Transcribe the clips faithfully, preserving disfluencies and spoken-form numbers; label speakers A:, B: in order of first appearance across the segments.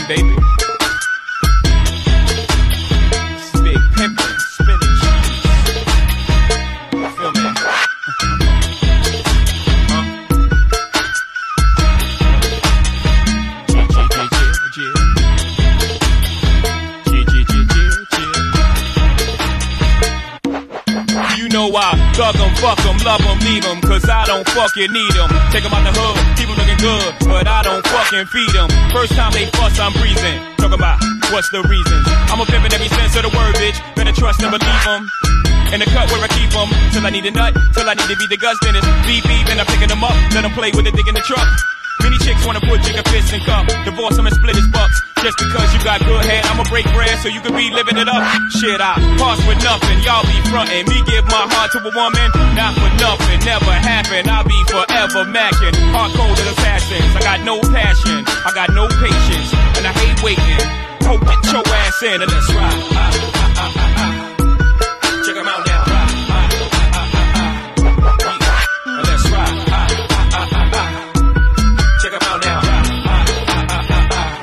A: pimpin', baby. This is big pimpin', spinach. You feel me? You know I thug 'em, fuck 'em, love 'em, leave 'em, cause I don't fucking need 'em. Take 'em out the hood, keep 'em looking good, but I don't fucking feed 'em. First time they fuss, I'm breathing. Talk about what's the reasons. I'm a pimp in every sense of the word, bitch. Better trust and believe 'em. In the cut where I keep 'em, till I need a nut, till I need to beat the guts, then it's beep beep, and I'm picking 'em up, let 'em play with the dick in the truck. Many chicks wanna put Jigga fists in cup, divorce him and split his bucks. Just because you got good head, I'ma break bread so you can be living it up. Shit, I pass with nothing, y'all be frontin'. Me give my heart to a woman, not for nothing, never happen. I'll be forever mackin', hard-coded assassins. I got no passion, I got no patience, and I hate waiting. Go get your ass in and let's ride. Ah, ah, ah, ah, ah. Check 'em out now. Ah, ah, ah, ah, ah, ah. Yeah. Let's ride. Ah, ah, ah, ah, ah. Check 'em out now. Ah, ah, ah, ah, ah.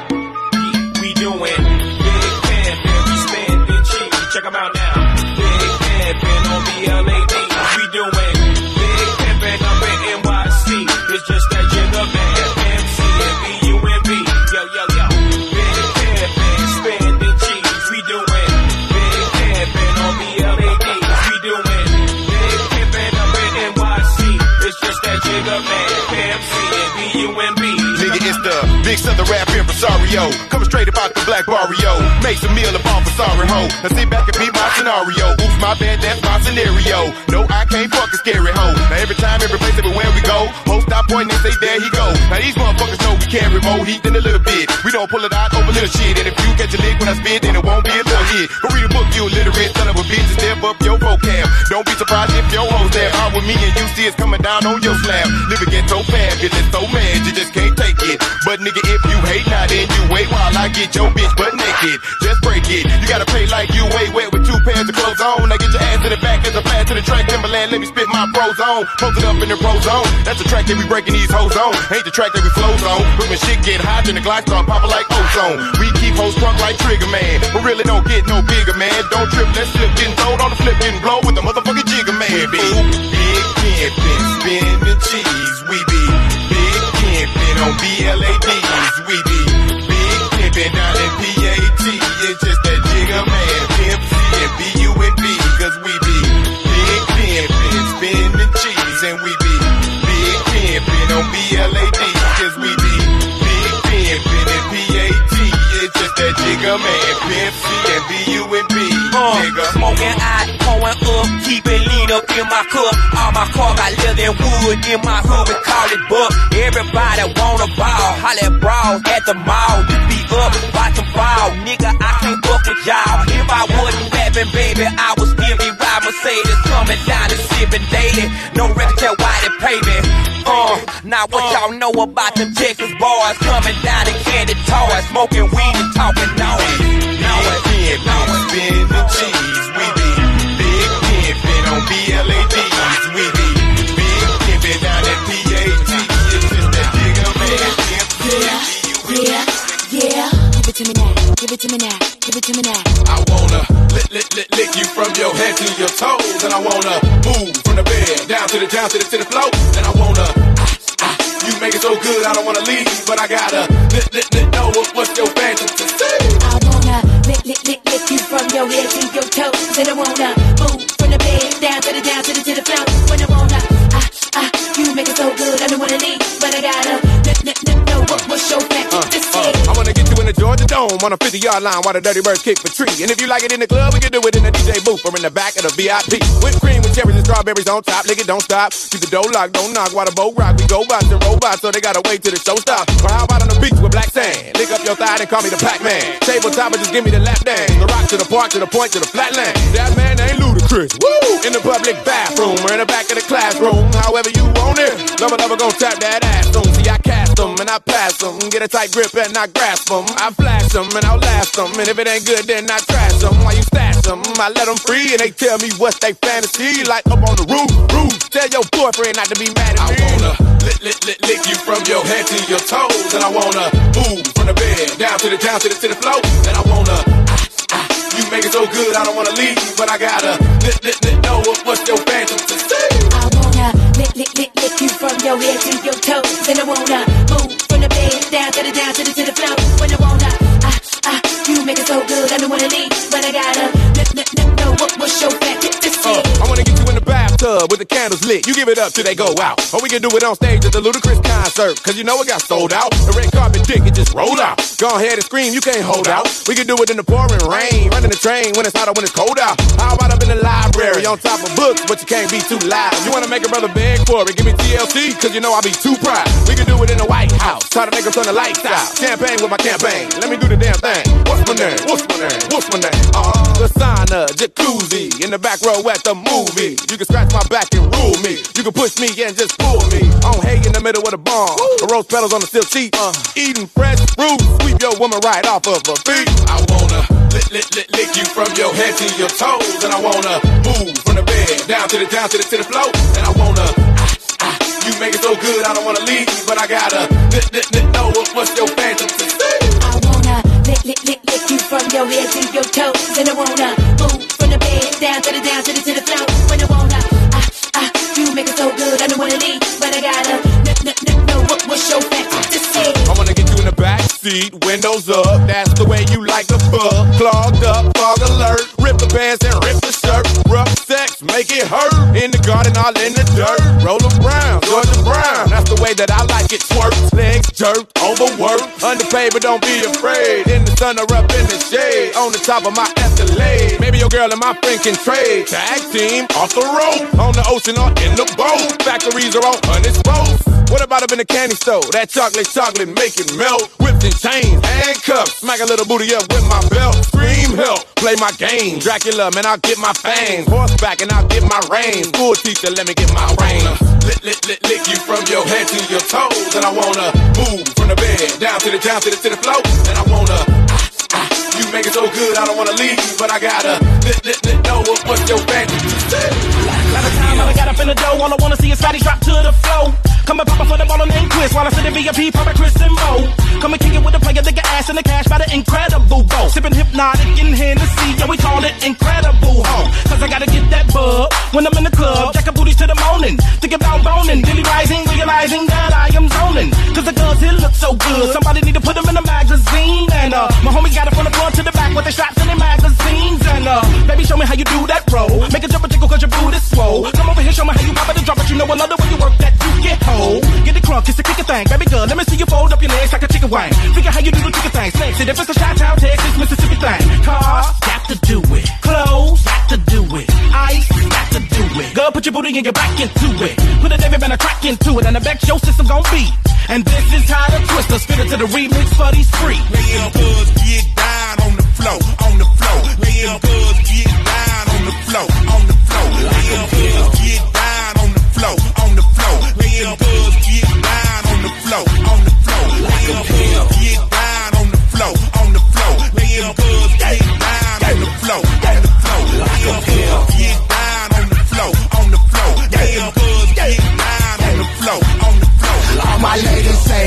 A: We doing big pimpin', we spendin' cheese. Check 'em out now. Big pimpin' on B L A D. We doing big pimpin' up in N Y C. It's just that Jigga man, M C and B U N B. Yo, yo, yo. Big pimpin', spendin' cheese. We doing big pimpin' on B L A D. We doing big pimpin' up in N Y C. It's just that Jigga man, M C and B U N B.
B: Nigga, it's the big southern rap impresario. Coming straight about the black barrio. Makes a meal of all for sorry hoe. Now sit back and beat my scenario. Oops, my bad, that's my scenario. No, I can't fuck a scary hoe. Now every time, every place, everywhere we go, hoes stop pointing and say, there he go. Now these motherfuckers know we carry more heat than a little bit. We don't pull it out over little shit. And if you catch a lick when I spit, then it won't be a little hit. Go read a book, you illiterate son of a bitch, and step up your vocab. Don't be surprised if your hoes there out with me and you see it's coming down on your slab. Living get so fabulous, so mad, you just can't take it. But nigga, if you hate now, then you wait while I get your bitch butt naked. Just break it. You gotta pay like you way wet with two pairs of clothes on. Now get your ass to the back as a flat to the track. Timberland, let me spit my pros on. Post it up in the pro zone. That's the track that we breaking these hoes on. Ain't the track that we flows on. But when shit get hot, then the glide start popping like ozone. We keep hoes drunk like Trigger Man, but really don't get no bigger, man. Don't trip, let's slip, getting throwed on the flip, getting blow with the motherfucking Jigga Man, bitch. Big pimpin', spinning cheese. We be big pimpin' on B L A Ds. We be big pimpin' down in P A T. It's just that Jigga Man, Pimp C and B U N B. Cause we be big pimpin', spinning cheese. And we be big pimpin' on B L A D. Cause we be big pimpin' in P A T. It's just that Jigga Man, Pimp C and B U N B.
C: Uh, smoking out, pouring up, keep it lean up in my cup. All my car got leather and wood in my hood, we call it buck. Everybody wanna ball, holla at brawls at the mall. You be up, watch them fall, nigga, I can't fuck with y'all. If I wasn't rapping, baby, I would still be riding Mercedes, coming down and sipping daily. No record tell why they pay me. Uh, now what y'all know about them Texas boys coming down and candy toys, smoking weed and talking noise. Noise,
B: pimpin', spinning cheese. We be big pimpin' on B L A Ds. We be big pimpin' down at P A T. It's just that Jigga Man.
D: Yeah, yeah, yeah. Give it to me now. Give it to me now. Give it to me now.
E: I wanna lick, lick, lick, lick you from your head to your toes, and I wanna move from the bed down to the down to the to the floor, and I wanna. Ah, ah, you make it so good, I don't wanna leave, but I gotta lick, lick, lick, know what, what's your fantasy.
D: I wanna lick, lick, lick, lick you from your head to your toes, and I wanna move from the bed down to the down to the to the floor, when I wanna. Ah, ah, you make it so good, I don't wanna leave, but I gotta lick, lick, lick, know what, what's your fantasy.
E: Uh, uh, I wanna get you in the Georgia Dome on a fifty yard line while the Dirty Birds kick for tree. And if you like it in the club, we can do it in the D J booth or in the back of the V I P. Whipped cream with cherries and strawberries on top. Lick it, don't stop. Keep the dough locked, don't knock while the boat rock. We go bots and robots, so they gotta wait till the show stops. Or how about on the beach with black sand? Lick up your thigh and call me the Pac-Man. Tabletop and just give me the lap dance. The rock to the park, to the point, to the flatland. That man ain't ludicrous. Woo! In the public bathroom or in the back of the classroom. However you want it. Lover, lover gon' tap that ass on. See, I cast them and I pass them. Get a tight grip and I grasp them. I flash them and I'll last them. And if it ain't good, then I trash them. While you stash them, I let them free and they tell me what's they fantasy. Like up on the roof, roof. Tell your boyfriend not to be mad at me. I wanna lick, lick, lick, lick you from your head to your toes. And I wanna move from the bed down to the down to the to the floor. And I wanna ah, ah, you make it so good I don't wanna leave, but I gotta lick, lick, lick, know what, what's your fantasy.
D: I wanna lick, lick, lick, lick you from your head to your toes. And I wanna move from the bed down to the down to the to the floor. When I wanna ah, ah, you make it so good I don't wanna leave, but I gotta lick, lick, lick, know what, what's your fantasy.
E: Uh, I wanna get you in the bathtub with the candles lit. You give it up till they go out. Or we can do it on stage at the Ludacris concert, cause you know it got sold out. The red carpet dick, it just rolled out. Go ahead and scream, you can't hold out. We can do it in the pouring rain, running the train when it's hot or when it's cold out. How about up in the library on top of books, but you can't be too loud. You wanna make a brother beg for it, give me T L C, cause you know I'll be too proud. We can do it in the White House, try to make us turn the lights out. Champagne with my campaign, let me do the damn thing. What's my name? What's my name? What's my name? Uh, the sauna, jacuzzi, in the back row at the movie. You can scratch my back and rule me. You can push me and just pull me. On hay in the middle of the barn. The rose petals on the silk sheet. Uh, eating fresh fruit. Sweep your woman right off of her feet. I wanna lick, lick, lick, lick you from your head to your toes. And I wanna move from the bed down to the down to the to the floor. And I wanna ah, ah, you make it so good I don't wanna leave, but I gotta lick, lick, lick, know what, what's your fantasy.
D: I wanna lick, lick, lick, lick you from your head to your toes. And I wanna move from the bed down to the down to the to the floor. When I wanna ah, ah, you make it so good I don't wanna leave, but I gotta n n n know what, what's your fantasy.
E: I wanna get you in the back seat, windows up, that's the way you like the fuck. Clogged up, fog alert, rip the pants and rip the shirt. Rough sex, make it hurt. In the garden, all in the dirt. Roll Brown, Georgia Brown, that's the way that I like it. Twerk, legs jerk, overwork, underpaid but don't be afraid. In the sun or up in the shade, on the top of my Escalade. Maybe your girl and my friend can trade. Tag team, off the rope, on the ocean or in the boat. Factories are on unexposed. What about up in the candy store? That chocolate, chocolate, make it melt. Whipped and chains, handcuffs. Smack a little booty up with my belt. Scream help, play my game. Dracula, man, I'll get my fangs. Horseback and I'll get my reins. School teacher, let me get my reins. Lick, lick, lick, lick you from your head to your toes. And I wanna move from the bed down to the down to the to the floor. And I wanna ah, ah, you make it so good I don't wanna leave, but I gotta lick, lick, lick, know what, what's your fantasy.
F: By the time I got up in the dough, all I wanna see is fatties drop to the floor. Come and pop up for the ball and then quiz while I sit in V I P, pop at Chris and Mo. Come and kick it with the player, nigga ass in the cash by the Incredible Bowl. Sipping Hypnotic in Hennessy, yeah, we call it Incredible Ho. Cause I gotta get that bug when I'm in the club, jack booties to the morning. Think about boning, Dilly rising, realizing that I am zoning. Cause the girls here look so good, somebody need to put them in a magazine. And uh, my homies got it from the front to the back with their shots in their magazines. And uh, baby, show me how you do that roll. Make a jump and jiggle cause your booty's swole. Come over here, show me how you pop it and drop it. You know I love the way you work that you get home. Get the crunk, it's a kicker thing. Baby girl, let me see you fold up your legs like a chicken wing. Figure how you do the chicken thing. Snakes, if it's a Chi-Town, Texas, Mississippi thing. Cars, got to do it. Clothes, got to do it. Ice, got to do it. Girl, put your booty and get back into it. Put a David Banner track into it, and the back your system gon' beat. And this is how the Twister spit it to the remix for these freaks.
G: Lay your buzz, get down on the floor, on the floor. Lay your buzz, get down on the floor, on the floor. Lay your buzz, get down on the floor, on the floor. Lay your buzz, get down on the floor, on the floor. Lay your buzz, get down on the floor, on the floor. Lay your buzz, get down on the floor, on the floor. Lay your buzz, get down on the floor, on the floor. Lay your buzz, get down on the floor, on the floor. All my ladies say,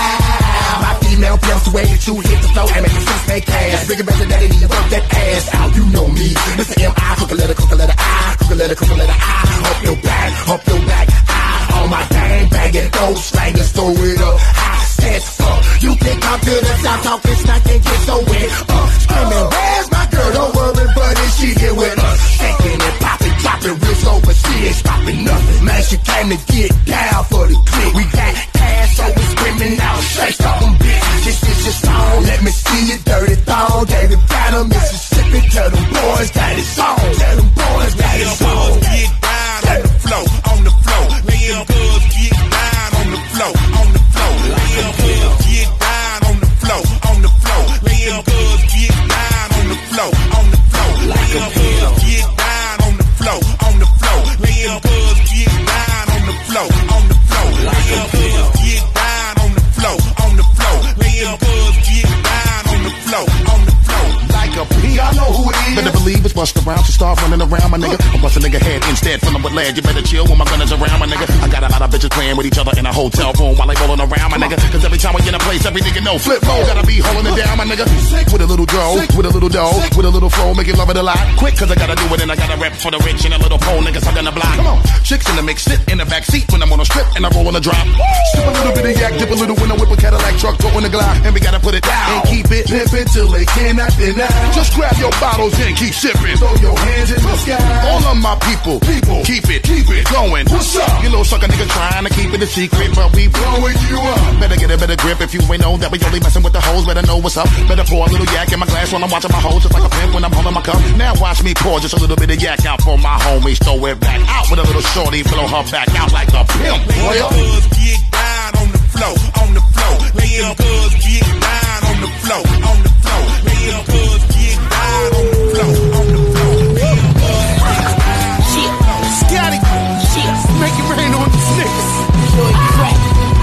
G: ah, my female pimps the way that you hit the floor and make the six make ass. Bigger, better, daddy, need to work that ass out. You know me, Mister M I, cook a letter, cook a letter I, cook a letter, cook a letter I. Hump your back, hump your back. I on my thing, bang it, throw slangers, throw it up. I said fuck. You think I'm to the south, talking smack and get so wet. Uh, screaming, where's my girl? Don't worry, buddy, she here with us. Shaking and popping, dropping real slow, but she ain't stopping nothing. Man, she came to get down for the click. We got cash, so we screaming out, shake something, bitch. This is your song, let me see your dirty thong. David Banner, Mississippi, tell them boys that it's on. Tell them boys that it's on. Get down on the floor, on the floor. Lay your buzz, get down on the floor, on the floor. Lay your buzz, get down on the floor, on the floor. Lay your buzz, get down on the floor, on the floor. Lay your buzz, get down on the floor, on the floor. Lay your buzz, get down on the floor, on the floor. Lay your buzz, get down on the floor, on the floor. Lay your buzz, get down on the floor, on the floor. Like like a pimp. Y'all know who it is. Better believe it's bust around. She start running around, my nigga. I bust a nigga head instead, filling with lead. You better chill when my gun is around, my nigga. I got a lot of bitches playing with each other in a hotel room while they rolling around, my nigga. Cause every time we get in a place, every nigga know flip mode. Gotta be holding it down, my nigga. With a little dough, with a little dough, with a little flow, make it love it a lot. Quick, cause I gotta do it and I gotta rep for the rich and a little pole niggas I'm gonna block. Come on, chicks in the mix, sit in the back seat when I'm on a strip and I roll on a drop. Sip a little bit of yak, dip a little when I whip a Cadillac truck, throw in the Glock, and we gotta put it down and keep it pimpin' till they cannot deny. Just grab your bottles and keep sipping. Throw your hands in the sky. All of my people, people, keep it, keep it going. What's up? You little sucker nigga trying to keep it a secret, but we blowing you up. Better get a better grip if you ain't know that we only messing with the hoes. Better know what's up. Better pour a little yak in my glass while I'm watching my hoes, just like a pimp when I'm holding my cup. Now watch me pour just a little bit of yak out for my homies. Throw it back out with a little shorty, blow her back out like a pimp. Boy, girls get down on the floor, on the floor. Little girls get down on the floor, on the floor. Little girls get down on the floor, on the floor.
C: Shit,
G: Scotty,
C: shit,
G: make it rain on these niggas.
C: joy crack.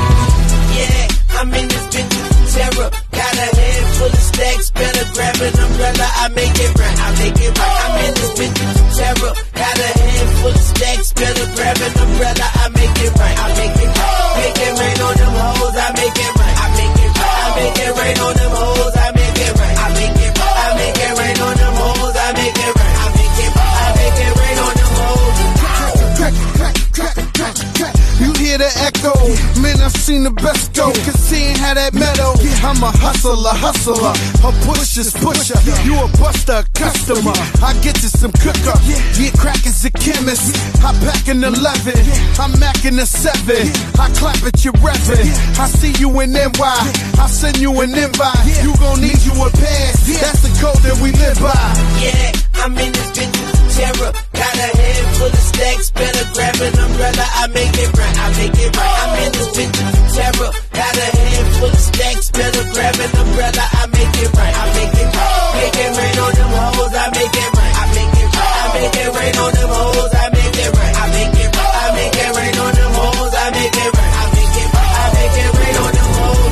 C: Yeah, I'm in this bitch with terror. Got a head full of stacks, better grab an umbrella. I make it right, I make it right. I'm in this bitch with terror. Got a head full of stacks, better grab an umbrella. I make it right, I make it right. Make it rain on them hoes, I make it right, I make it right. I make it rain on them hoes, I make it right, I make it right. I make it rain on them hoes, I make it right, I make it right. I make it rain on them hoes.
H: Crack, crack, crack, crack, crack. You hear the echo? Man, I've seen the best go. Cause seeing how that meadow. I'm a hustler, hustler. A pusher's pusher. You a buster, customer. I get you some cooker. Yeah, crack is a chemist. I pack an eleven. I'm macking a seven. I clap at your reverend. I see you in N Y. I send you an invite. You gon' need you a pass. That's the code that we live by.
C: Yeah, I'm in this bitch with terror. Got a head full of stacks, better grab an umbrella. I make it right, I make it right. I'm in this bitch with terror. Got a head full of stacks, better grab an umbrella. I make it right, I make it right. Make it rain on them hoes, I make it right, I make it right. I make it rain on them hoes, I make it right, I make it right. I make it rain on them hoes, I make it right, I make it right. I make it rain on them hoes.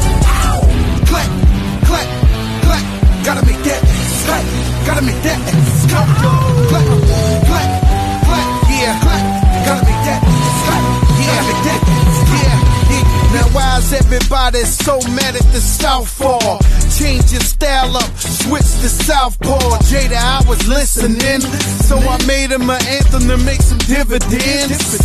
H: Clack, clack, clack. Gotta make that. Clack, gotta make that. Clack, clack, clack, clack. Yeah, clack. Gotta make that. Clack, yeah, make that. Yeah, yeah. Now why is everybody so mad at the Southpaw? Change your style up, switch to Southpaw. Jada, I was listening, so I made him an anthem to make some dividends.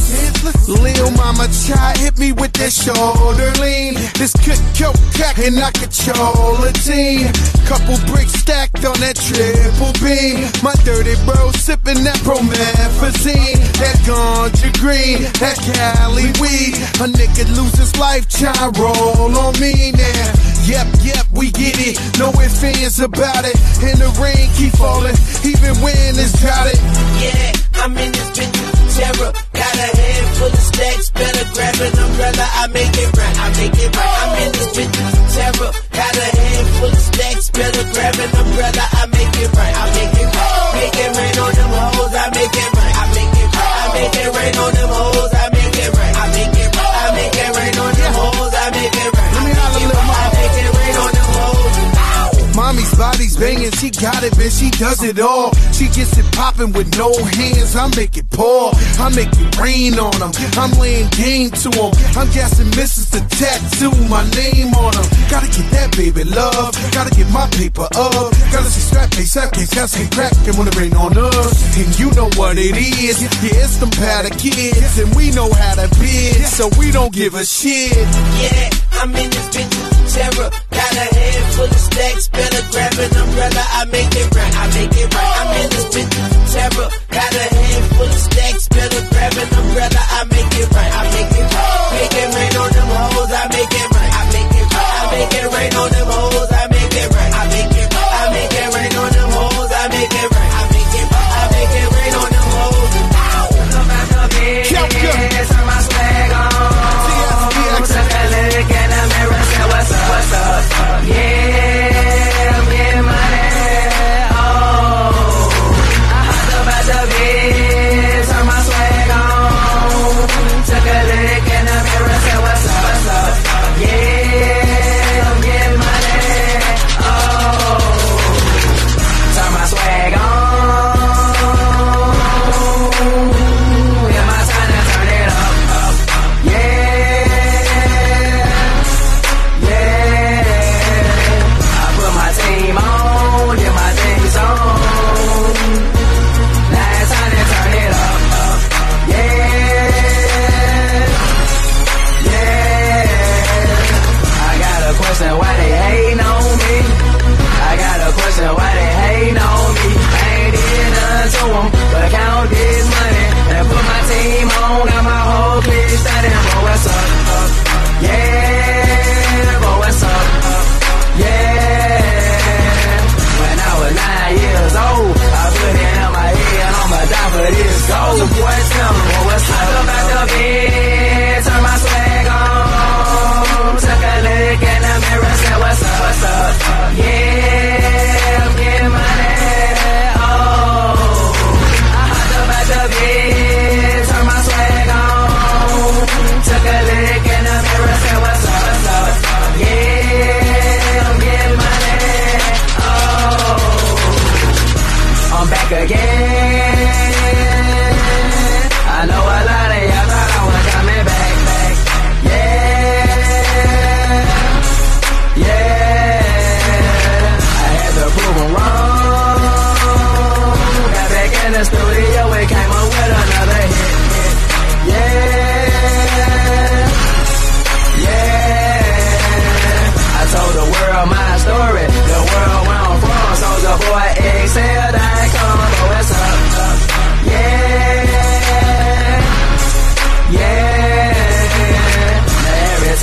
H: Lil Mama Chai hit me with that shoulder lean. This could coke crack and I control a team. Couple bricks stacked on that triple beam. My dirty bro sipping that promethazine. That ganja green, that Cali weed. A nigga lose his life, try roll on me now. Yep, yep, we get it. No ifs, ands about it. And the rain keep falling, even when it's droughted.
C: Yeah, I'm in this bitch with terror. Got a head full of stacks, better grab an umbrella. I make it right, I make it right. I'm in this bitch with terror. Got a head full of stacks, better grab an umbrella. I make it right, I make it right. Make it rain on them hoes, I make it right, I make it right. I make it rain on them hoes, I make it right, I make it right. I make it rain on them hoes, I make it right.
H: Let me holler, little mama.
C: I make it rain on them hoes.
H: Mommy's body's banging, she got it, bitch, she does it all. She gets it popping with no hands, I make it pour. I make it rain on them, I'm laying game to them. I'm guessing missus the tattoo, my name on them. Gotta get that baby love, gotta get my paper up. Gotta see strap case, strap case, gotta see crack, and wanna rain on us. And you know what it is, yeah, it's them powder kids. And we know how to bid, so we don't give a shit.
C: Yeah, I'm in this bitch with terror. Got a head full of stacks, better grab an umbrella. I make it right, I make it right. I'm in this bitch with terror. Got a head full of stacks, better grab an umbrella. I make it right, I make it right. Make it rain on them hoes, I make it right, I make it right. I make it rain on them hoes, I make it right, I make it right. I make it rain on them hoes, I make it right, I make it right. I make it rain on them hoes.
H: Turn
C: my swag on. Took a look in the mirror, said what's up, what's up? Yeah, I'm getting money. Oh, I hopped up out the bed, turn my swag on. Took a look in the mirror.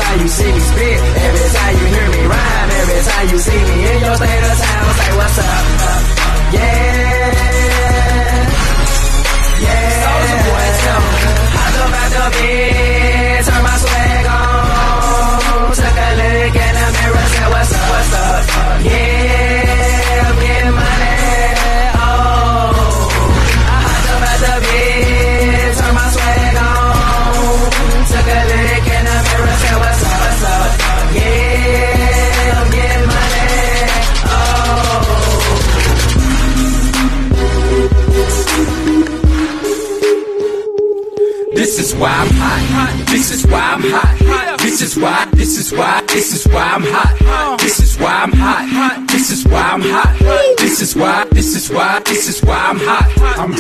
I: time you see me spit, every time you hear me rhyme, every time you see me in your state of town, say what's up, yeah, yeah. Soulja Boy, tell me, hop up out the bed, turn my swag on, took a look in the mirror, said what's up, what's up, yeah, I'm getting money, oh, I hopped up out the bed, turn my swag on, took a look in the mirror, said what's up, what's up, yeah, I'm getting money, oh.
C: This is why I'm hot. This is why I'm hot. This is why, this is why, this is why I'm hot. This is why I'm hot. This is why I'm hot. This is why, this is why, this is why I'm hot. I'm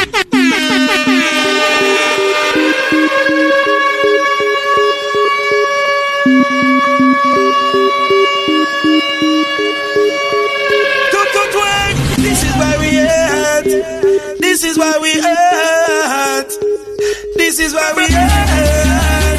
F: This is why we at. This is why we at. This is why we at.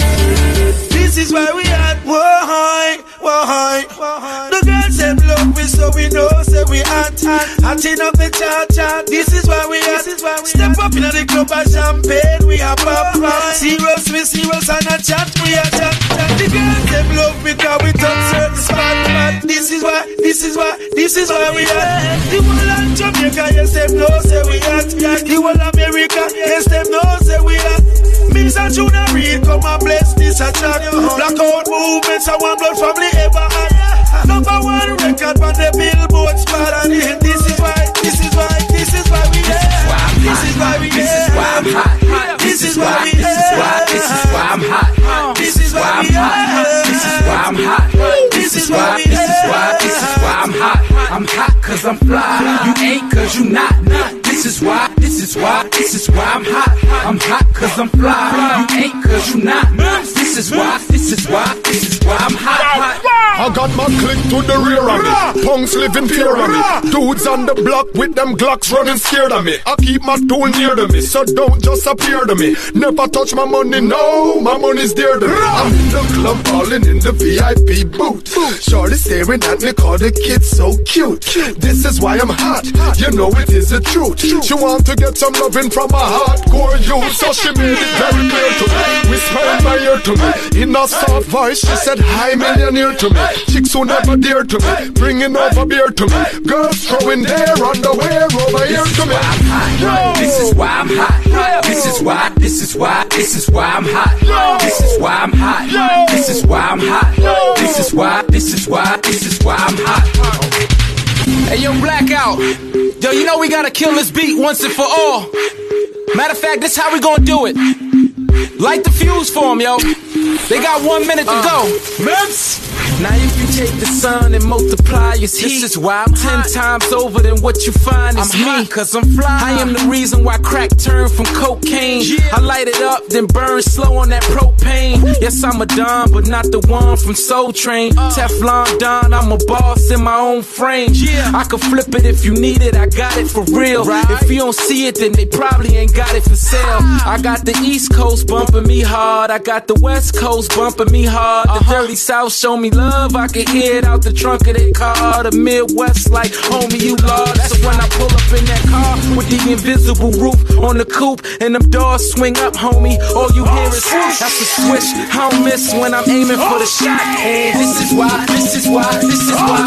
F: This is why we at. Why, why, why? The girls them love we, so we know, say we at. Acting up the cha cha. This is why we at. Step up in the club and champagne, we are pop. Serious, we serious and a chat, we are chat. The girls them love we, cause we touch certain spot. But this is why, this is why, this is why we at. The whole of Jamaica, yes them know, say we at. The whole America, yes them know, say we at. Mims and Junior Reid, come and bless this attack. Blackout movements, I want blood family ever had. Number one record on the Billboard spot. And this is why, this is why, this is why we there. This is why we there. This is why I'm hot. This is why we there. This is why I'm hot. This is why I'm hot. This is why I'm hot. This is why, this is why, this is why I'm hot. I'm hot cause I'm fly. You ain't cause you not. This is why, this is why, this is why I'm hot. I'm hot cause I'm fly. You ain't cause you not. This is why, this is why, this is why I'm hot, hot.
J: I got my click to the rear of me. Punks living fear of me. Dudes on the block with them Glocks running scared of me. I keep my tool near to me, so don't just appear to me. Never touch my money, no, my money's dear to me. I'm in the club balling in the V I P booth. Shorty staring at me, call the kid so cute. This is why I'm hot, you know it is the truth. She want to get some loving from a hardcore youth, so she made it very clear to me. Whispered my ear to me, in a soft voice she said, hi millionaire to me. Chicks who never dear to me, bringing over beer to me. Girls throwing their underwear over here to me.
C: This is why I'm hot. This is why, this is why, this is why I'm hot. This is why I'm hot. This is why I'm hot. This is why, this is why, this is why I'm hot.
K: Hey, yo, Blackout. Yo, you know we gotta kill this beat once and for all. Matter of fact, this how we gonna do it. Light the fuse for them, yo. They got one minute to uh, go. Mims!
C: Now if you take the sun and multiply its heat, this is why I'm ten hot. times over than what you find is I'm me. Hot cause I'm fly. I am the reason why crack turned from cocaine. Yeah. I light it up, then burn slow on that propane. Yes, I'm a Don, but not the one from Soul Train. Uh. Teflon Don, I'm a boss in my own frame. Yeah. I can flip it if you need it, I got it for real. Right. If you don't see it, then they probably ain't got it for sale. Ah. I got the East Coast bumping me hard, I got the West Coast bumping me hard. The uh-huh. Dirty South show me love, I can hear it out the trunk of their car. The Midwest like, homie, you love. So when I pull up in that car with the invisible roof on the coupe and them doors swing up, homie, all you hear is swoosh. That's a switch, I don't miss when I'm aiming for the shot. And this is why, this is why, this is why.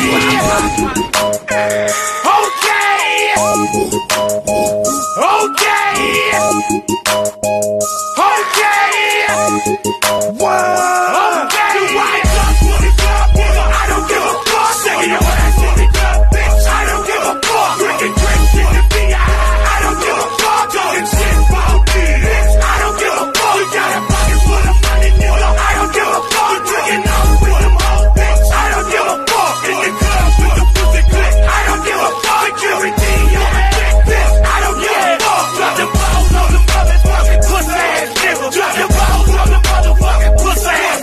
C: Okay! Okay! Okay! Wow! Okay! I don't give a fuck. Shaking your ass in the club, bitch. I don't give a fuck. Drinking drinks in the V I. I don't give a fuck. Talking shit about me, bitch. I don't give a fuck. You got a pocket full of money, nigga. I don't give a fuck. You drinking up with them old bitch. I don't give a fuck. In the club with the pussy click. I don't give a fuck. Security on my dick, bitch. I don't give a fuck. Drop the balls on the motherfucking pussy ass nigga. Drop the balls on the motherfucking pussy ass.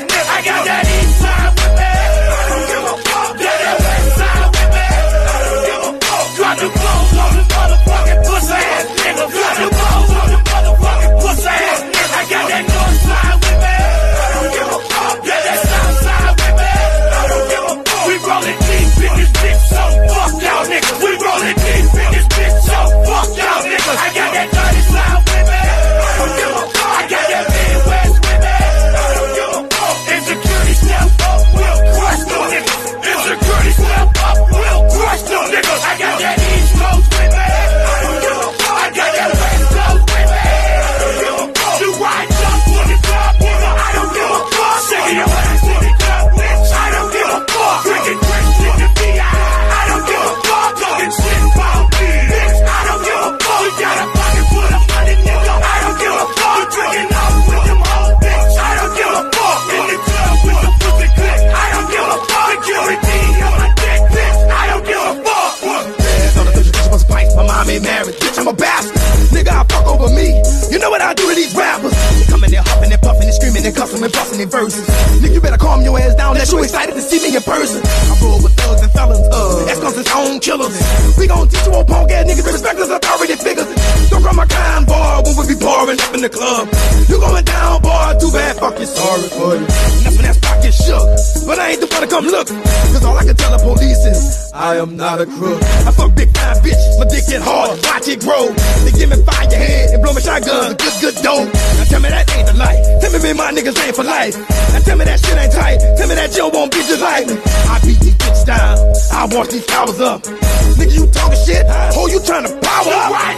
H: in verses. Nigga, you better calm your ass down, that you excited to see me in person. I roll with thugs and felons, uh, ex-convicts, own killers. We gon' teach you old punk ass niggas to respect us authority figures. Don't call my kind boy when we be pouring up in the club. You going down, boy, too bad, fuck you, sorry for you. That's when that spot get shook, but I ain't the one to come look. Cause all I can tell the police is, I am not a crook. I fuck big fine bitch, my dick get hard, watch it grow. They give me fire your head and blow me shotguns, good, good dope. Now tell me that ain't the life. Tell me me my niggas ain't for life. Now tell me that shit ain't tight. Tell me that Joe won't be just like me. I beat these bitches down, I wash these cowards up. Nigga, you talking shit? Who you trying to power up? Right,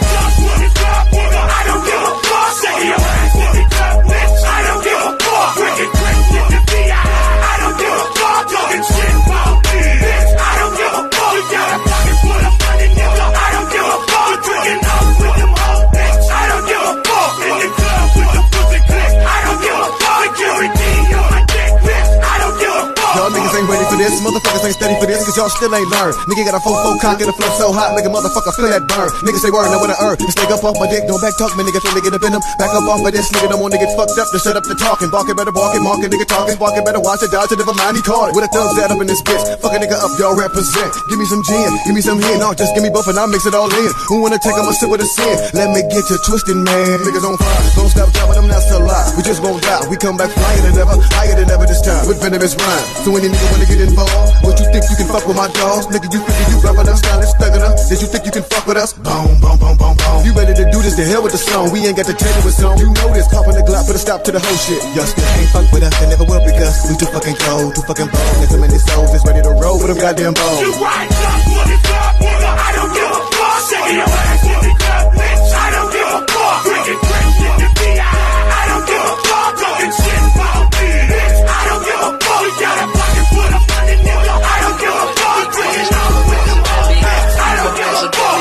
H: I don't give a fuck. Say your ass to the club, bitch. I don't give a fuck. Wicked quick with the B I. I don't give a fuck. Talking shit about me, bitch. I don't give a fuck. You got a pocket full of money, nigga. I don't give a fuck. You drinking up with them hoes, bitch. I don't give a fuck. In the club with the pussy click. I don't give a fuck. Security on my dick, bitch. I don't give a fuck.
L: Y'all niggas ain't ready for this, motherfuckers ain't steady for this, cause y'all still ain't learned. Nigga got a four four cock and a flow so hot, make a motherfucker feel that burn. Niggas say word, know what I earn. Just take up off my dick, don't back talk me, nigga feel to get up in them. Back up off of this, nigga don't wanna get fucked up, to shut up the talking. Barking better barking, marking, nigga talking, barking better watch it, dodge it, never mind, he caught it. With a thumbs that up in this bitch, fuck a nigga up, y'all represent. Give me some gin, give me some hen, no, just give me both and I'll mix it all in. Who wanna take, I'ma sit with a sin. Let me get you twisted, man. Niggas on fire, don't stop dropping them, that's a lie. We just won't die, we come back flying than ever, higher than ever this time, with venomous rhyme. So any nigga wanna get involved, what you think you can fuck with my dogs? Nigga, you figure you roughin' us, stylish, thuggin' us. Did you think you can fuck with us? Boom, boom, boom, boom, boom. You ready to do this, to hell with the song. We ain't got to tell you what's on. You know this, poppin' the Glock, put a stop to the whole shit. Y'all still can't fuck with us, they never will because we too fucking cold, too fucking bold. There's so many souls that's ready to roll with them goddamn bones.
H: You right, just for the club, nigga. I don't give a fuck. Say your ass to the club, bitch. I don't give a fuck. Drinking drinks with the B I. I don't give a fuck. Talking shit about me, bitch. I don't give a fuck. We got a pocket full of money, nigga. I don't give a fuck. Drinking out with them all, bitch. I don't give a fuck.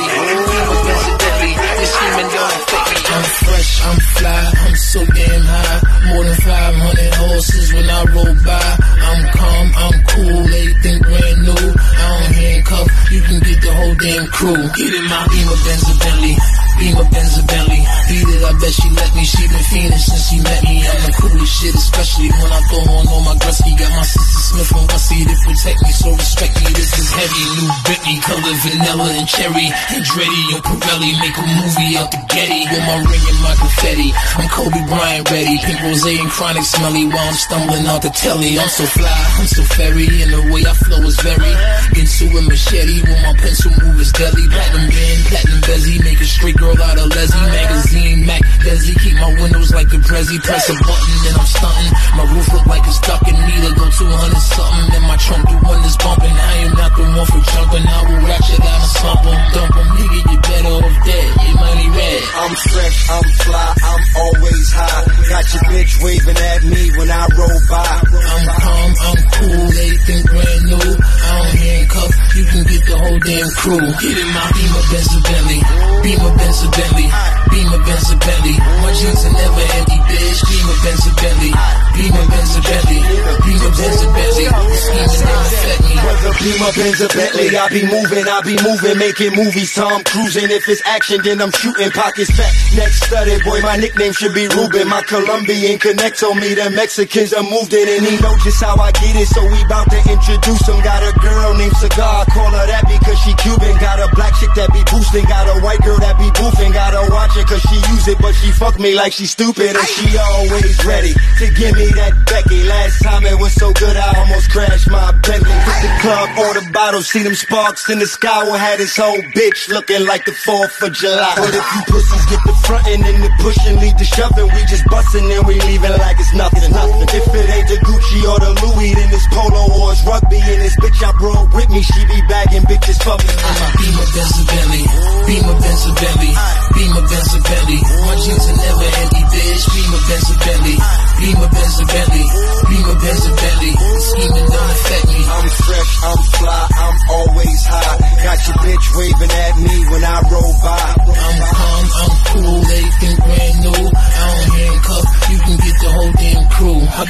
M: I'm fresh, I'm fly, I'm so damn high. More than five hundred horses when I roll by. I'm calm, I'm cool, everything brand new. I don't handcuff, you can get the whole damn crew. Get in my Beamer, Benz, or Bentley. Beamer, Benz, or Bentley. Beat it, I bet she let me. She been fiending since she met me. I'm the coolest shit, especially when I throw on all my Gretzky. Got my sister Smith and Wessie to protect me, so respect me. This is heavy, new Bentley, color vanilla and cherry. Andretti and Pirelli make a movie out the Getty. With my ring and my confetti, I'm Kobe Bryant ready. Pink rose and chronic smelly while I'm stumbling out the telly. I'm so fly, I'm so fairy, and the way I flow is very into a machete. When my pencil move is deadly. Platinum band, platinum bezzy, make a straight girl out of Leslie. Magazine, Mac, Desi, keep my windows like the Prezi. Press a button and I'm stunting. My roof look like it's stuck in me to go two hundred something. And my trunk do one is bumping. I am not the one for jumping. I will ratchet out and slump 'em, dump 'em. Nigga, you better off dead. Your money red.
N: I'm fresh, I'm fly, I'm always high. Got your bitch waving at me when I roll by.
M: I'm calm, I'm cool, everything brand new. I don't handcuff, you can get the whole damn crew. Get in my Beamer, Benz, or Bentley. Beamer, Benz, or Bentley. Beamer, Benz, or Bentley. My jeans are never empty, bitch. Beamer, Benz, or Bentley. Beamer, Benz, or Bentley. Beamer, Benz, or Bentley. Scheming never fed me.
N: Whether Beamer, Benz, or Bentley, I be moving, I be moving, making movies. Tom cruising, if it's action, then I'm shooting. Pockets fat, neck studded, boy, my nickname should be Ruben. My Colombian connect on me, the Mexicans are moved in, and he know just how I get it, so we bout to introduce him. Got a girl named Cigar, call her that because she Cuban. Got a black chick that be boosting, got a white girl that be boofing. Gotta watch it cause she use it, but she fuck me like she stupid, and she always ready to give me that Becky. Last time it was so good, I almost crashed my Bentley. Hit the club, order bottles, see them sparks in the sky. We had this whole bitch looking like the fourth of July. But if you pussies get the frontin' and the pushing, lead the shoving, we just bustin' and we leaving like it's nothing, nothing. If it ain't the Gucci or the Louis, then it's Polo or it's rugby. And this bitch I brought with me, she be bagging bitches for me.
M: Beamer, Benz, or Bentley. Beamer, Benz, or Bentley. Beamer, Benz, or Bentley. My jeans are never empty, bitch. Beamer, Benz, or Bentley. Beamer, Benz, or Bentley. Beamer, Benz, or Bentley. Scheming don't affect me.
N: I'm fresh, I'm fly, I'm always high. Got your bitch waving at me when I roll by.
M: I'm calm, I'm cool, everything brand new. I don't handcuff, you can get the whole damn crew. I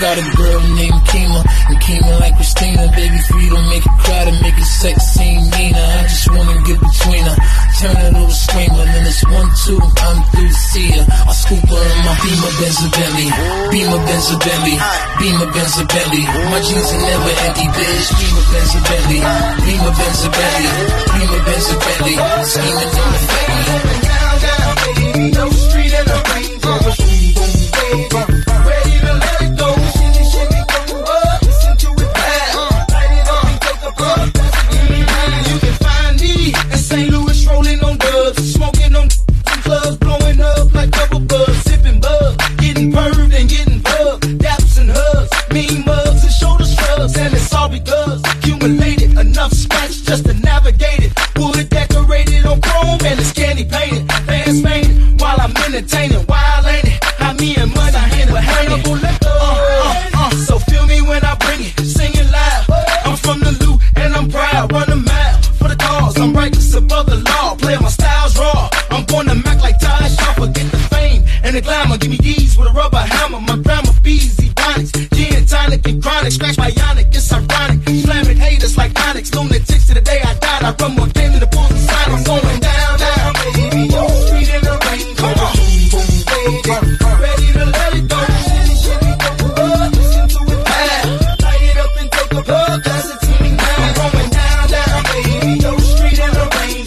M: got a girl named Kima, and Kima like Christina. Baby, free to make it cry, to make it sex seem meaner. I just wanna get between her, turn her to a screamer. Then it's one, two, I'm through to see her. I scoop her in my Beamer, Benz, or Bentley. Beamer, Benz, or Bentley. Beamer, Benz, or Bentley. My jeans are never empty, bitch. Beamer, Benz, or Bentley. Beamer, Benz, or Bentley. Beamer, Benz, or Bentley. Scheming on the family.
H: Down, down, baby, no street in the Range Rover. Ready to let it go. Shimmy, shimmy, go up. Listen to it bad. Light it up and take a puff. You can find me in Saint Louis rolling on dubs, smoking on clubs, blowing up like double buzz, sipping bug, getting perved and getting bugged, daps and hugs, mean mugs and shoulder shrugs, and it's all because accumulated enough scratch just to navigate it. Wood decorated on chrome and it's candy painted, fans painted while I'm entertaining. Wild ain't it? I me and money hand in hand. Uh, uh, uh. So feel me when I bring it, singing loud. I'm from the loot and I'm proud. Run a mile for the cause. I'm righteous above the law. Play my styles raw. I'm gonna Mac like Ty Shaw. Forget the fame and the glamour. Give me these with a rubber hammer. My grandma bees, ebonics, gin, tonic, and chronic. Scratch bionic, it's ironic. Slamming haters like Onyx. Lunatics to the day I died. I run more game than the bulls inside. I'm going down, down, baby. Yo, street in the rain. Come on. Ready to let it go. Shimmy, shimmy, go up. Listen to it bad. Light it up and take a puff. That's a team now. I'm going down, down, baby. Yo, street in the rain.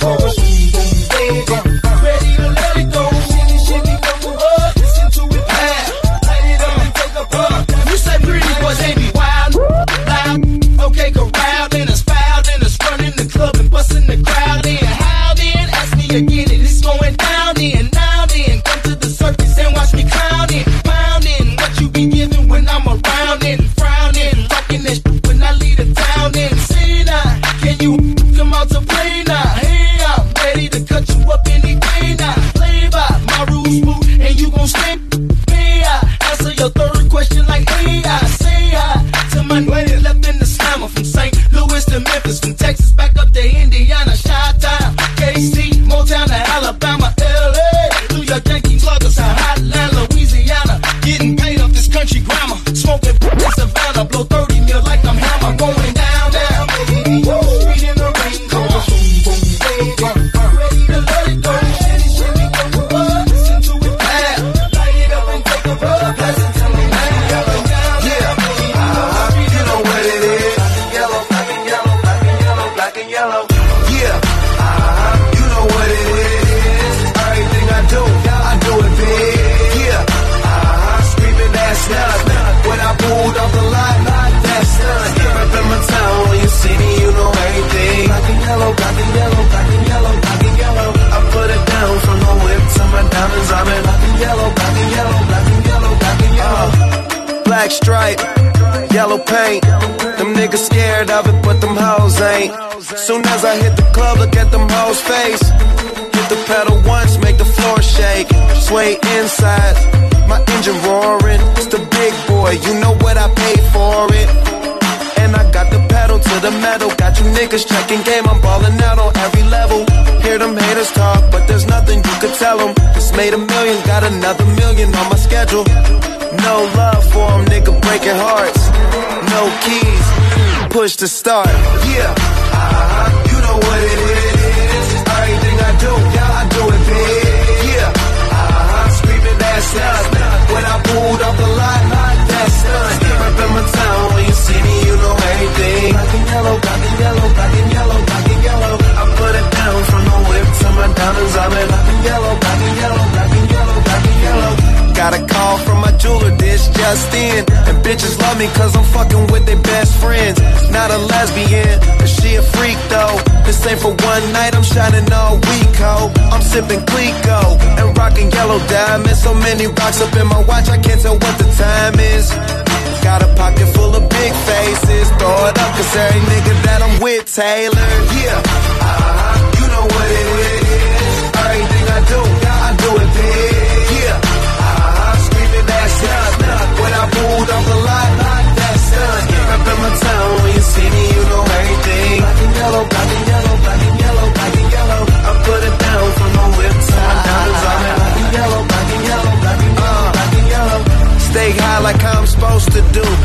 H: Ready to let it go. Shimmy, shimmy, go up. Listen to it bad. Light it up and take a puff. You say pretty boys, they be wild, loud. Okay, corralled in us, fouled in us, running the club and busting the crowd in. How then? Ask me again, and it's going down in. Now then, come to the circus and watch me clowning, pounding. What you be giving when I'm around and frowning, rocking that shit when I leave the town and see now. Can you come out to play now? Hey, I'm ready to cut you up any day now. Play by my rules, smooth, and you gon' stay. Hey, I answer your third question like hey, I say hi to my niggas left in the slammer from Saint Louis to Memphis, from Texas back up to Indiana, Chi-Town, K C, Motown to Alabama, L A, New York Yankees, sluggers, Hotland, Louisiana, getting paid off this country grammar, smoking in Savannah, blow thirty mil like I'm Hammer, going down, down, baby, street in the rain, come on, ready to let it go, shimmy, shimmy, go up, listen to it bad, light it up and take a puff, pass it to me now, yeah, uh-huh. You know what it is, yellow, black and yellow, black and yellow, black and yellow, yeah, uh-huh. You know what it is, everything I do, I do it big, yeah, uh-huh. Screaming that's none, when I pulled off the lot, that's none, yeah, up in my town, when you see me, you know everything, black and yellow, black and yellow, black and yellow, black and yellow, I put it down from the whip to my diamonds, I'm in black and yellow, black and yellow, black and yellow, black and yellow, black stripe, yellow paint, them niggas scared of it, but them hoes ain't. Soon as I hit the club, look at them hoes' face. Hit the pedal once, make the floor shake. Sway inside, my engine roaring. It's the big boy, you know what I paid for it. And I got the pedal to the metal. Got you niggas checking game, I'm balling out on every level. Hear them haters talk, but there's nothing you could tell them. Just made a million, got another million on my schedule. No love for them, nigga breaking hearts. No keys, push to start. Yeah, uh-huh. You know what it is. Everything I do, yeah, I do it big. Yeah, uh-huh. Screaming that's none. When I pulled off the lot, that's none. Up in my town, when you see me, you know everything. Black and yellow, black and yellow, black and yellow, black and yellow. I put it down from the whip to my diamonds. I'm in black and yellow, black and yellow, black and yellow, black and yellow. Got a call from my jeweler, this just in. And bitches love me cause I'm fucking with their best friends. Not a lesbian, but she a freak though. This ain't for one night, I'm shining all week, ho. I'm sipping Clico and rocking yellow diamonds. So many rocks up in my watch, I can't tell what the time is. Got a pocket full of big faces. Throw it up cause every nigga that I'm with Taylor. Yeah, uh-huh. You know what it is. Everything I do, yeah, I do it big. Yeah, that's none. When I pulled off the lot, that's none. Up in my town, when you see me, you know everything. Black and yellow, black and yellow, black and yellow, black and yellow. I put it down from the whip to my diamonds. I'm in black and yellow, black and yellow, black and yellow, black and yellow. Stay high like I'm supposed to do.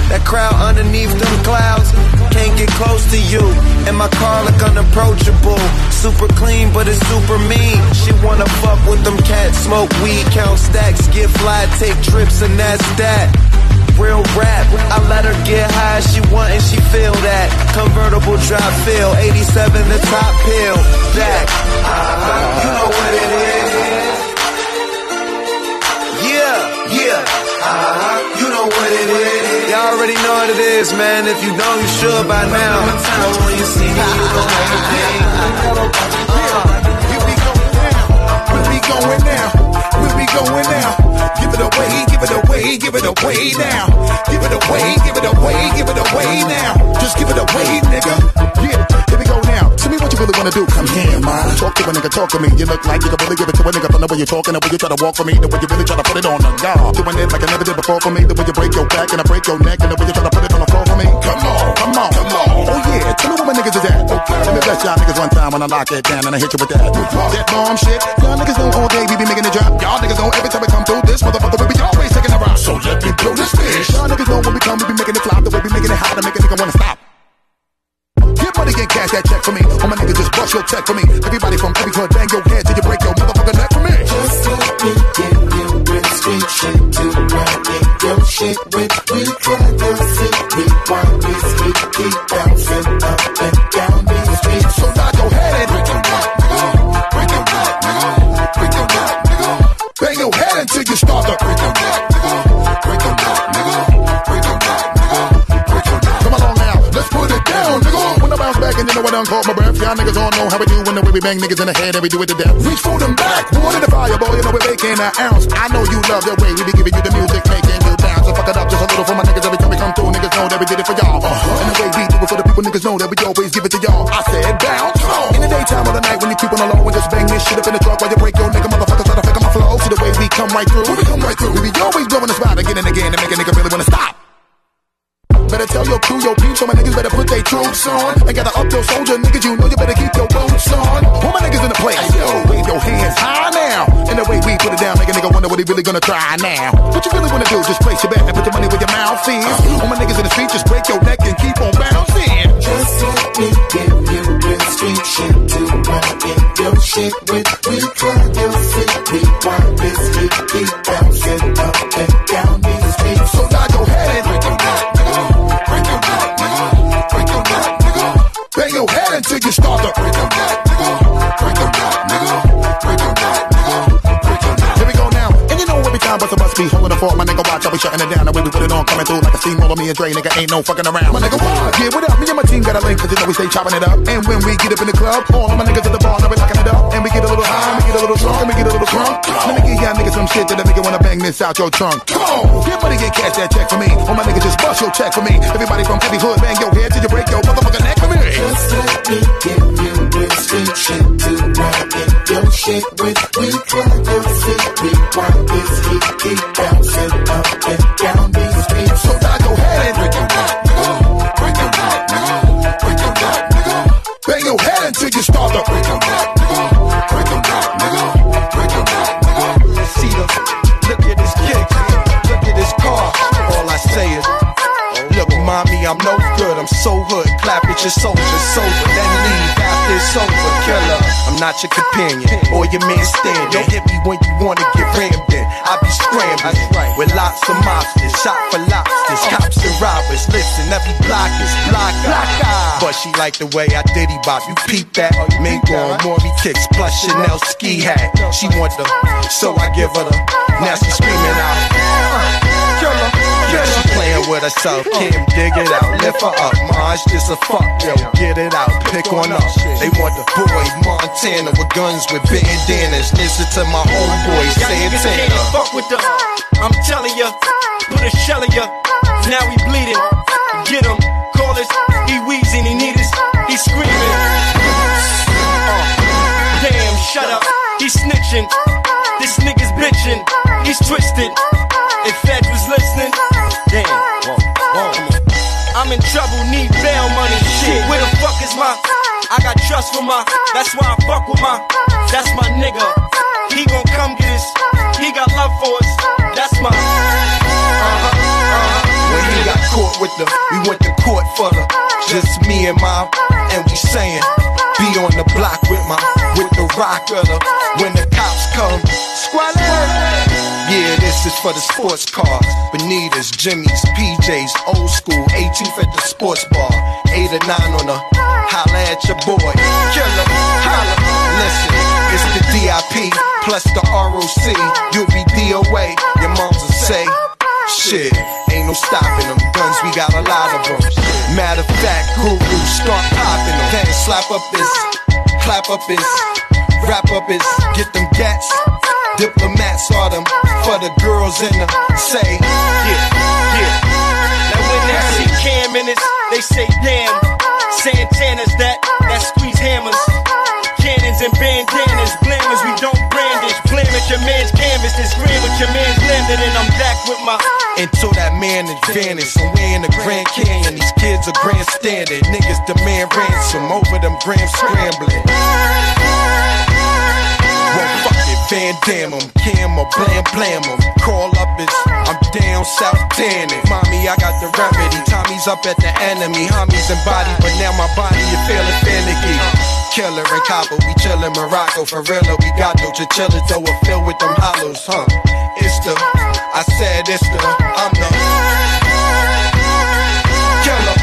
O: underneath them clouds. Can't get close to you, and my car look unapproachable. Super clean, but it's super mean. She wanna fuck with them cats, smoke weed, count stacks, get fly, take trips, and that's that. Real rap, I let her get high, she want and she feel that. Convertible drop feel, eighty-seven the top pill. Back, uh, you know what it is. Yeah, yeah, uh, you know what it is. Y'all already know what it is, man. If you don't, you should by now. When you see me, you know everything.
H: Here we go now. Where we going now? Where we going now? Give it away, give it away, give it away now. Give it away, give it away, give it away now. Just give it away, nigga. Yeah, here we go now. Tell me what you really wanna do. Come here, man. Talk to a nigga, talk to me. You look like you can really give it to a nigga from the way you're talking, the way you try to walk for me, the way you really try to put it on the guard. Doing it like I never did before for me, the way you break your back and I break your neck, and the way you try to put it on the floor for me. Come on, come on, come on. Oh yeah, tell me where my niggas is at. Okay, let me bless y'all niggas one time when I lock it down and I hit you with that. That bomb shit. Y'all niggas know all day we be making it drop. Y'all niggas know every time we come through this motherfucker we be always taking a rock. So let me blow this fish. Y'all niggas know when we come we be making it flop, the way we making it hot to make a nigga wanna stop. Get money and cash that check for me. All my niggas just bust your check for me. Everybody from every hood, bang your head till you break your motherfucking neck for me.
M: Just let me give you real street shit to ride in your shit with me. Try your shit, rewind this beat, keep bouncing up and down these streets.
H: So nod your head and break your back, nigga. Break your back, nigga. Break your back, nigga. Bang your head until you start to break your back, nigga. Break your back, nigga. Break your back, nigga. Break your back. Come along now, let's put it down, nigga. When I bounce back and you know I done caught my breath. Y'all niggas all know how we do when the way we bang niggas in the head and we do it to death. Reach for them back, water the fire, boy, you know we're making an ounce. I know you love the way we be giving you the music, making you bounce. So fuck it up just a little for my niggas every time we come through. Niggas know that we did it for y'all. Uh-huh. And the way we do it for the people, niggas know that we always give it to y'all. I said bounce. In the daytime or the night when you keep on the low and just bang this shit up in the truck while you break your nigga motherfucker try to fake on my flow. See the way we come right through. We come right through. We be always blowing the spot again and again and make a nigga really wanna stop. Better tell your crew, your peeps, so my niggas better put their troops on. Ain't gotta up your soldier, niggas, you know you better keep your boots on. All my niggas in the place, yo, wave your hands high now. And the way we put it down, make a nigga wonder what he really gonna try now. What you really wanna do, just place your bet and put your money where your mouth is. All my niggas in the street, just break your neck and keep on bouncing.
M: Just let me give you real street shit to ride in your shit with me. Try your shit, rewind this beat, keep bouncing up and down these streets.
H: So nod your head and break your back, nigga. Break your back, nigga. Break your back, nigga. Bang your head until you start to break your back, nigga. Break your back, nigga. Break your back, nigga. Break your back. Here we go now. And you know every time but the must be holding the fort, my nigga watch, I be shutting it down. The way we put it on, coming through like a steamroller. Me and Dre, nigga, ain't no fucking around. My nigga, what? Yeah, what up? Me and my team got a link, cause you know we stay chopping it up. And when we get up in the club, all of my niggas at the bar, now we locking it up. And we get a little high, we get a little drunk, and we get a little drunk. Let me give y'all niggas some shit that a nigga wanna bang this out your trunk. Come on, get money, get cash that check for me. All my niggas just bust your check for me. Everybody from every hood, bang your head till you break your motherfucking neck for me.
M: Just let me give you real street shit to ride in your shit with me. Try your shit, rewind this beat, keep bouncing up and down these streets.
H: So nod your head and break your back, nigga. Break your back, nigga. Break your back, nigga. Bang your head until you start to break your back, nigga. Break your back, nigga. Break your back, nigga.
O: See the, look at this kick, look at this car. All I say is, look, mommy, I'm no good. I'm so hood. Clap at your soldier, sober, then leave after it's over. Killer, I'm not your companion or your man stand. Don't hit me when you wanna get rammed in. I be scrambling with lots of mobsters, shot for lobsters, cops and robbers. Listen, every block is block eye. But she like the way I diddy bop. You peep that? Mingo on Maury kicks plus Chanel ski hat. She want the, so I give her the. Now she screaming out. Killer. Yeah, she playing with herself, Kim, dig it out, lift her up, Maj, this a fuck, yo, get it out, pick on up. They want the boy Montana with guns with bandanas. Listen to my homeboy Santana. Fuck with the, I'm telling ya, put a shell in ya. Now he bleeding, get him, call us, he wheezing, he need us, he screaming. Uh, damn, shut up, he snitching, this nigga's bitching, he's twisted. If Fed was listening, damn, whoa, whoa. I'm in trouble, need bail money. Shit, where the fuck is my? I got trust for my. That's why I fuck with my. That's my nigga. He gon' come get us. He got love for us. That's my. Uh huh. Uh huh. When he got court with the, we went to court for the, just me and my, and we saying, be on the block with my, with the rock of the, when the cops come, squad. Yeah, this is for the sports cars, Bonitas, Jimmy's, P J's, old school, eighteenth at the sports bar, eight or nine on the, holla at your boy, killer, holla, listen, it's the D I P, plus the R O C, you'll be D O A, your moms will say, shit, ain't no stopping them, guns, we got a lot of them, matter of fact, Guru, start popping them, then slap up this, clap up his, wrap up his, get them gats, diplomats are them, for the girls in the, say, yeah, yeah.
P: Now when they see Cam in it, they say damn, Santana's that, that squeeze hammers, cannons and bandanas, blammers, we don't brandish, blam at your man's canvas, this grand with your man's landed, and I'm back with my,
O: until that man advantage, somewhere in the Grand Canyon, these kids are grandstanding, niggas demand ransom, over them grams scrambling. Well, fuck it, Van Damme 'em, Cam or Blam Blam 'em. Call up is, I'm down south tanning. Mommy, I got the remedy. Tommy's up at the enemy. Homies and body, but now my body is feeling finicky. Killer and copper, we chillin' Morocco. For real, we got no chinchillas, though we're filled with them hollows, huh? It's the, I said it's the, I'm the killer.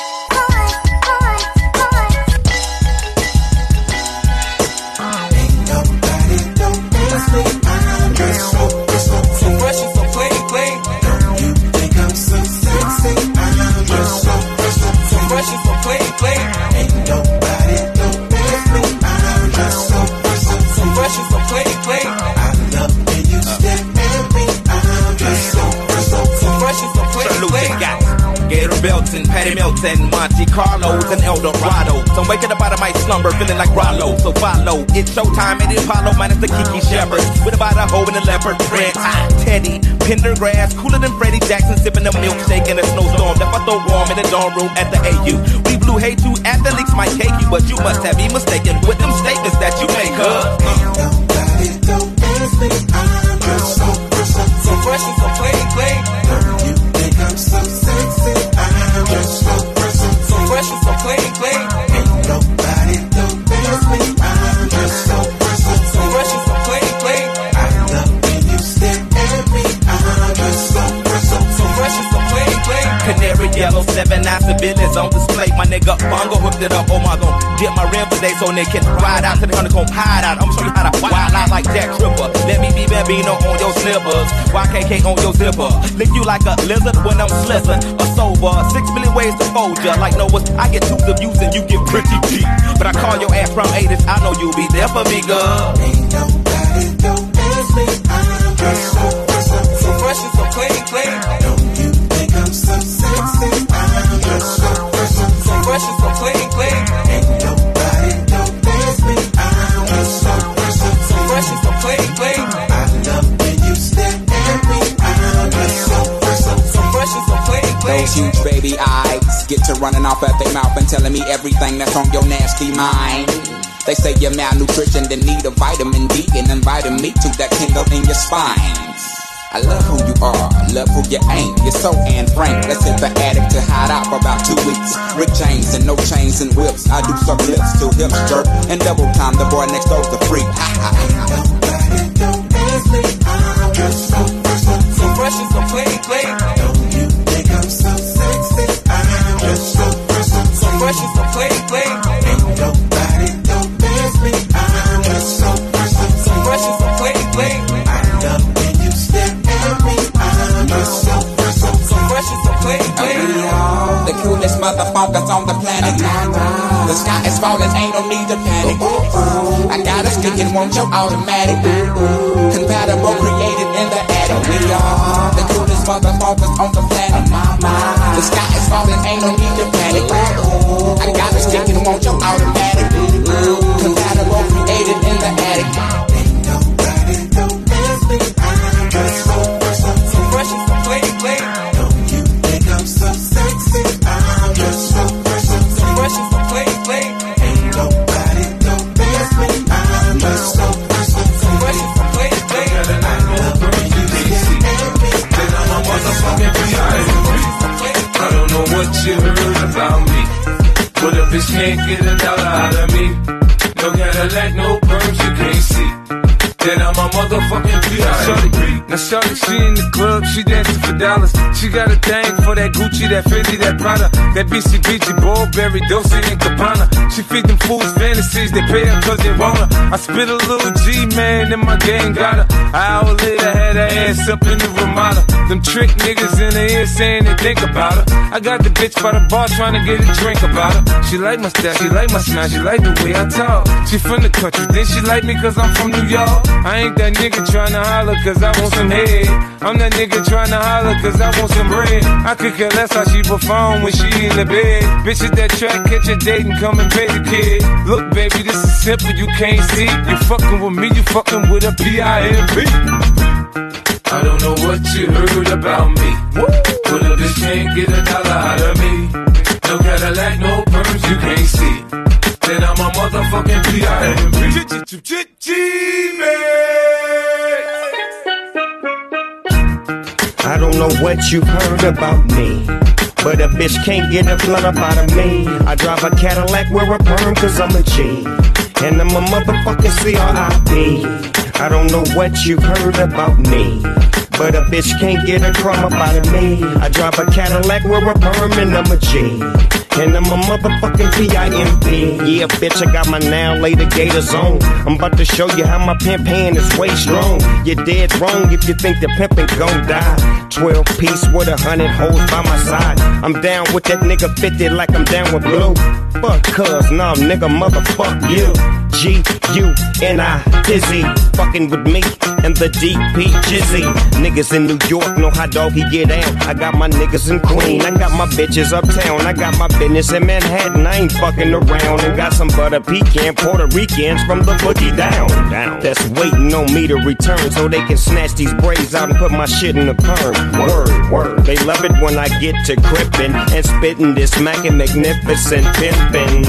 Q: Belton, Patty Melton, Monte Carlos, and El Dorado. So I'm waking up out of my slumber, feeling like Rollo. So follow, it's showtime at the Apollo, minus the Kiki Shepherd. With about a hoe and a leopard print. Teddy, Pendergrass, cooler than Freddie Jackson, sipping a milkshake in a snowstorm. Left I throw warm in the dorm room at the A U. We blew hay too, athletes might take you, but you must have me mistaken with them statements that you make, huh? Nobody don't dance me, I'm just so, so, so fresh and so plain, plain. You think I'm so sexy? I'm just so, so, so fresh and so plain, plain. Ain't nobody don't dance me, I'm just so, so, so fresh and so plain, plain. I love when you stare at me, I'm just so, so, so fresh and so plain, plain. Canary yellow, seven eyes of business on display. My nigga Bongo hooked it up, oh my god. Get my rim today so they can ride out to the honeycomb, hide out. I'm show you how to wild out like Jack Tripper. Let me be Bambino on your slippers, Y K K on your zipper. Lick you like a lizard when I'm slizzing. A sober, six million ways to fold ya. Like Noah's, I get tubes of use and you get pretty deep. But I call your ass from eighties, I know you'll be there for me, girl. Ain't nobody don't dance me, I'm just so, so, so fresh and so clean, clean. Don't you think I'm so sexy? I'm just so, so, so fresh and so clean, clean. Ain't nobody don't dance me, I'm just so, so, so fresh and so clean, clean. I love when you stare at me, I'm just so, so, so fresh and so clean, clean.
R: Those huge baby eyes get to running off at their mouth and telling me everything that's on your nasty mind. They say you're malnutrition, then need a vitamin D, and inviting me to that tingle in your spine. I love who you are, love who you ain't. You're so Anne Frank, let's hit the attic to hide out for about two weeks. Rick chains and no chains and whips. I do suck lips till hips jerk, and double time the boy next door's the freak. Ha ha. Nobody don't dance me, I'm just so, so, so fresh and so clean, clean. Don't you think I'm so sexy? I'm just so, so, so fresh and so clean, clean. Ain't nobody don't dance me, I'm just so, so, so fresh and so clean, clean. I love when you stare at me, I'm just so, so, so fresh and so clean, clean. The coolest motherfuckers on the planet. The sky is falling, ain't no need to panic. I got a stick and want your automatic. Compatible, created in the attic. We are the coolest motherfuckers on the planet. The sky is falling, ain't no need to panic. I got a stick and want your automatic. Compatible, created in the attic. Ain't nobody don't dance me, I'm just so, so, so fresh and so clean, clean. Don't you think I'm so sexy? I'm just so, so, so fresh and so clean, clean. Ain't nobody don't dance me, I'm just so, so, so fresh and so clean, clean. I love when you stare at me, I'm just so, so, so fresh and so clean, clean.
S: about me. But a bitch can't get a dollar out of me. No Cadillac, no perms, you can't see. Then I'm a motherfucking P I.
T: Now shorty, she in the club, she dancing for dollars. She got a thing for that Gucci, that Fendi, that Prada, that B C B G, Burberry, Dolce and Gabbana. She feed them fools fantasies, they pay her cause they want her. I spit a little G, man, and my gang got her. An hour later, had her ass up in the Ramada. Them trick niggas in the ear saying they think about her. I got the bitch by the bar trying to get a drink about her. She like my style, she like my smile, she like the way I talk. She from the country, then she like me cause I'm from New York. I ain't that nigga tryna holler cause I want some head. I'm that nigga tryna holler cause I want some bread. I could care less how she perform when she in the bed. Bitch at that track, catch a date and come and pay the kid. Look baby, this is simple, you can't see. You fucking with me, you fucking with a P I M P.
S: I don't know what you heard about me. But a bitch can't get a dollar out of me. No Cadillac, no perms, you can't see. Then I'm a motherfucking P I M P.
U: I don't know what you've heard about me, but a bitch can't get a blunt up out of me. I drive a Cadillac, wear a perm cause I'm a G, and I'm a motherfucking C R I P. I don't know what you've heard about me, but a bitch can't get a crumb up out of me. I drive a Cadillac, wear a perm, and I'm a G, and I'm a motherfucking P I M P. Yeah, bitch, I got my now later gators on. I'm about to show you how my pimp hand is way strong. You're dead wrong if you think the pimpin' gon' die. Twelve piece with a hundred hoes by my side. I'm down with that nigga fifty like I'm down with Blue. Fuck cuz, nah nigga, motherfuck you. G U N I Dizzy, fucking with me and the D P Jizzy. Niggas in New York know how doggy get down. I got my niggas in Queen, I got my bitches uptown. I got my business in Manhattan, I ain't fucking around. And got some butter pecan Puerto Ricans from the boogie down, down. That's waiting on me to return so they can snatch these braids out and put my shit in the perm. Word, word. They love it when I get to crippin' and spittin' this smackin' magnificent pimpin'.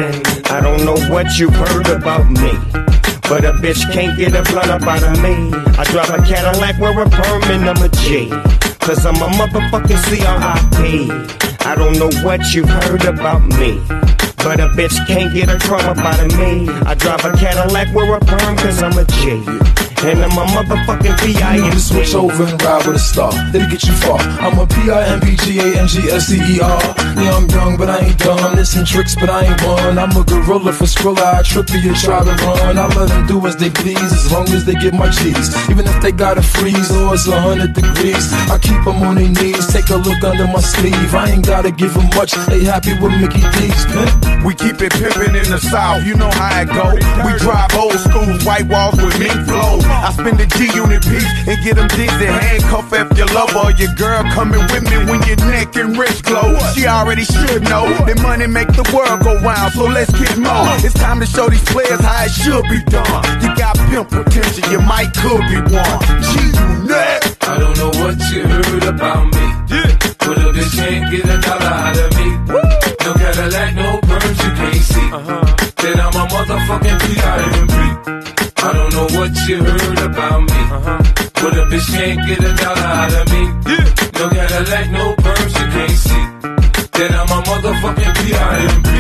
U: I don't know what you've heard about me, but a bitch can't get a blunt up out of me. I drive a Cadillac, wear a perm, and I'm a G, cause I'm a motherfucking C R I P. I don't know what you've heard about me, but a bitch can't get a crumb up out of me. I drive a Cadillac, wear a perm, cause I'm a G, and I'm a motherfucking P I M P.
V: Switch over and ride with a star, that'll get you far. I'm a P I M P G A N G S T E R. Yeah, I'm young, but I ain't dumb. There's some tricks, but I ain't one. I'm a gorilla for Skrilla, I trip you, try to run. I let them do as they please, as long as they get my cheese. Even if they gotta freeze or it's a hundred degrees, I keep them on their knees, take a look under my sleeve. I ain't gotta give them much, they happy with Mickey D's, pimp.
B: We keep it pimpin' in the South, you know how it go. We drive old school, white walls with mink flow. I spend a G unit piece and get them dizzy. Handcuff if your lover or your girl coming with me when your neck and wrist glow. She already should know that money make the world go round, so let's get more. It's time to show these players how it should be done. You got pimp potential, you might could be one. G-Unit.
S: I don't know what you heard about me, but a bitch can't get a dollar out of me. No Cadillac, no perms, you can't see. Then I'm a motherfucking P I M P. I don't know what you heard about me, but a bitch can't get a dollar out of me. No Cadillac, no perms, you can't see. Then I'm a motherfucking P I M P.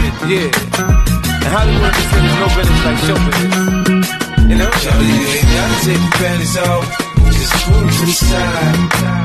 T: Yeah. And Hollywood just said there's no business like show business. You know?
S: Shawty, you ain't gotta take your panties off, just move to the side.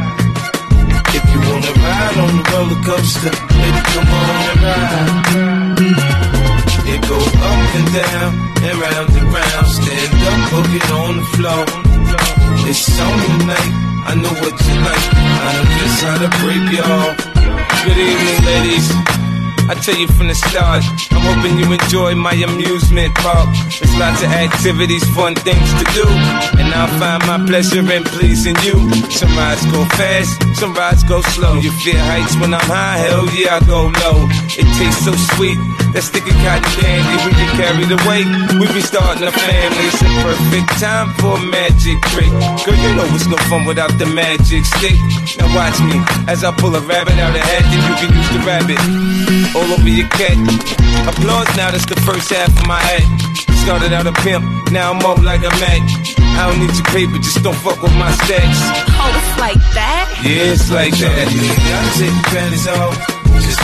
S: If you wanna ride on the roller coaster, baby, come on and ride. It go up and down and round and round. Stand up, hook it on the floor. It's on tonight, I know what you like. I know just how to break y'all.
T: Good evening, ladies. I tell you from the start, I'm hoping you enjoy my amusement park. There's lots of activities, fun things to do, and I'll find my pleasure in pleasing you. Some rides go fast, some rides go slow. You fear heights when I'm high, hell yeah, I go low. It tastes so sweet, that sticky cotton candy. We get carried away, we be starting a family. It's a perfect time for a magic trick. Girl, you know it's no fun without the magic stick. Now watch me, as I pull a rabbit out of the hat, then you can use the rabbit all over your cat. Applause now, that's the first half of my act. Started out a pimp, now I'm up like a Mac. I don't need your paper, just don't fuck with my stacks.
W: Oh, it's like that?
T: Yeah, it's like that.
S: You ain't gotta take your panties off, just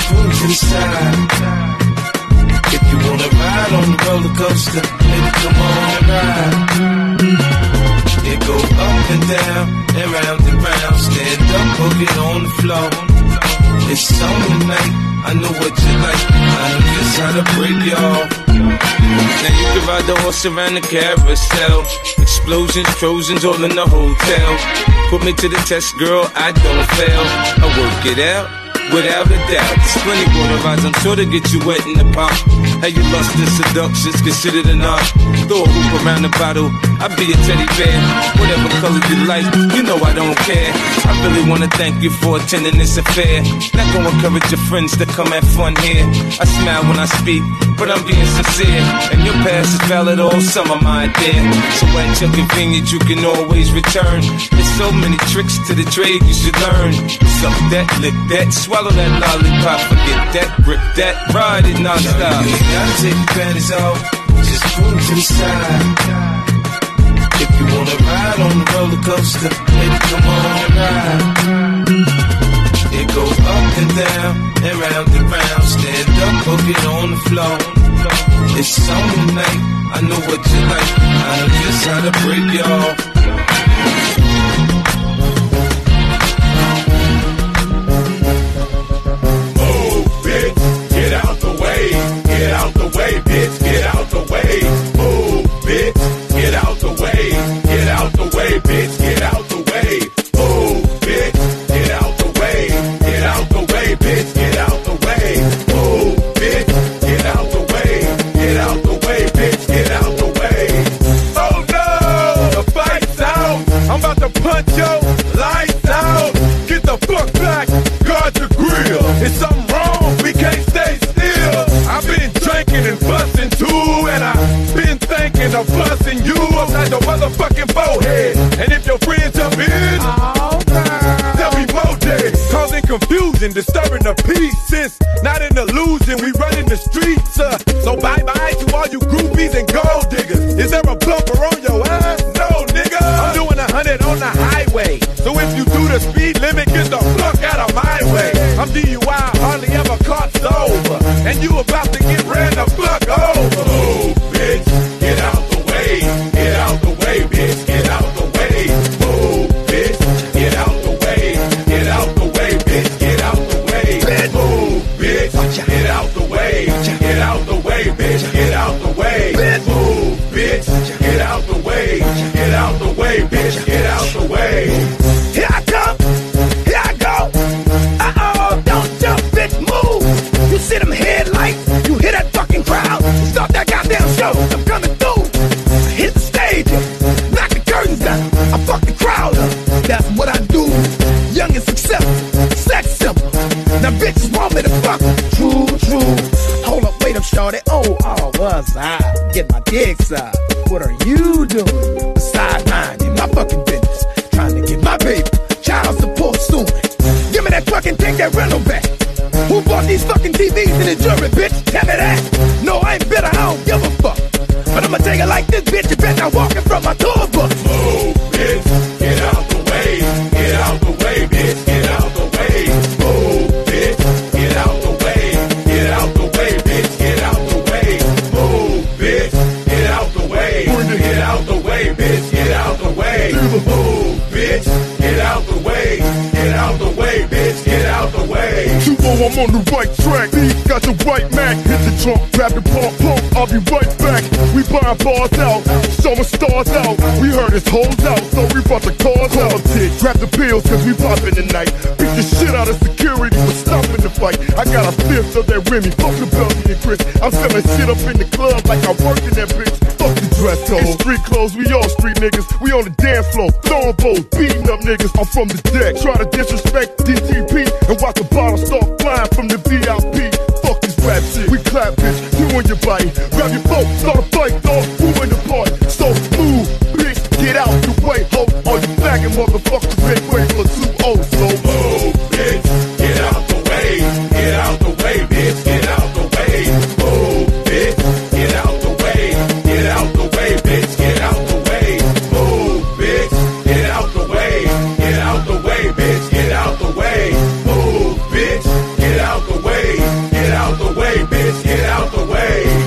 S: move to the side. If you wanna ride on the roller coaster, baby, come on and ride. It go up and down and round and round. Stand up, hook it on the floor. It's on tonight, I know what you like. I know just how to break y'all. Now you can ride the horse around the carousel. Explosions, Trojans all in the hotel. Put me to the test, girl, I don't fail. I work it out, without a doubt. There's plenty water rides, I'm sure to get you wet in the pot. How you lust and seduction's considered an art. Throw a hoop around the bottle, I'll be a teddy bear. Whatever color you like, you know I don't care. I really wanna thank you for attending this affair. Not gonna encourage your friends to come have fun here. I smile when I speak, but I'm being sincere. And your past is valid all summer, my dear. So at your convenience, you can always return. There's so many tricks to the trade you should learn. Suck that, lick that, swallow that lollipop. Forget that, grip that, ride it non-stop. You gotta take your panties off, just move to the side. If you wanna ride on the roller coaster, baby, come on and ride. It goes up and down and round and round. Stand up, hook it on the floor. It's on tonight, I know what you like. I know just how to break y'all.
B: Get out the way, get out the way, bitch, get out the way. Move, bitch, get out the way, get out the way, bitch, get out the way. Move, bitch, get out the way, get out the way, bitch, get out the way. Move, bitch, get out the way, get out the way, bitch, get out the way. Oh no, the fight's out. I'm about to punch your lights out. Get the fuck back, guard the grill. It's something wrong, we can't stay still. I've been drinking and busting too, and I've been thinking of busting you upside your motherfucking forehead. And if your friends jump in, there'll be more days. Causing confusion, disturbing the peace. Since not an illusion, we run in the streets. Uh, so bye bye to all you groupies and gold diggers. Is there a bumper on your ass? No, nigga. I'm doing a hundred on the highway. So if you do the speed limit, get the fuck out of my way. I'm D U I, hardly ever caught sober. And you about to get ran the fuck over. Move, bitch, get out the way. Get out the way, bitch, get out the way. Move, bitch, get out the way. Get out the way, bitch, get out the way. Move, bitch, get out the way. Get out the way, bitch, get out the way. Move, bitch, get out the way. Get out the way, bitch, get out the way.
H: Here I come, here I go. Uh-oh, don't jump, bitch, move. You see them headlights, you hear that fucking crowd. Start that goddamn show, I'm coming through. I hit the stage, knock the curtains down. I fuck the crowd up, that's what I do. Young and successful, sex simple. Now bitches want me to fuck. True, true. Hold up, wait up, shorty. Oh, oh, was I? Get my dick sucked. What are you doing? Besides minding my fucking business. Trying to get my baby child support soon. Give me that fucking, take that rental back. Who bought these fucking T Vs in the jury, bitch? Tell me that. No, I ain't bitter, I don't give a fuck. But I'ma take it like this, bitch. You better not walking from my tour bus.
B: Move, bitch, get out the way. Get out the way, bitch, get out the way. Move, bitch, get out the way. Get out the way, bitch, get out the way. Move, bitch, get out the way. Get out the way, bitch, get out the way. Move, bitch, get out the way. Get out the way, bitch, get out the way.
J: two oh, I'm on the right track. B got the right Mac. Hit the trunk, grab the pump, pump. I'll be right back. We buying bars out, showing stars out. We heard his hoes out, so we brought the cars out. Grab the pills, cause we poppin' tonight. Beat the shit out of security for stopping the fight. I got a fifth of that Remy, fuck the Belly and Chris. I'm selling shit up in the club like I work in that bitch. Fuck the dress code. In street clothes, we all street niggas. We on the dance floor, throwing bows, beating up niggas. I'm from the deck, try to disrespect D T P and watch the bottle start flying from the V I P. Fuck this rap shit, we clap bitch, you on your body. Grab your boat, start a fight, dog, who in the party? So move, bitch, get out the way, ho. All you faggot motherfuckers make way for two oh. So
B: move, bitch, get out the way. Get out the way, bitch, get out the way. Move, bitch, get out the way. Get out the way, bitch, get out the way. Move, bitch, get out the way. Get out the way, bitch, get out the way. Move, bitch, get out the way.
A: way, bitch, get out the way.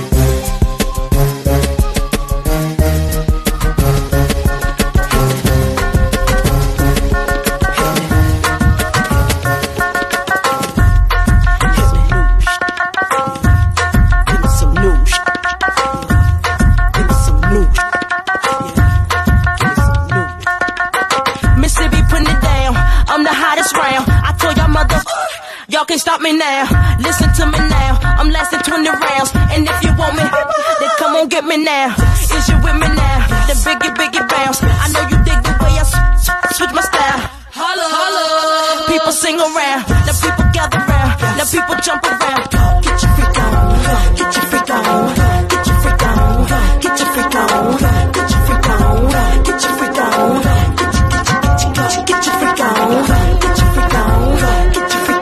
D: Y'all can't stop me now. Listen to me now. I'm lasting twenty rounds. And if you want me, then come on get me now. Is you with me now? The biggie, biggie bounce. I know you dig the way I s- switch my style. Holla, holla. People sing around. Now people gather round. Now people jump around. Get your freak on. Get your freak on. Get your freak on. Get your freak on. Get your freak on. Get your freak on. Get your freak on. Get your freak on.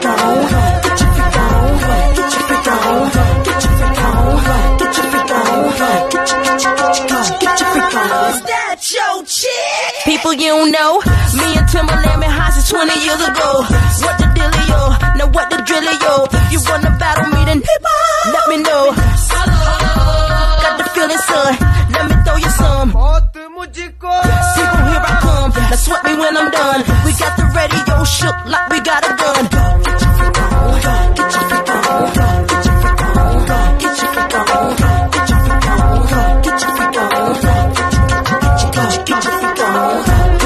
D: People you don't know, me and Timberland been high since twenty years ago. What the dealio? Now what the drillio? If you wanna battle me, then let me know. Got the feeling, son. Let me throw you some. People, here I come. Now sweat me when I'm done. We got the radio shook like we got a gun. Get your freak on. Get your freak on. Get your freak on. Get your freak on. Get your freak on. Get your freak on. Get your freak on.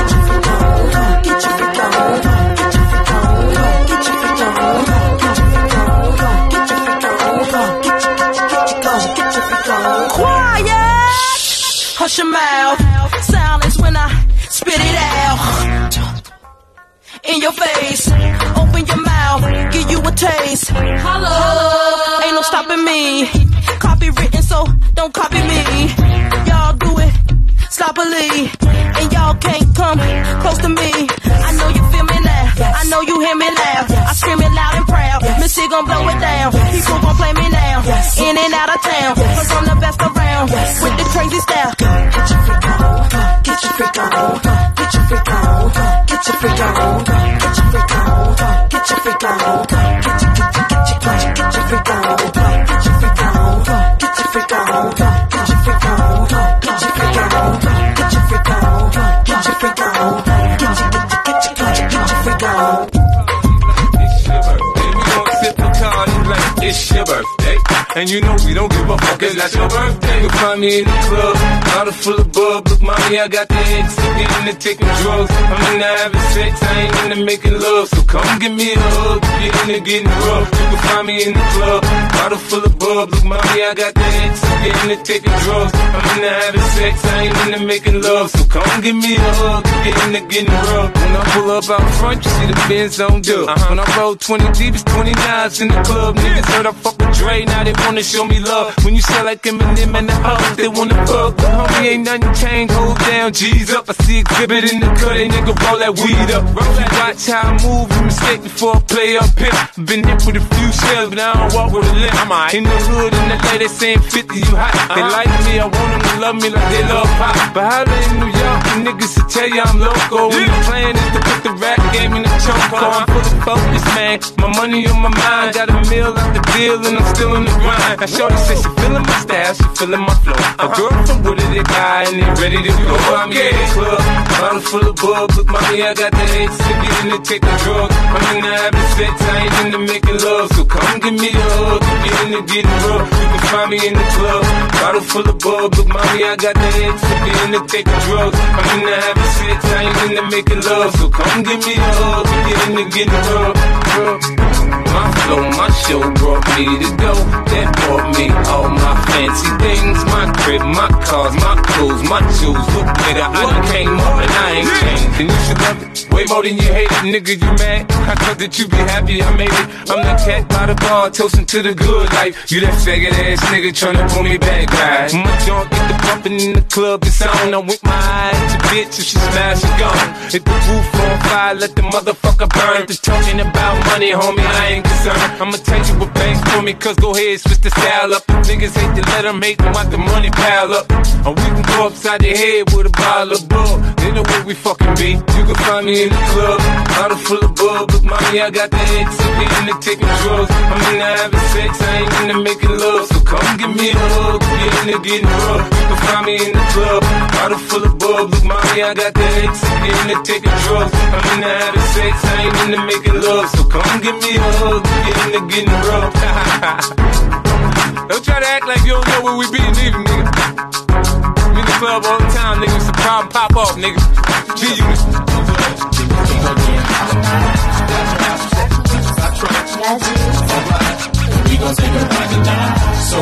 D: Hush your mouth, silence when I spit it out. In your face, open your mouth, give you a taste. Hello, ain't no stopping me. Copywritten, so don't copy me. Y'all do it sloppily, and y'all can't come close to me. I know you feel me now, I know you hear me loud. I scream it loud and proud, Missy gon' blow it down. People gon' play me now, in and out of town, cause I'm the best around, with the crazy style. Get your freak on, get your freak on, get your freak on, get your freak on, get your freak on, get your freak on, get your get your get your get your freak on, get your freak on, get your freak on, get your freak on, get your freak on, get your freak on, get your freak on, get your get your get your get your freak on.
T: It's your birthday, and you know we don't give a fuck, it's not your birthday. You'll find me in the club, bottle full of bub. Look, mommy, I got the ecstasy, get into taking drugs. I'm into having sex, I ain't into making love. So come give me a hug, get into getting rough. You can find me in the club, bottle full of bub. Look, mommy, I got the ecstasy, get into taking drugs. I'm into having sex, I ain't into making love. So come give me a hug, get into getting rough. When I pull up out front, you see the Benz on dub. Uh-huh. When I roll twenty deep, it's twenty-nines in the club. Niggas heard I fuck with Dre, now they wanna show me love. When you sell like Eminem and the hoes, they wanna fuck. Homie, ain't nothing changed, hold down, G's up. I see exhibit in the cut, they nigga roll that weed up. Watch how I move, you mistake before I play up pimp. Been hit with a few shells, but I don't walk with a limp. In the hood, in the lady saying fifty, you hot. They like me, I want them to love me like they love pop. But how they in New York, the niggas to tell you I'm loco. When the plan is to put the rap game in the choke. I'm full of focus, man. My money on my mind, got a meal out the deal, and I'm still in the grind. Now shorty says she feeling my style, she feeling my flow. A girl from Wooded, they guy, and they ready to go. I'm in the club, bottle full of bub. Look, mommy, I got the H to get in to take the drug. I'm into having sex, I ain't into making love. So come give me a hug, get in to getting rough. You can find me in the club, bottle full of bub. Look, mommy, I got the H to get in to take the drugs. I'm into having sex, I ain't into making love. So come give me a hug, get in to getting rough. My flow, my show brought me to go. That brought me all my fancy things. My crib, my cars, my clothes, my shoes. Look nigga, I done came up and I ain't changed. And you should love it way more than you hate it. Nigga, you mad? I thought that you be happy I made it. I'm the cat by the bar, toasting to the good life. You that faggot ass nigga tryna pull me back, right? My junk get the bumping in the club, it's on. I'm with my eyes to bitch, if she smash, she gone. If the roof on fire, let the motherfucker burn. Just talking about money, homie, I ain't concerned. I'ma tell you what banks for me, cause go ahead, switch the style up. Niggas hate to let them hate them, want the money pile up. Or we can go upside the head with a bottle of bug. They know where we fucking be. You can find me in the club, bottle full of bug. Look, mommy, I got the X, I'm into taking drugs. I'm into having sex, I ain't into making love. So come give me a hug, get into getting rough. You can find me in the club, bottle full of bug. Look, mommy, I got the X, I'm into taking drugs. I'm into having sex, I ain't into making love. So come give me a hug, get into getting rough. Don't try to act like you don't know where we be, nigga, nigga. I'm in the club all the time, nigga. It's a problem, pop off, nigga. G-Unit.
S: We gon' take a ride tonight. So,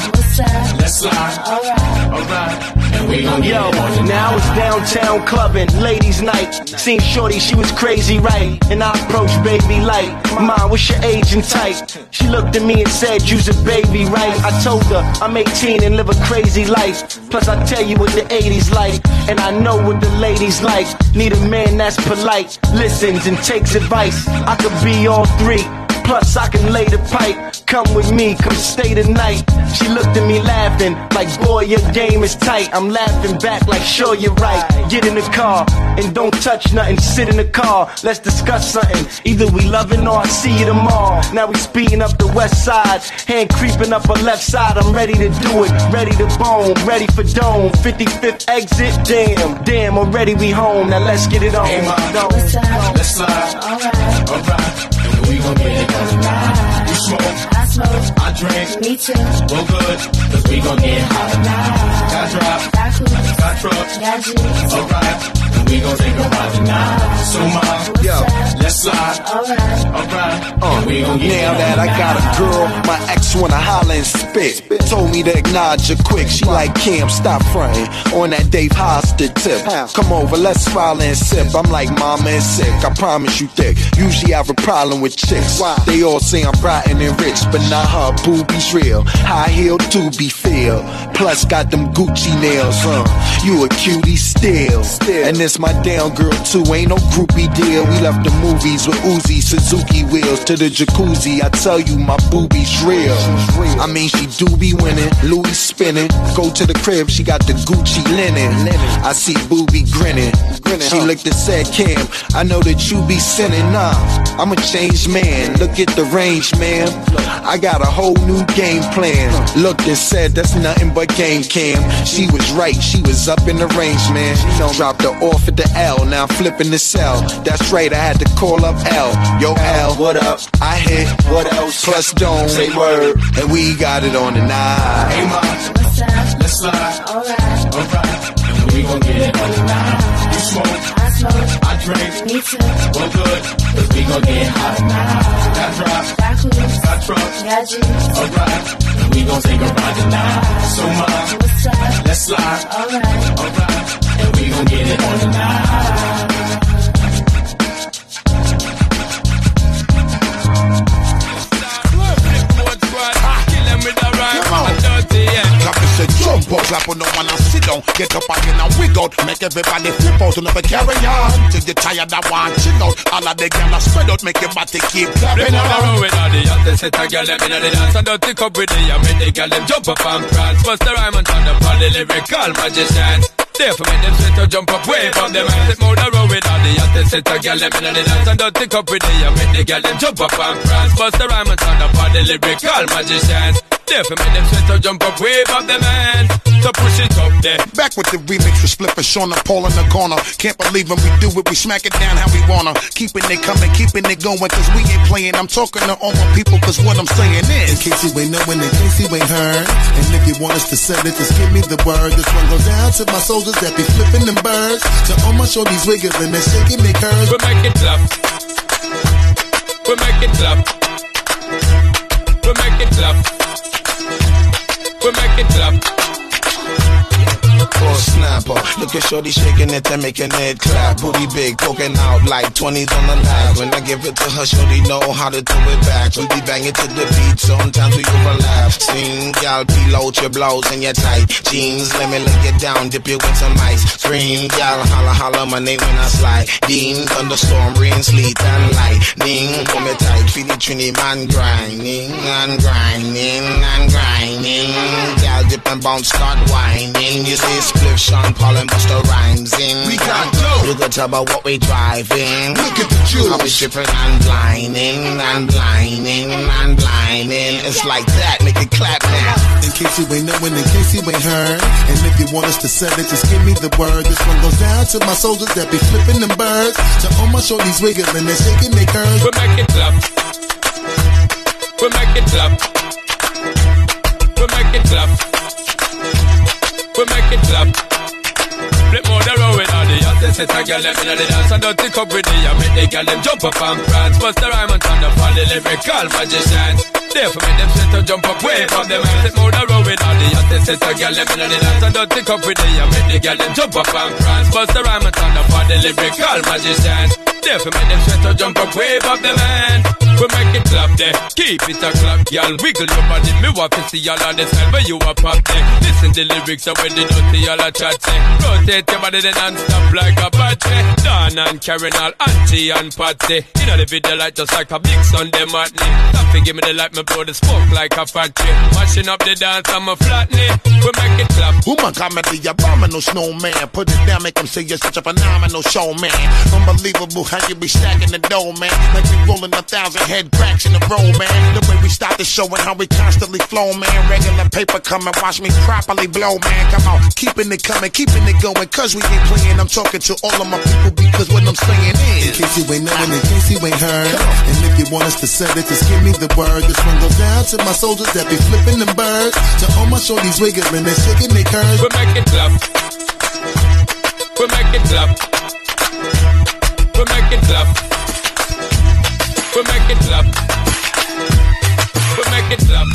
S: mama, let's slide. Alright, alright.
U: Yo, now it's downtown clubbing, ladies' night. Seen shorty, she was crazy, right? And I approached baby like, Mom, what's your age and type? She looked at me and said, you's a baby, right? I told her, I'm eighteen and live a crazy life. Plus I tell you what the eighties like, and I know what the ladies like. Need a man that's polite, listens and takes advice. I could be all three. Plus I can lay the pipe. Come with me, come stay the night. She looked at me laughing, like boy your game is tight. I'm laughing back like sure you're right. Get in the car, and don't touch nothing. Sit in the car, let's discuss something. Either we loving or I see you tomorrow. Now we speeding up the west side, hand creeping up her left side. I'm ready to do it, ready to bone, ready for dome. fifty-fifth exit, damn, damn, already we home. Now let's get it on.
S: Hey mom, let's slide. Alright, alright. We gon' get it on tonight. You smoke, I smoke, I drink, me too. Well good, cause we gon' get hot tonight. Got drop, got cruise, got trucks, got juice. Alright, and we gon' take a ride tonight. So mom, yo, let's slide. Alright, alright.
O: Uh, we gon' get now that I got a girl, my ex wanna holler and spit. Told me to acknowledge her quick. She like Cam, stop frontin' on that Dave Hoster tip. Come over, let's smile and sip. I'm like mama and sick, I promise you thick. Usually I have a problem with chicks. They all say I'm rotten and rich, but not her boobies real. High heel to be feel. Plus got them Gucci nails, huh? You a cutie still. And this my down girl too, ain't no groupie deal. We left the movies with Uzi, Suzuki wheels to the jacuzzi. I tell you my boobies real. I mean she do be winning, Louis spinning. Go to the crib, she got the Gucci linen. I see Boobie grinning. She looked and said, Cam, I know that you be sinning. Nah, I'm a changed man. Look at the range, man. I got a whole new game plan. Looked and said, that's nothing but game Cam. She was right, she was up in the range, man. Dropped her off at the L, now I'm flipping the cell. That's right, I had to call up L. Yo, L, what up? I hit, what else? Plus don't say word, and we got it on tonight.
S: Hey, mom, what's up? Let's slide. Alright, alright. And we gon' get it on tonight. You smoke, I smoke, I drink, me too. Well good, cause we gon' get hot tonight. Got drop, got cruise, got trucks, got juice. Alright, and we gon' take a ride tonight. So mom, what's up? Let's slide. Alright, alright. And we gon' get it on tonight.
B: Clap and say jump up, clap on no one and sit down. Get up again and wig out. Make everybody flip out and never carry on. Till you tired that one chill out. All of the girls spread out, make your body keep clapping
E: around. With all the youngsters, set a girl them in the dance and don't take up with the young men. They girl them jump up and prance. Bust the rhyme and turn up all the lyrical magicians. Therefore make them sweat to jump up, wave up them hands. Take more the road with all the youngsters, set a girl them in the dance and don't take up with the young men. They girl them jump up and prance. Bust the rhyme and turn up all the lyrical magicians. Therefore make them sweat to jump up, wave up them hands. So push it up there.
B: Back with the remix with Split for Sean and Paul in the corner. Can't believe when we do it, we smack it down how we wanna. Keeping it coming, keeping it going, cause we ain't playing. I'm talking to all my people, cause what I'm saying is,
H: in case you ain't knowing, in case you ain't heard, and if you want us to sell it, just give me the word. This one goes down to my soldiers that be flipping them birds. To all my shorties wiggles and they shaking their curves.
E: We make it clap. We make it clap. We make it clap. We make it clap.
O: Oh snapper, look at shorty shaking it and making it clap. Booty big, poking out like twenties on the lap. When I give it to her, shorty know how to throw it back. We be banging to the beat, sometimes we overlap. Sing, yeah,
G: gal, preload your blows and your tight jeans. Let me look you down, dip you with some ice. Scream, gal, holla, holla, my name when I slide. Dean, thunderstorm, rain, sleet, and lightning. Pull me tight, feel the trini man grinding, and grinding, and grinding. Gal, dip and bounce, start whining. You see Spliff, Sean Paul, and Busta Rhymes in.
H: We got dope.
G: You could tell about what we driving.
H: Look at the juice.
G: I'll be stripping and blinding, and blinding, and blinding. It's like that, make it clap now.
H: In case you ain't knowing, in case you ain't heard. And if you want us to sell it, just give me the word. This one goes down to my soldiers that be flipping them birds. To all my shorties wiggling, they're shaking their curves.
E: We make it clap. We make it clap. We make it clap. We make it clap. Flip more the road with all the youngsters. Set a girl them in the dance and don't think up with the I make the girl them jump up and prance. Bust the rhyme and turn up all the lyrical magicians. Therefore make them set to jump up way from them. Flip more the road with all the youngsters. Set a girl them in the dance and don't think up with the I make the girl them jump up and prance. Bust the rhyme and turn up all the lyrical magicians. Therefore make them set to jump up way from them. We make it clap there, keep it a clap, y'all. Wiggle your body, me want to see y'all on the style where you a pop there. Listen the lyrics and when they don't see y'all a chat say. Rotate your body then and stop like a battery. Dawn and Karen all auntie and Patsy. You know the video light just like a big Sunday matinee. Stop to give me the light, me blow the smoke like a factory. Mashing up the dance, I'm a flattening. We make it clap.
H: Who my comedy, abominable snowman. Put it down, make them say you're such a phenomenal showman. Unbelievable how you be stacking the dough, man. Like we rolling a thousand head cracks in the road, man. The way we start the show and how we constantly flow, man. Regular paper come and watch me properly blow, man. Come on, keeping it coming, keeping it going, cause we ain't playing. I'm talking to all of my people because what I'm saying is, in case you ain't knowing, in case you ain't heard, and if you want us to sell it, just give me the word. This one goes down to my soldiers that be flipping them birds. To all my shorties wiggling, they're shaking their curves.
E: We make it clap. We make it clap. We make it clap. We make it clap. We make it clap.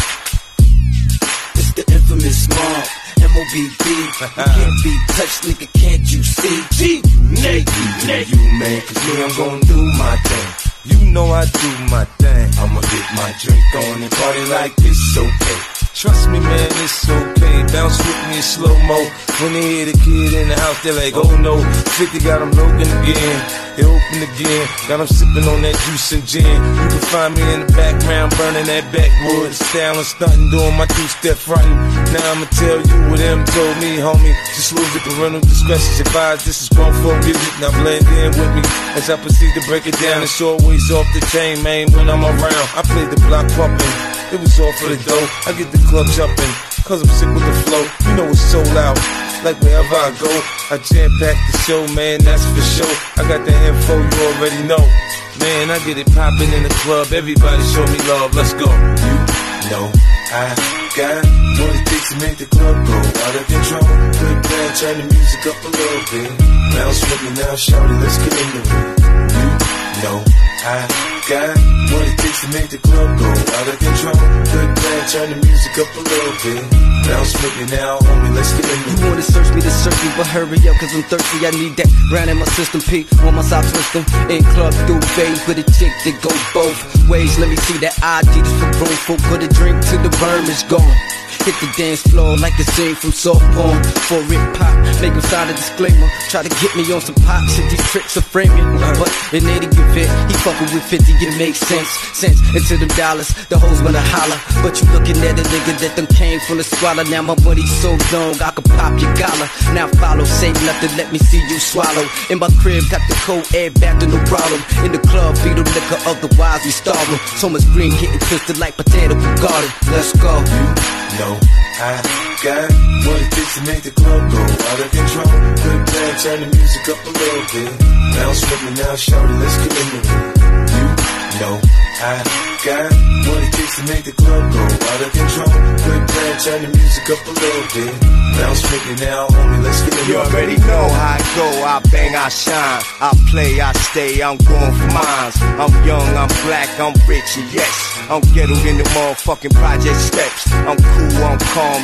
I: It's the infamous Mark, M O B B. You can't be touched, nigga, can't you see? G, Nate, Nate. You, man, cause me, I'm gon' do my thing.
S: You know I do my thing. I'ma get my drink on and party like this, okay? Trust me, man, it's okay. Bounce with me in slow-mo. When they hear the kid in the house, they're like, oh no. fifty got them broken again. They open again. Got them sipping on that juice and gin. You can find me in the background, burning that backwood. Style and stunting, doing my two-step frontin'. Now I'ma tell you what them told me, homie. Just lose the parental discretion advised. This is grown folk music. Now blend in with me as I proceed to break it down. It's always off the chain, man, when I'm around. I play the block pumping. It was all for the dough. I get the club jumping, cause I'm sick with the flow. You know it's so loud, like wherever I go. I jam-pack the show, man, that's for sure. I got the info, you already know. Man, I get it poppin' in the club. Everybody show me love, let's go.
I: You know I got what it takes to make the club go out of control. Good man, turn the music up a little bit. Bounce with me now, shout it, let's get into it. You know I got what it takes to make the club go out of control. Good man, turn the music up a little bit. Bounce with me now, homie, let's get into it.
W: You wanna search me to search me, but hurry up, cause I'm thirsty. I need that round in my system, P on my side twisting. In club through phase with a chick that go both ways. Let me see that I D for room for put a drink till the worm is gone. Hit the dance floor like a scene from soft porn. For it pop, make him sign a disclaimer. Try to get me on some pop shit, these tricks are framing. But in any event, he fucking with fifty, it makes sense. Sense into them dollars, the hoes wanna holler. But you looking at a nigga that them came from the squalor. Now my money's so long, I can pop your collar. Now follow, say nothing, let me see you swallow. In my crib, got the cold air back to no problem. In the club, feed the liquor, otherwise we starving. So much green getting twisted like potato garden. Let's go.
I: You know I got what it takes to make the club go out of control. Good plan, turn the music up a little bit. Bounce with me now, shout it, let's get into it. You know I got what it takes to make the club go out of control. Good plan, turn the music up a little bit. Bounce with me now, homie, let's get into it.
G: You already know how I go, I bang, I shine. I play, I stay, I'm going for mines. I'm young, I'm black, I'm rich, and yes, I'm ghetto in the motherfucking project steps. I'm cool, I'm calm, you looking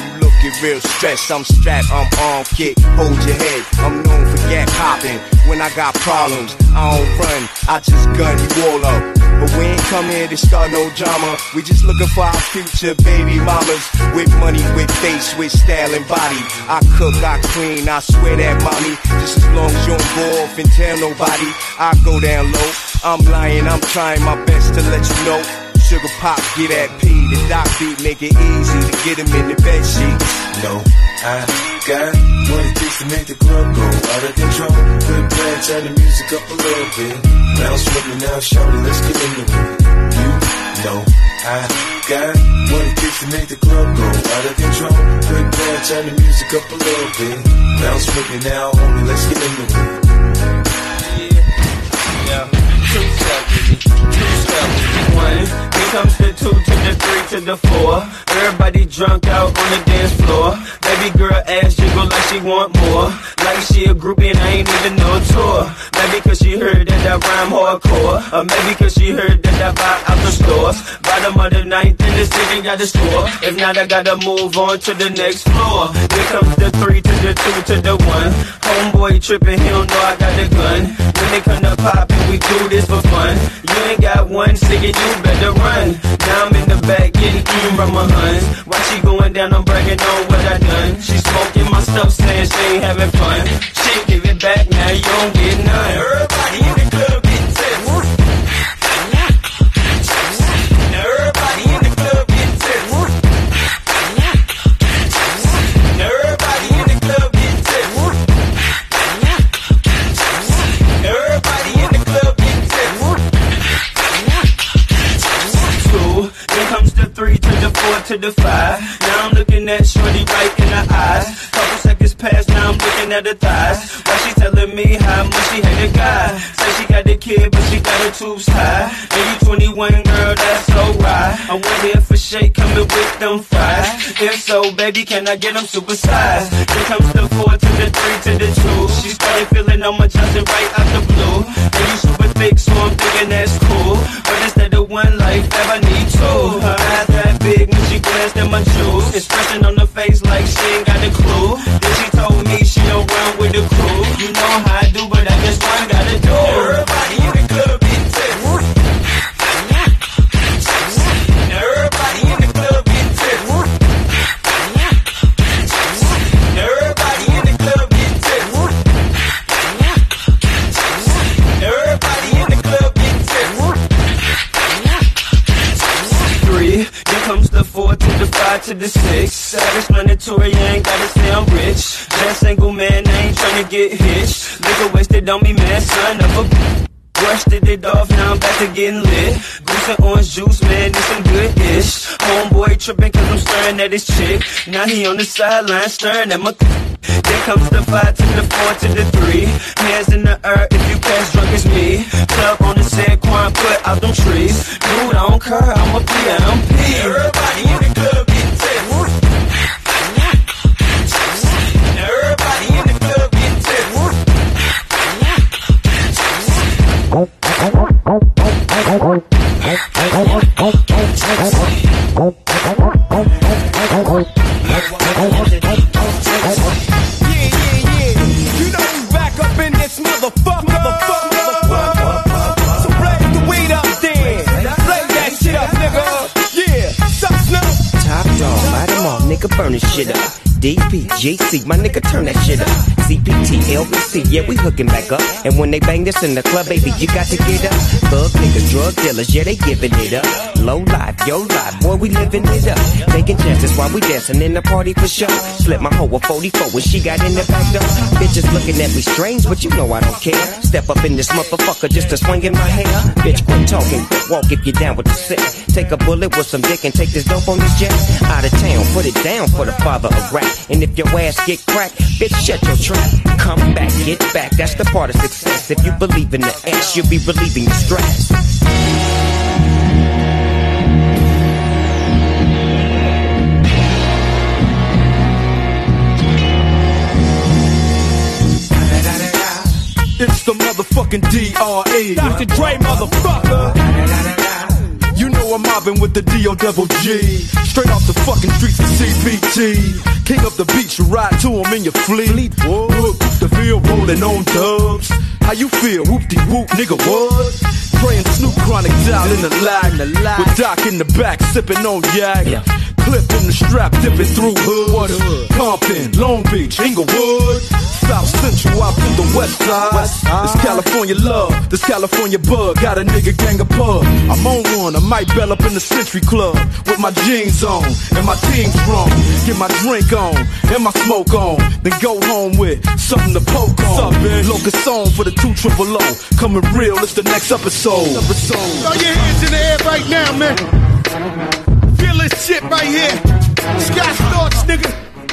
B: get real stressed. I'm strapped, I'm on kick, hold your head. I'm known for gap popping. When I got problems, I don't run, I just gun you all up. But we ain't come here to start no drama. We just looking for our future baby mamas. With money, with face, with style and body. I cook, I clean, I swear that mommy. Just as long as you don't go off and tell nobody, I go down low. I'm lying, I'm trying my best to let you know. Sugar pop, get that P, the doc beat, make it easy to get him in the bed sheets.
I: No, I got what it takes to make the club go out of control. Good plan, turn the music up a little bit. Bounce with me now, shout it, let's get into it. You know I got what it takes to make the club go out of control. Good plan, turn the music up a little bit. Bounce with me now, homie, let's get into it.
C: Yeah, yeah. Two step with me, two step with me. One, here comes the two to the three to the four. Everybody drunk out on the dance floor. Baby girl ass jiggle like she want more. Like she a groupie and I ain't even no tour. Maybe cause she heard that I rhyme hardcore. Or maybe cause she heard that I buy out the stores. Bottom of the ninth in the city got the store. If not I gotta move on to the next floor. Here comes the three to the two to the one. Homeboy tripping, he don't know I got the gun. When they come to pop and we do this for fun. You ain't got one cigarette, you better run. Now I'm in the back getting eaten from my huns. While she going down, I'm bragging on what I done. She smoking my stuff, saying she ain't having fun. She give it back, now you don't get none. Everybody in the club getting tips. Now everybody in the club getting tips. Now everybody in the club getting tips. Everybody in the club getting tips. Two, then comes the three to the four to the five. Now I'm looking at shorty right in the eyes. Couple seconds past, now I'm looking at her thighs. While she telling me how much she hate a guy. Say she got the kid, but she got her tubes tied. And you twenty-one, girl, that's so right. I went here for shake, coming with them fries. If so, baby, can I get them supersized? Then comes the four to the three to the two. She started feeling on my Johnson right out the blue. And you super thick, so I'm thinking that's cool. But instead of one life, that I need two. Her eyes that big when she glanced at my jewels. Expression on her face like she ain't got a clue. Then she told me she don't run with the crew. You know how I do, but I guess one gotta do. Everybody in the club getting tips. Now everybody in the club getting tips. Now everybody in the club getting tips. Now everybody in the club getting tips. Three, then comes the four to the five to the six. Self-explanatory, you ain't gotta say I'm rich. Just single man, I ain't tryna get hitched. Liquor wasted on me, man, son of a brushed it off, now I'm back to getting lit. Goose and orange juice, man, this some good-ish. Homeboy tripping cause I'm staring at his chick. Now he on the sideline staring at my Then comes the five to the four to the three. Hands in the air if you pass drunk as me. Club on the set, Quan put out them trees. Dude, I don't care, I'm a P M P. Everybody in the club getting tips. Everybody in the club getting tips.
U: Nigga burning shit up. D P G C, my nigga turn that shit up. C P T, L B C, yeah we hooking back up. And when they bang this in the club, baby, you got to get up. Thug niggas, drug dealers, yeah they giving it up. Low life, yo life, boy we living it up. Taking chances while we dancing in the party for sure. Slip my hoe a forty-four when she got in the back door. Bitches looking at me strange, but you know I don't care. Step up in this motherfucker just to swing in my hair. Bitch, quit talking, quit walk if you down with the sick. Take a bullet with some dick and take this dope on this jet. Out of town, put it down for the father of rap. And if your ass get cracked, bitch, shut your trap. Come back, get back, that's the part of success. If you believe in the ass, you'll be relieving the stress.
F: It's the motherfucking D R E Doctor Dre, motherfucker. You know I'm mobbing with the D O double G. Straight off the fucking streets of C P T.
K: King up the beach, you ride to him in your fleet. Look, the field rolling on dubs. How you feel? Whoop-de-whoop, nigga, what? Praying Snoop Chronic down in the lag. With Doc in the back, sipping on yak. Yeah. Clip in the strap, dipping through hood. What hood? Compton, Long Beach, Inglewood. South Central, out to the west side. West side. This California love, this California bug. Got a nigga gang of pub. I'm on one, I might bell up in the Century Club. With my jeans on, and my team strong. Get my drink on, and my smoke on. Then go home with something to poke on. Locust song for the two triple O. Coming real, it's the next episode. episode.
L: Throw your hands in the air right now, man. Feel this shit right here. Sky Storch, nigga.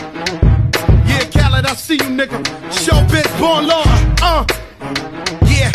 L: Yeah, Khaled, I see you, nigga. Showbiz, born law. Uh, yeah.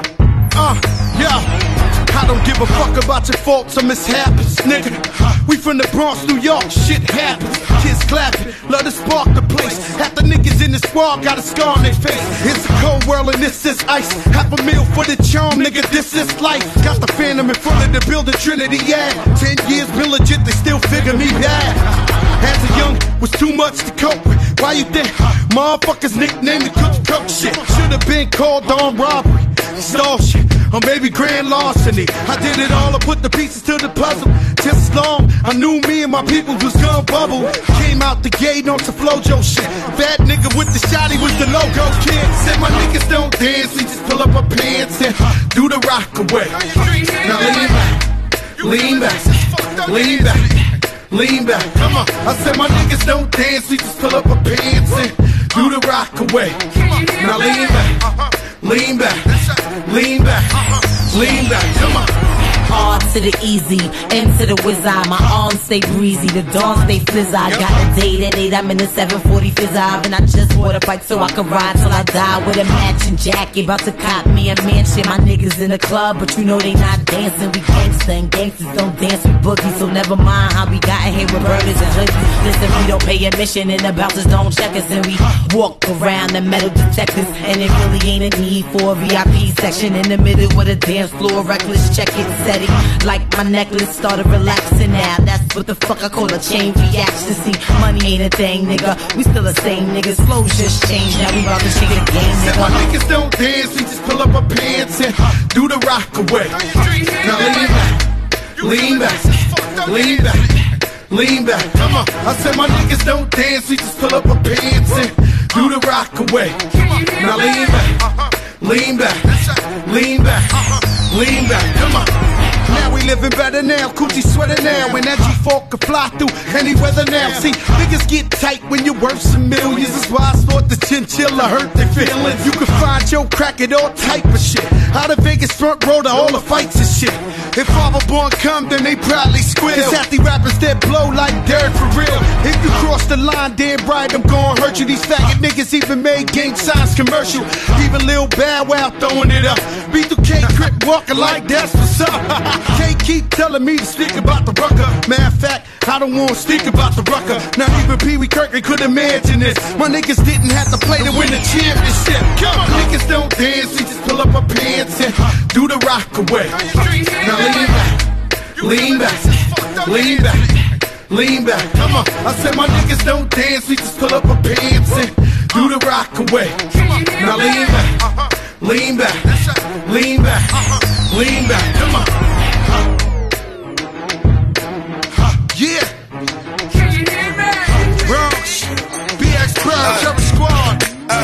L: Uh, yeah. I don't give a fuck about your faults or mishaps, nigga. We from the Bronx, New York, shit happens. Kids clapping, love to spark the place. Half the niggas in the squad got a scar on their face. It's a cold world and this is ice. Half a meal for the charm, nigga, this is life. Got the phantom in front of the building, Trinity, yeah. Ten years been legit, they still figure me bad. As a young, was too much to cope with. Why you think motherfuckers nicknamed the cook cook shit? Should've been called on robbery, stall shit, or maybe grand larceny. I did it all, I put the pieces to the puzzle. Just as long I knew me and my people was gonna bubble. Came out the gate on some Flojo shit. Fat nigga with the shotty was the logo kid. Said my niggas don't dance, we just pull up our pants and do the rock away. Now lean back, lean back, lean back. Lean back, come on. I said my niggas don't dance, we just pull up our pants and do the rock away. Now lean back, lean back, lean back, lean back, come on.
N: Hard to the easy, into the wizard. My arms stay breezy, the dawn stay fizz. I got a date at eight, I'm in the seven forty fizz. And I just bought a bike so I can ride till I die with a matching jacket. About to cop me a mansion. My niggas in the club, but you know they not dancing. We gangsta and gangsters don't dance with boogies. So never mind how we got here with burners and hoodies. Listen, we don't pay admission and the bouncers don't check us. And we walk around the metal detectors. And it really ain't a need for a V I P section in the middle with a dance floor. Reckless, check it, set it. Like my necklace started relaxing now. That's what the fuck I call a chain reaction. See, money ain't a thing, nigga. We still the same niggas. Flows just changed. Now we about to shake the game, nigga.
L: Said my niggas don't dance, we just pull up our pants and do the rock away. Now lean back, lean back, lean back, lean back. Come on. I said my niggas don't dance, we just pull up our pants and do the rock away. Now lean back, lean back, lean back, lean back. Come on. Now we living better now, coochie sweater now. And that G four can fly through any weather now. See, niggas get tight when you're worth some millions. That's why I thought the chinchilla hurt their feelings. You can find your crack at all type of shit. Out of Vegas front row to all the fights and shit. If Father Born come, then they probably squeal. It's at the rappers that blow like dirt for real. If you cross the line, damn right, I'm gonna hurt you. These faggot niggas even made gang signs commercial. Even Lil Bow Wow throwing it up. B two K Crip walking like that's what's up. Can't keep telling me to speak about the rucker. Matter of fact, I don't want to speak about the rucker. Not even Pee Wee Kirkland could imagine this. My niggas didn't have to play to win the championship. Come on, niggas don't dance, we just pull up our pants and do the rock away. Now lean back, lean back, lean back, lean back. Come on, I said my niggas don't dance, we just pull up our pants and do the rock away. Now lean back, lean back, lean back, lean back. Come on. Yeah. Bronx, B X Brown, Terror Squad.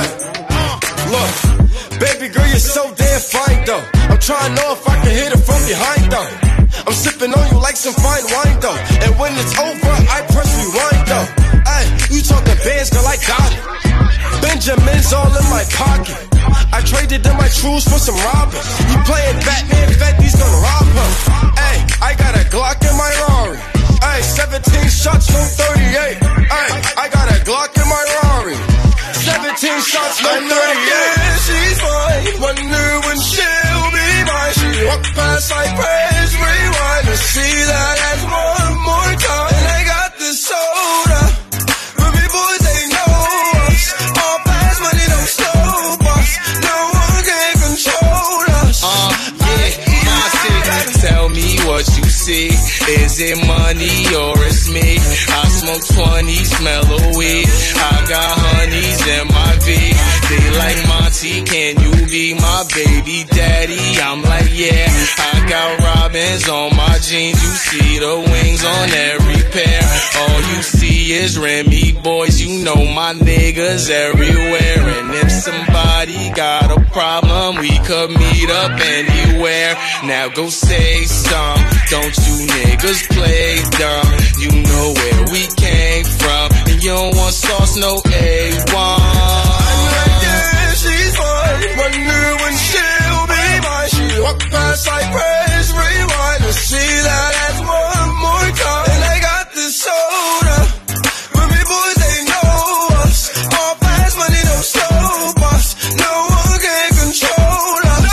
X: Look, baby girl, you're so damn fine though. I'm trying to know if I can hit it from behind though. I'm sipping on you like some fine wine though. And when it's over, I press rewind though. Ay, you talking bands, girl, I got it. Benjamin's all in my pocket. I traded in my trues for some robbers. You playing Batman, Fetty's gonna rob her. Ay, I got a Glock in my Rari. Ay, seventeen shots, no thirty-eight. Ay, I got a Glock in my Rari. seventeen shots, no thirty-eight. Yeah, she's fine. Wonder when she'll be mine. She walked past, I press rewind to see that ass one more time. And I got this soda. Ruby boys, they know us. All fast money, don't slow us. No one can control us. Uh, yeah, my city.
Y: Tell me what you see. Is it money or it's me? I smoke twenty
C: smell of weed. I got honeys in my V. They like Monty, can you be my baby daddy? I'm like, yeah. I got robins on my jeans. You see the wings on every pair. All you see is Remy boys. You know my niggas everywhere. And if somebody got a problem, we could meet up anywhere. Now go say some. Don't you niggas play dumb. You know where we came from. And you don't want sauce, no A one.
X: She's fine, wonder when she'll be mine. She walk past like praise, rewind to see that ass one more time. And I got this soda, when me boys they know us. All fast money, no stop us. No one can control us.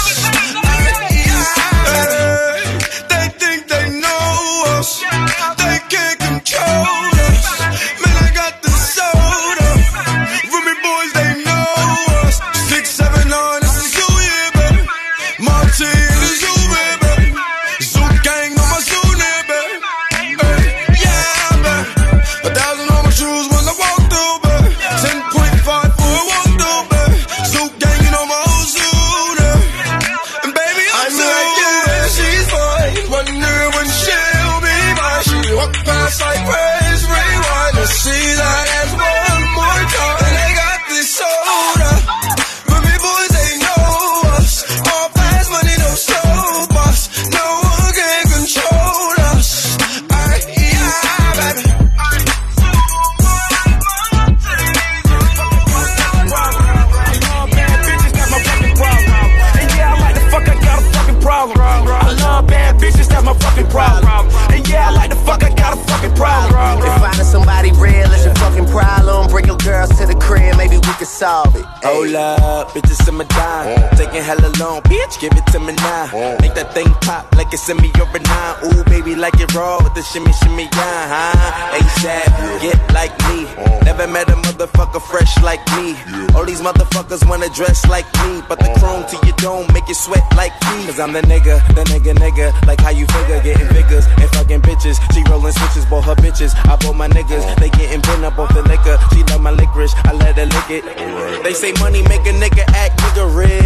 X: Hey, they think they know us, they can't control us. Man, I got this soda, when me boys they know. Seven on, this is you, yeah, baby. Marty, this is you, baby. Zoo gang on my zoo, yeah, baby. Hey, yeah, baby. A thousand on my shoes when I walk through, baby. Ten point five for a walk through, baby. Zoo gang, you know my whole zoo, yeah. And baby, I'm, I'm like, yeah, she's fine. Wonder when she'll be mine. She walk past like praise, rewind to see that ass one more time. And they got this soda.
M: Problem. And yeah, I like the fuck, I got a fucking problem.
P: If finding somebody real is your fucking problem, bring your girls to the crib, maybe we can solve it.
Q: Hold up, bitches in my dime. Taking hella long, bitch, give it to me now. Make that thing pop like it's in me or a nine. Ooh, baby, like it raw with the shimmy, shimmy, yeah, huh? ASAP, get like me. Never met a motherfucker fresh like me. All these motherfuckers wanna dress like me, but the chrome to your dome make you sweat like me. Cause I'm the nigga, the nigga, nigga. Like how you figure, getting figures and fucking bitches. She rolling switches, bought her bitches. I bought my niggas, they getting bent up off the liquor. She love my licorice, I let her lick it. They say money make a nigga act nigga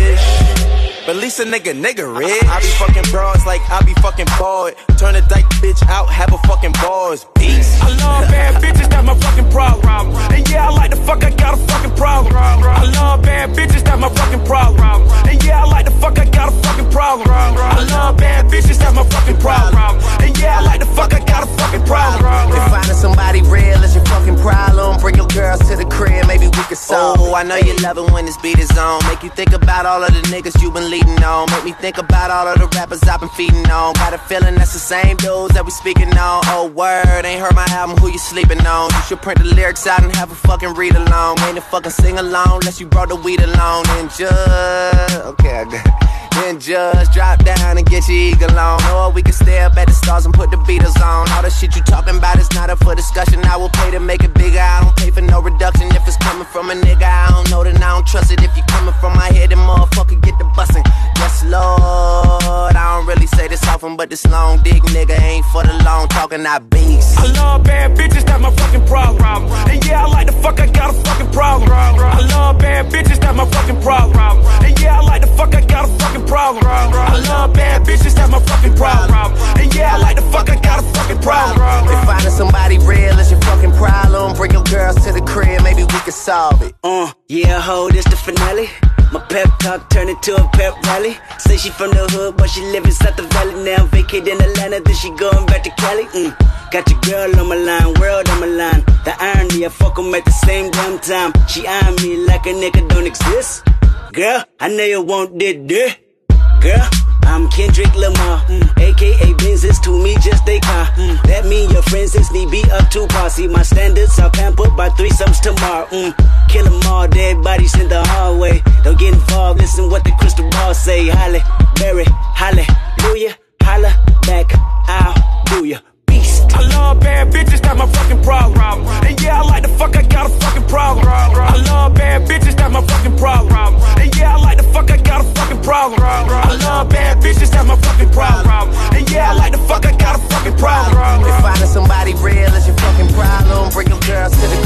Q: rich, but at least a nigga nigga rich. I be fucking broads like I be fucking bored. Turn a dyke bitch out, have a fucking bars. Peace.
M: I love bad bitches, that's my fucking problem. And yeah, I like the fuck, I got a fucking problem. I love bad bitches, that's my fucking problem. And yeah, I like the fuck, I got a fucking problem. I love bad bitches, that's my fucking problem. And yeah, I like the fuck, I got a fucking problem.
P: If finding somebody real is your fucking problem, bring your girls to the crib, maybe we can solve. Oh, I know you love it when this beat is on. Make you think about all of the niggas you been leading on. Make me think about all of the rappers I've been feeding on. Got a feeling that's the same dudes that we speaking on. Oh, word, ain't heard my album, who you sleeping on? You should print the lyrics out and have a fucking read along. Ain't a fucking sing along unless you brought the weed along. And just, okay, I got it. Then just drop down and get your eagle on. Or we can stay up at the stars and put the Beatles on. All the shit you talking about is not up for discussion. I will pay to make it bigger. I don't pay for no reduction. If it's coming from a nigga I don't know, then I don't trust it. If you coming from my head, then motherfucker get the bussin'. Yes, Lord, I don't really say this often, but this long dick nigga ain't for the long talking, I beast.
M: I love bad bitches, that's my fucking problem. And yeah, I like the fuck, I got a fucking problem. I love bad bitches, that's my fucking problem. And yeah, I like the fuck, I got a fucking problem. I love bad bitches, that's my fucking problem. And yeah, I like the fuck, I got a fucking problem.
P: If finding somebody real is your fucking problem, bring your girls to the crib, maybe we can solve it.
R: Uh, yeah, ho, this the finale. My pep talk turned into a pep rally. Say she from the hood, but she live inside the valley. Now vacate in Atlanta, then she going back to Cali. Mm. Got your girl on my line, world on my line. The irony, I fuck 'em at the same damn time. She eyeing me like a nigga don't exist. Girl, I know you want this, this. Girl, I'm Kendrick Lamar, mm. A K A Benz is to me just a car. Mm. That mean your friends is me be up to par. See my standards are pampered by threesomes tomorrow. Mm. Kill 'em all, dead bodies in the hallway. Don't get involved, listen what the crystal ball say. Holly, Berry, hallelujah, holla back, I'll do ya.
M: I love bad bitches, that's my fucking problem. And yeah, I like the fuck, I got a fucking problem. I love bad bitches, that's my fucking problem. And yeah, I like the fuck, I got a fucking problem. I love bad bitches, that's my fucking problem. And yeah, I like the fuck, I got a fucking problem.
P: If finding somebody real is your fucking problem, bring your girls to the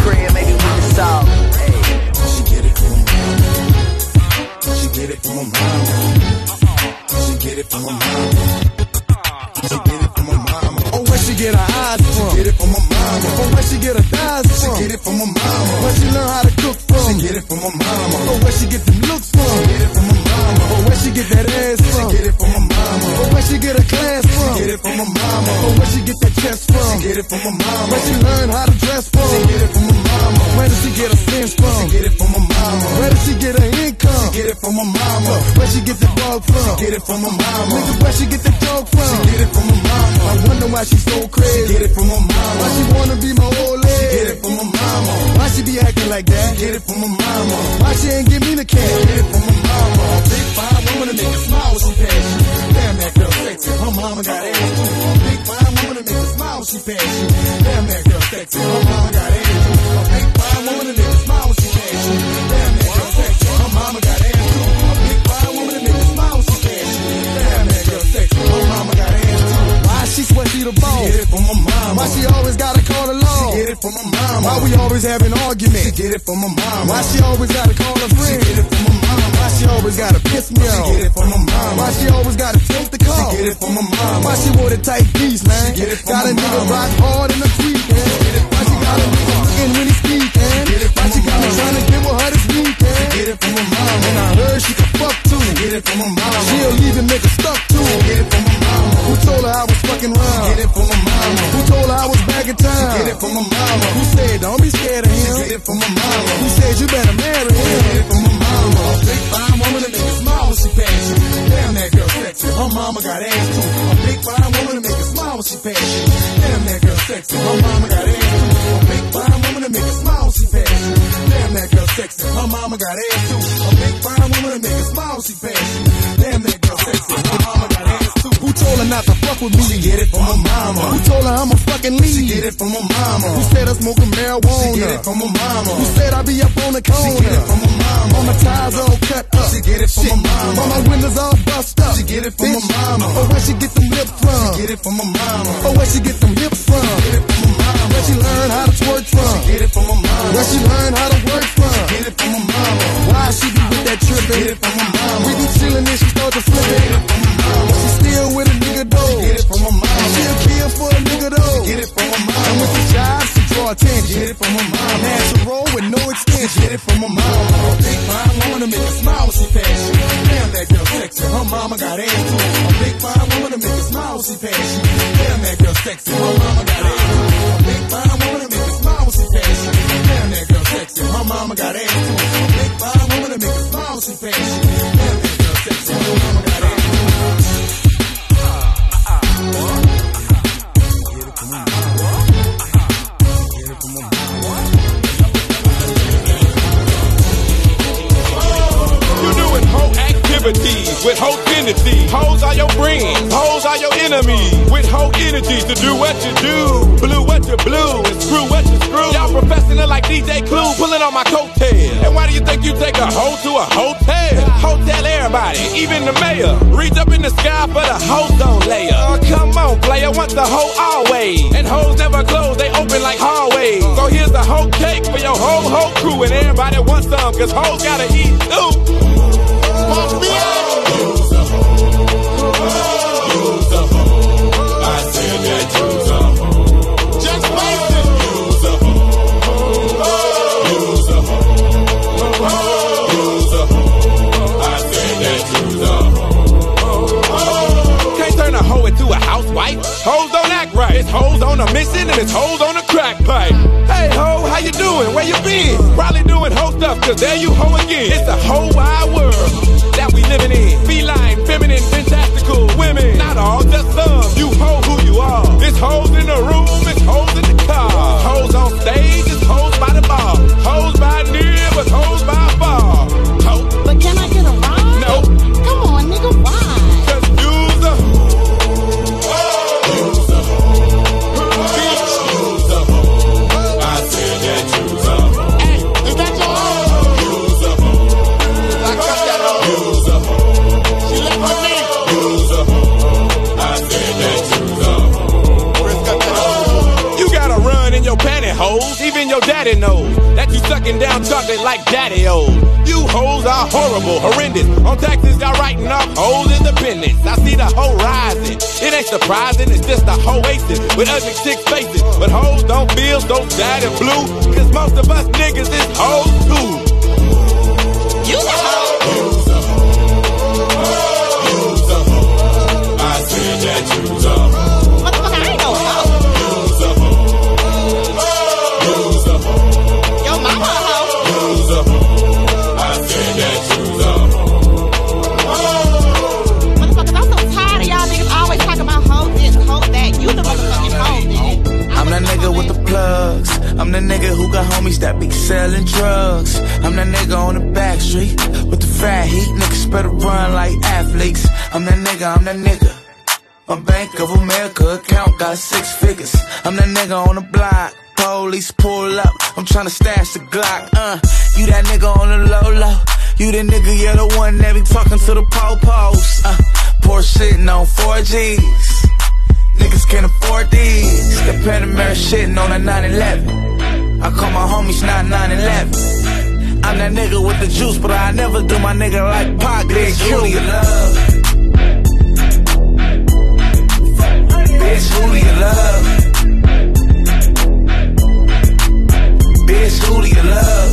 H: from? She get it from her mama. Where she learn how to cook from? She get it from her mama. Oh, where she get them looks from? She get it from her mama. Oh, where she get that ass from? She get it from her mama. Oh, where she get her class from? She get it from her mama. Oh, where she get that chest from? She get it from her mama. Where she learn how to dress from? She get it from her mama. Where does she get her sense from? She get it from her mama. Where does she get her income? She get it from her mama. Where she get the dog from? She get it from her mama. Nigga, where she get the dog from? She get it from her mama. I wonder why she so crazy. She get it from her mama. Why she wanna be my old lady? She get it from her mama. Why she be acting like that? She get it from her mama. Why she ain't give me the cash? She get it from her mama. Big fine woman to make a smile when she pass you. Damn, that girl sexy. Her mama got ass too. Big fine woman to make a smile when she pass you. Damn, that girl sexy. Her mama got ass too. A big fine woman to make a smile when she pass you. Damn, that girl sexy. Her mama got ass too. A big fine woman to make a smile when she pass you. Damn, that girl sexy. Her mama got ass too. Why she swear she the boss? She get it from her mama. Why she always gotta call the law? She get it from her mama. Why we always having arguments? She get it from her mama. Why she always gotta call her friend? She get it from her mama. Why she always gotta piss me off? She get it from her mama. Why she always gotta take the call? She get it from her mama. Why she wore the tight piece, man? She get it from got a nigga mama. Rock hard in the tweet, man. Why she got a nigga looking when he speak, man? Why she got me trying to give her her this weekend? She get it from her mama. And I heard she could fuck too. She get it from her mama. She'll even make a stuck too. She get it from her mama. Who told her I was fucking round? She get it from her mama. Who told her I was back in town? She get it from her mama. Who said don't be scared of him? She get it from her mama. Who said you better marry him? She get it from her mama. A big fine woman to make a smile when she pass you. Damn, that girl sexy. Her mama got ass too. A big fine woman to make a smile when she pass you. Damn, that girl sexy. Her mama got ass too. A big fine woman to make a smile when she pass you. Damn, that girl sexy. Her mama got ass too. A big fine woman to make a smile when she pass you. Damn, that girl sexy. Her mama got ass too. Who told her not to fuck with me? She get it from her mama. Who told her I'm a fucking lead? She get it from her mama. Who said I smoking marijuana? She get it from her mama. Who said I be up on the corner? She get it from her mama. All my ties all cut up. She get it from her mama. All my windows all bust up. She get it from her mama. Oh, where she get them lips from? She get it from her mama. Oh, where she get them hips from? She get it from her mama. Where she learn how to twerk from? She get it from her mama. Where she learn how to work from? She get it from her mama. Why she be with that trippin'? She get it from her mama. We be chillin' and she start to flip it. She get it from her mama. She still with a nigga though. She get it from her mama. She'll kill for a nigga though. She get it from her mama. And with the job she draw attention. She get it from her mama. Natural with no extension. She get it from her mama. A big fine woman to make a smile when she pass you. Damn, that girl sexy. Her mama got ass too. A big fine woman to make a smile when she pass you. Damn, that girl sexy. Her mama got ass too. A big fine woman to make a smile when she pass you. Damn, that girl sexy. Her mama got ass too. A big fine woman to make a smile when she pass you. Damn, that girl sexy. Her mama got ass too.
E: With whole tendencies, hoes are your friends, hoes are your enemies. With whole energies to do what you do, blue what you blue, and screw what you screw. Y'all professional like D J Clue, pulling on my coattail. And why do you think you take a hoe to a hotel? Hotel everybody, even the mayor. Reach up in the sky for the hoes don't layer. Oh, come on, player, want the hoe always. And hoes never close, they open like hallways. So here's the whole cake for your whole whole crew, and everybody wants some, cause hoes gotta eat too. Use a hoe, use a hoe. I said that use a hoe. Just face it. Use a hoe, use a hoe, use a hoe. I said that use a hoe. Can't turn a hoe into a housewife. Hoes don't act right. It's hoes on a mission and it's hoes on a crack pipe. Hey ho, how you doing? Where you been? Probably doing hoe stuff, cause there you hoe again. It's a whole wide world that we living in. Feline, feminine, fantastical women. Not all, just some. You hoe who you are. It's hoes in the room, it's hoes in the car. Hoes on stage, it's hoes by the bar. Hoes by near, but hoes by far. Ho.
A: But can I get a ride?
E: No.
A: Come on, nigga, why?
E: Cause you's a you's a bitch, you's a hoe. I said that you's a hoe.
A: Hey, is that your hoe?
E: You's a hoe.
F: your daddy knows that you sucking down chocolate like daddy-o. You hoes are horrible, horrendous. On taxes, y'all writing off hoes independence. I see the hoe rising. It ain't surprising, it's just a oasis with ugly six faces. But hoes don't feel so sad and blue, cause most of us niggas is hoes too.
A: You the hoe.
I: You's a hoe. You's a hoe. I said that you's a hoe.
A: Motherfucker, I ain't no hoe.
I: You's a hoe. You's a hoe.
A: Yo mama a hoe.
I: You's a hoe. I said that you's a hoe.
A: Motherfuckers, I'm so tired of y'all niggas always talking about hoe this, hoe that. You the motherfucking hoe, nigga.
Q: I'm that nigga with the plugs. I'm the nigga who got homies that be selling drugs. I'm that nigga on the back street with the fat heat. Niggas better run like athletes. I'm that nigga, I'm that nigga. My Bank of America account got six figures. I'm that nigga on the block. Police pull up. I'm tryna stash the Glock. Uh, you that nigga on the low low. You the nigga, you're the one that be talking to the po-pos. Uh, poor shitting on four G's. Niggas can't afford these. The Panamera shitting on a nine eleven. I call my homies not nine eleven. I'm that nigga with the juice, but I never do my nigga like Pac. Bitch, who do you love? Bitch, who do you love? Bitch, who do you love?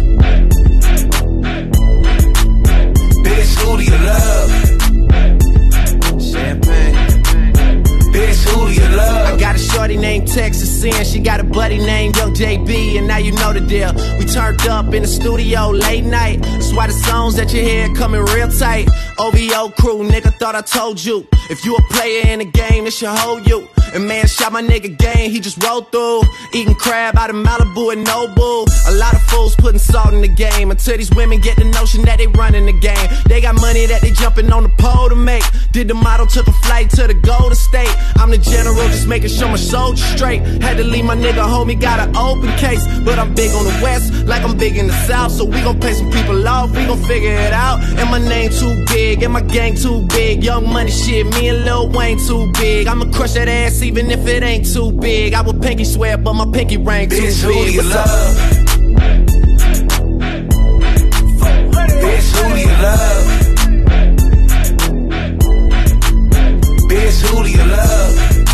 Q: Bitch, who do you love? Champagne. Bitch, who do you love?
D: I got a shorty named Texas Sin. She got a buddy named Young J B, and now you know the deal. We turned up in the studio late night. That's why the songs that you hear coming real tight. O V O crew, nigga, thought I told you. If you a player in the game, it should hold you. And man, shot my nigga game, he just rolled through. Eating crab out of Malibu and Nobu. A lot of fools putting salt in the game. Until these women get the notion that they running the game. They got money that they jumping on the pole to make. Did the model, took a flight to the Golden State. I'm the general, just making sure my soldiers straight. Had to leave my nigga homie, got an open case. But I'm big on the west, like I'm big in the south. So we gon' pay some people off, we gon' figure it out. And my name too big, and my gang too big. Young money shit, me and Lil Wayne too big. I'ma crush that ass even if it ain't too big. I would pinky swear, but my pinky ring too
Q: Bitch,
D: big.
Q: who do you
D: What's
Q: love?
D: up?
Q: Bitch, who do you love? Bitch, who do you love?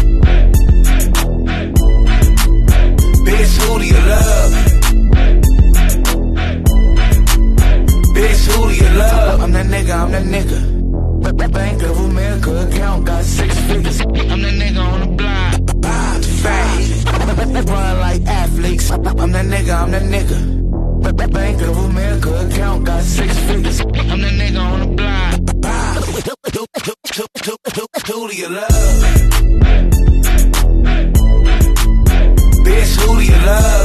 Q: Bitch, who do you love? Bitch, who do you love? I'm that nigga, I'm that nigga. Bank of America account got six figures. I'm that nigga on the block. Fat. Run like athletes. I'm that nigga, I'm that nigga. Bank of America account got six figures. I'm that nigga on the block. Who do you love? Bitch, who do you love?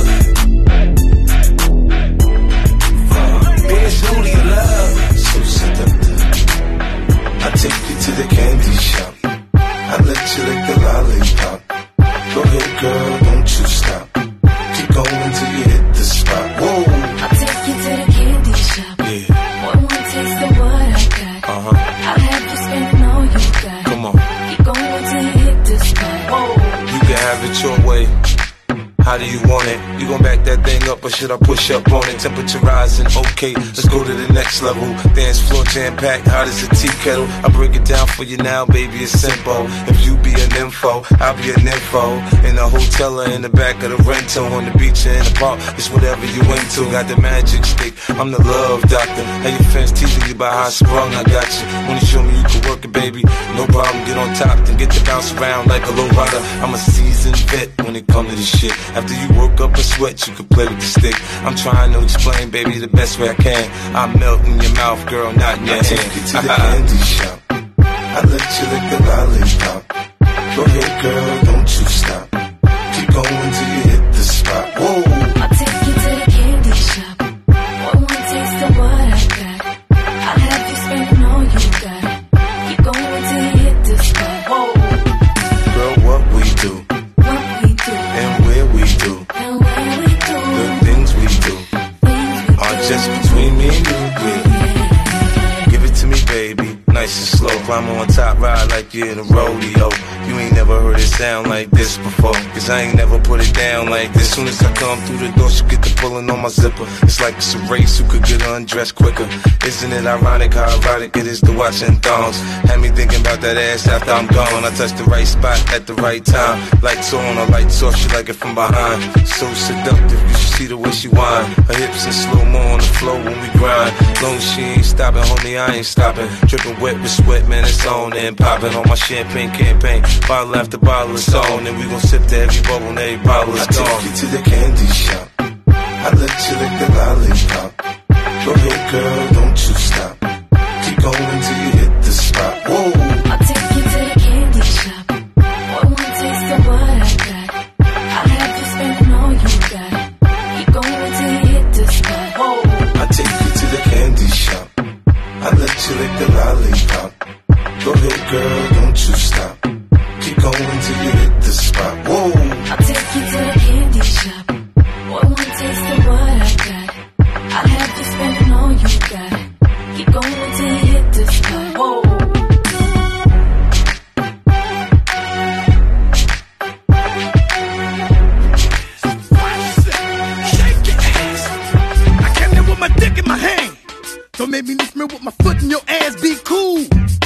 Q: Bitch, who do you love?
I: So seductive. I take you to the candy shop. I let you lick the lollipop. Go ahead, girl, don't you stop. Keep going till you hit the spot. Whoa.
J: I'll take you to the candy shop.
I: Yeah.
J: One more taste of what I got.
I: Uh-huh.
J: I'll have you spending all you got.
I: Come on.
J: Keep going till you hit the spot. Whoa.
I: You can have it your way. How do you want it? You gon' back that thing up or should I push up on it? Temperature rising, okay, let's go to the next level. Dance floor jam-packed, hot as a tea kettle. I break it down for you now, baby, it's simple. If you be an info, I'll be an info. In a hotel or in the back of the rental, on the beach or in the park, it's whatever you into. Got the magic stick, I'm the love doctor. How your fans teasing you about how I sprung, I got you. When you show me you can work it, baby, no problem. Get on top, then get to bounce around like a low rider. I'm a seasoned vet when it comes to this shit. After you work up a sweat, you can play with the stick. I'm trying to explain, baby, the best way I can. I melt in your mouth, girl, not in your I hand. take you to the candy shop. I let you lick the lollipop. Go ahead, girl, don't you stop. Keep going till you hit the spot. Whoa.
J: I'll take you to the candy shop. One more taste of what I got. I'll have you spending all you got. Keep going till you hit the spot. Whoa.
I: Girl, what we do,
J: What we do,
I: and where we do,
J: and when we do,
I: the things we do are just between me and you. Yeah. Give it to me, baby, nice and slow. climb on top, ride like you in a rodeo. You ain't never heard it sound like this before, cause I ain't never put it down like this. Soon as I come through the door, she get the pulling on my zipper. It's like it's a race, who could get undressed quicker. Isn't it ironic how erotic it is to watch in thongs? Had me thinking about that ass after I'm gone. I touch the right spot at the right time. Lights on or lights off, she like it from behind. So seductive, you should see the way she whine. Her hips in slow-mo on the floor when we grind. Long as she ain't stopping, homie, I ain't stopping. Dripping wet with sweat, man, it's on and popping on my champagne campaign. Bottle after bottle is on, and we gon' sip to every bubble and every bottle is gone. I take you to the candy shop, I let you lick the lollipop. Go ahead, girl, don't you stop. Keep going till you hit the spot. Whoa.
J: I'll take you to the candy shop. One more taste of what I got. I'll have you spending all you got. Keep going till you hit the spot. Whoa.
I: I take you to the candy shop, I let you lick the lollipop. Go ahead, girl, don't you stop. Keep going till you hit the spot. Whoa.
J: I'll take you to the candy shop. One more taste of what I got. I'll have you spending all you got. Keep going till you hit the spot. Whoa.
L: Shake your ass. I came there with my dick in my hand. Don't make me lift me with my foot in your ass. Be cool.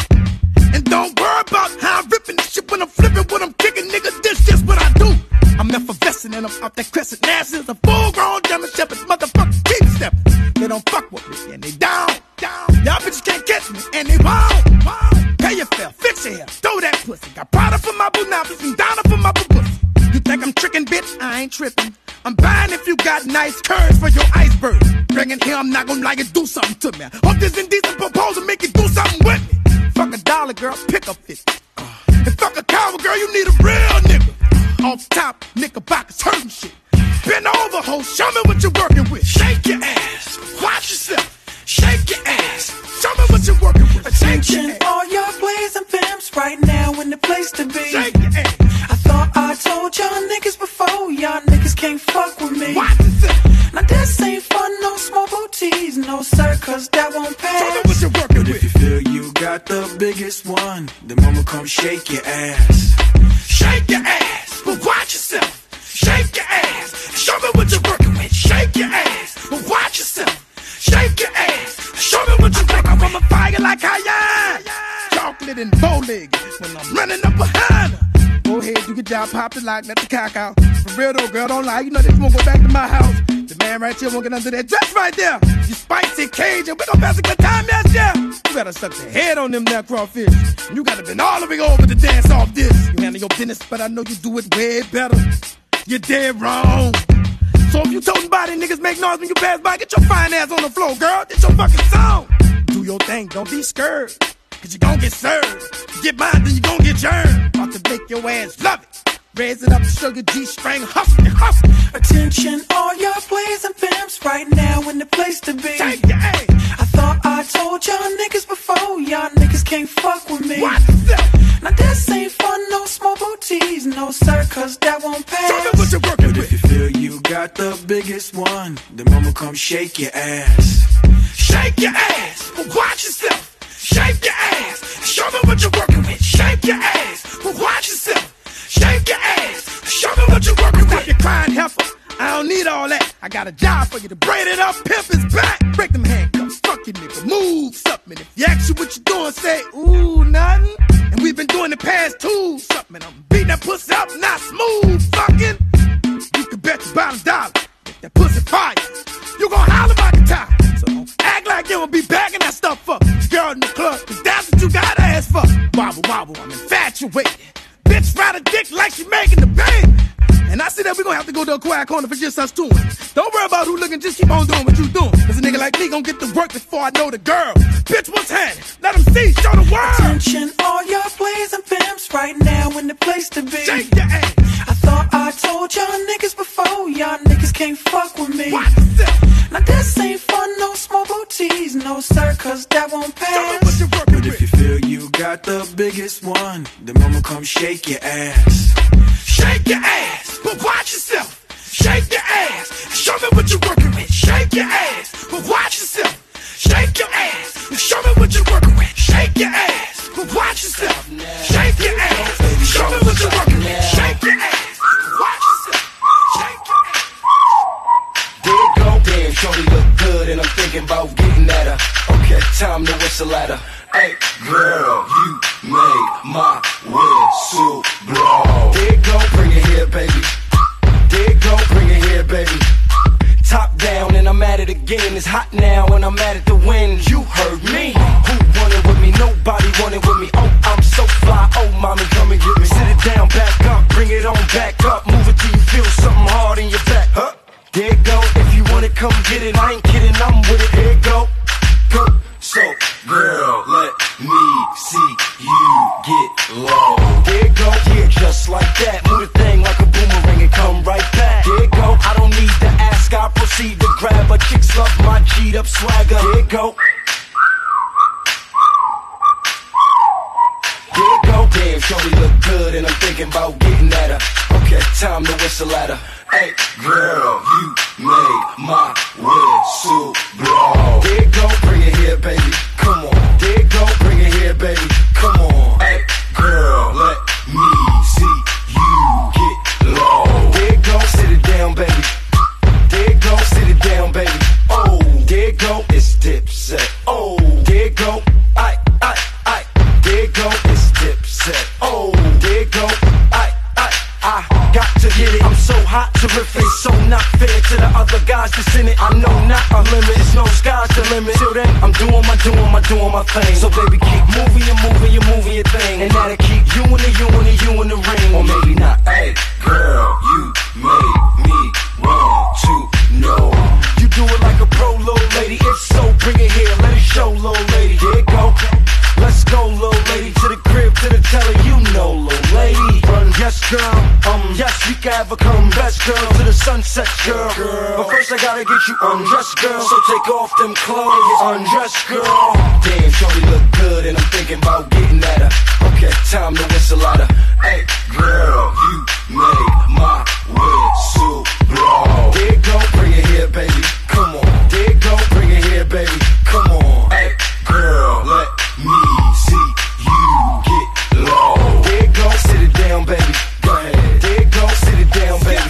L: And don't worry about how I'm ripping this shit when I'm flipping, when I'm kicking, nigga. This just what I do. I'm effervescent and I'm off that crescent. Now since a full-grown German Shepherd, motherfucker, keep stepping. They don't fuck with me and they down, down. Y'all bitches can't catch me and they won't, won't. Pay your fare, fix your hair, throw that pussy. Got Prada for my boonapas and Donna for my pussy. You think I'm tricking, bitch? I ain't tripping. I'm buying if you got nice curves for your iceberg. Bringing here, I'm not gonna like it, do something to me. Hope this indecent proposal make you do something with me. Fuck a dollar, girl, pick up fifty. And fuck a coward, girl, you need a real nigga. Off top, knickerbockers hurting shit. Bend over, ho, show me what you're working with. Shake your ass, watch yourself. Shake your ass, show me what you're working with.
O: Attention, all y'all players and pimps right now in the place to be.
L: Shake your ass.
O: I thought I told y'all niggas before, y'all niggas can't fuck with me.
L: Watch yourself.
O: Now this ain't fun, no small booties, no sir, cause that won't pass.
L: Show me what you're working
O: but
L: with.
O: If you feel you got the biggest one, then mama come shake your ass.
L: Shake your ass, but watch yourself. Shake your ass, show me what you're working with. Shake your ass, but watch yourself. Shake your ass, show me what you're working with. I'm a fire like Cayenne, chocolate and bow-legged when I'm running up behind her. Go ahead, do your job, pop the lock, let the cock out. For real though, girl, don't lie, you know this won't go back to my house. The man right here won't get under that dress right there. You spicy Cajun, we gon' pass a good time, yes, yeah. You gotta suck your head on them there crawfish. And you gotta bend all the way over to dance off this. You handle your business, but I know you do it way better. You're dead wrong. So if you toting body niggas make noise when you pass by, get your fine ass on the floor, girl. Get your fucking song. Do your thing, don't be scared. Cause you gon' get served. You get mine, then you gon' get germed. About to make your ass love it. Raise it up, sugar G-string, hustle, hustle.
O: Attention, all y'all players and pimps right now in the place to be.
L: Take your ass.
O: I thought I told y'all niggas before, y'all niggas can't fuck with me.
L: Watch yourself.
O: Now this ain't fun, no small booties, no sir, cause that won't pass.
L: Show me what you're working
O: but
L: with.
O: If you feel you got the biggest one, then mama come shake your ass.
L: Shake your ass, but watch yourself. Shake your ass, show me what you're working with. Shake your ass, but watch yourself. Shake your ass, show me what you're working with. You're crying heifer, I don't need all that. I got a job for you to braid it up, pimp his back. Break them handcuffs, fuck you nigga, move something. If you ask you what you doing, say, ooh, nothing. And we've been doing the past two, something. I'm beating that pussy up, not smooth, fucking. You can bet your bottom dollar, if that pussy fire, you gon' holler about the time. So don't act like you don't be bagging that stuff up. Girl in the club, cause that's what you got ass for. Wobble, wobble, I'm infatuated. Bitch ride a dick like she making the baby. And I see that we gon' have to go to a quiet corner for just us two. Don't worry about who looking, just keep on doing what you doing. Cause a nigga like me gon' get to work before I know the girl. Bitch, what's happening? Let them see, show the world.
O: Attention, all y'all players and pimps right now in the place to be.
L: Shake your ass.
O: I thought I told y'all niggas before, y'all niggas can't fuck with me.
L: Watch yourself.
O: Now this ain't fun, no small booties, no sir, cause that won't pass.
L: Show me what you're working
O: but
L: with.
O: if you feel you got the biggest one, then mama come shake your ass.
L: Shake your ass, but watch yourself. Shake your ass, show me what you're working with. Shake your ass, but watch yourself. Shake your ass, show me what you're working with. Shake your ass, but watch
S: shorty look good and I'm thinking about getting at her. Okay, time to whistle at her. Hey, girl, you make my whistle blow. There you go, bring it here, baby. There you go, bring it here, baby. Top down and I'm at it again. It's hot now and I'm at it to win. You heard me. Who wanted with me? Nobody wanted with me. Oh, I'm so fly. Oh, mommy, come and get me. Sit it down, back up, bring it on back up. Move it till you feel something hard in your back. Huh? There you go. If you want it, come get it. I ain't kidding, I'm with it. Here you go. Go. So, girl, let me see you get low. There you go. Yeah, just like that. Move the thing like a boomerang and come right back. There you go. I don't need to ask. I proceed to grab her. Chicks love my G'd up swagger. There you go. There you go. Damn, shorty look good and I'm thinking about getting at her. Okay, time to whistle at her. Hey, girl, you make my whistle blow. There you go, bring it here, baby. Come on. There you go, bring it here, baby. Come on. Hey, girl, let me see you get low. There you go, sit it down, baby. There you go, sit it down, baby. Oh, there you go, it's Dipset. Oh, there you go, I, I, I. There you go, it's Dipset. Oh, there you go, I, I, I got to get it. I'm so hot, terrific, so not fair to the other guys that's in it. I know not a limit, it's no sky's the limit. Till then, I'm doing my, doing my, doing my thing. So baby, keep moving, you moving, you moving your thing, and that'll keep you in the, you in the, you in the ring, or maybe not. Hey, girl, you make me want to know. You do it like a pro, little lady. If so, bring it here, let it show, little lady. There you go. Let's go, little lady, to the crib, to the telly, you know, little lady. Run, yes, girl, um, yes, we can have a come best, girl, to the sunset, girl. girl. But first I gotta get you undressed, girl, so take off them clothes, undress, girl. Damn, shorty look good and I'm thinking about getting at her. Okay, time to whistle at her. Hey, girl, you make my whistle blow. There you go, bring it here, baby. Come on. There you go, bring it here, baby. Come on. Hey, girl, let me see you get low. There you go, sit it down, baby. Go ahead. There you go, sit it down, baby.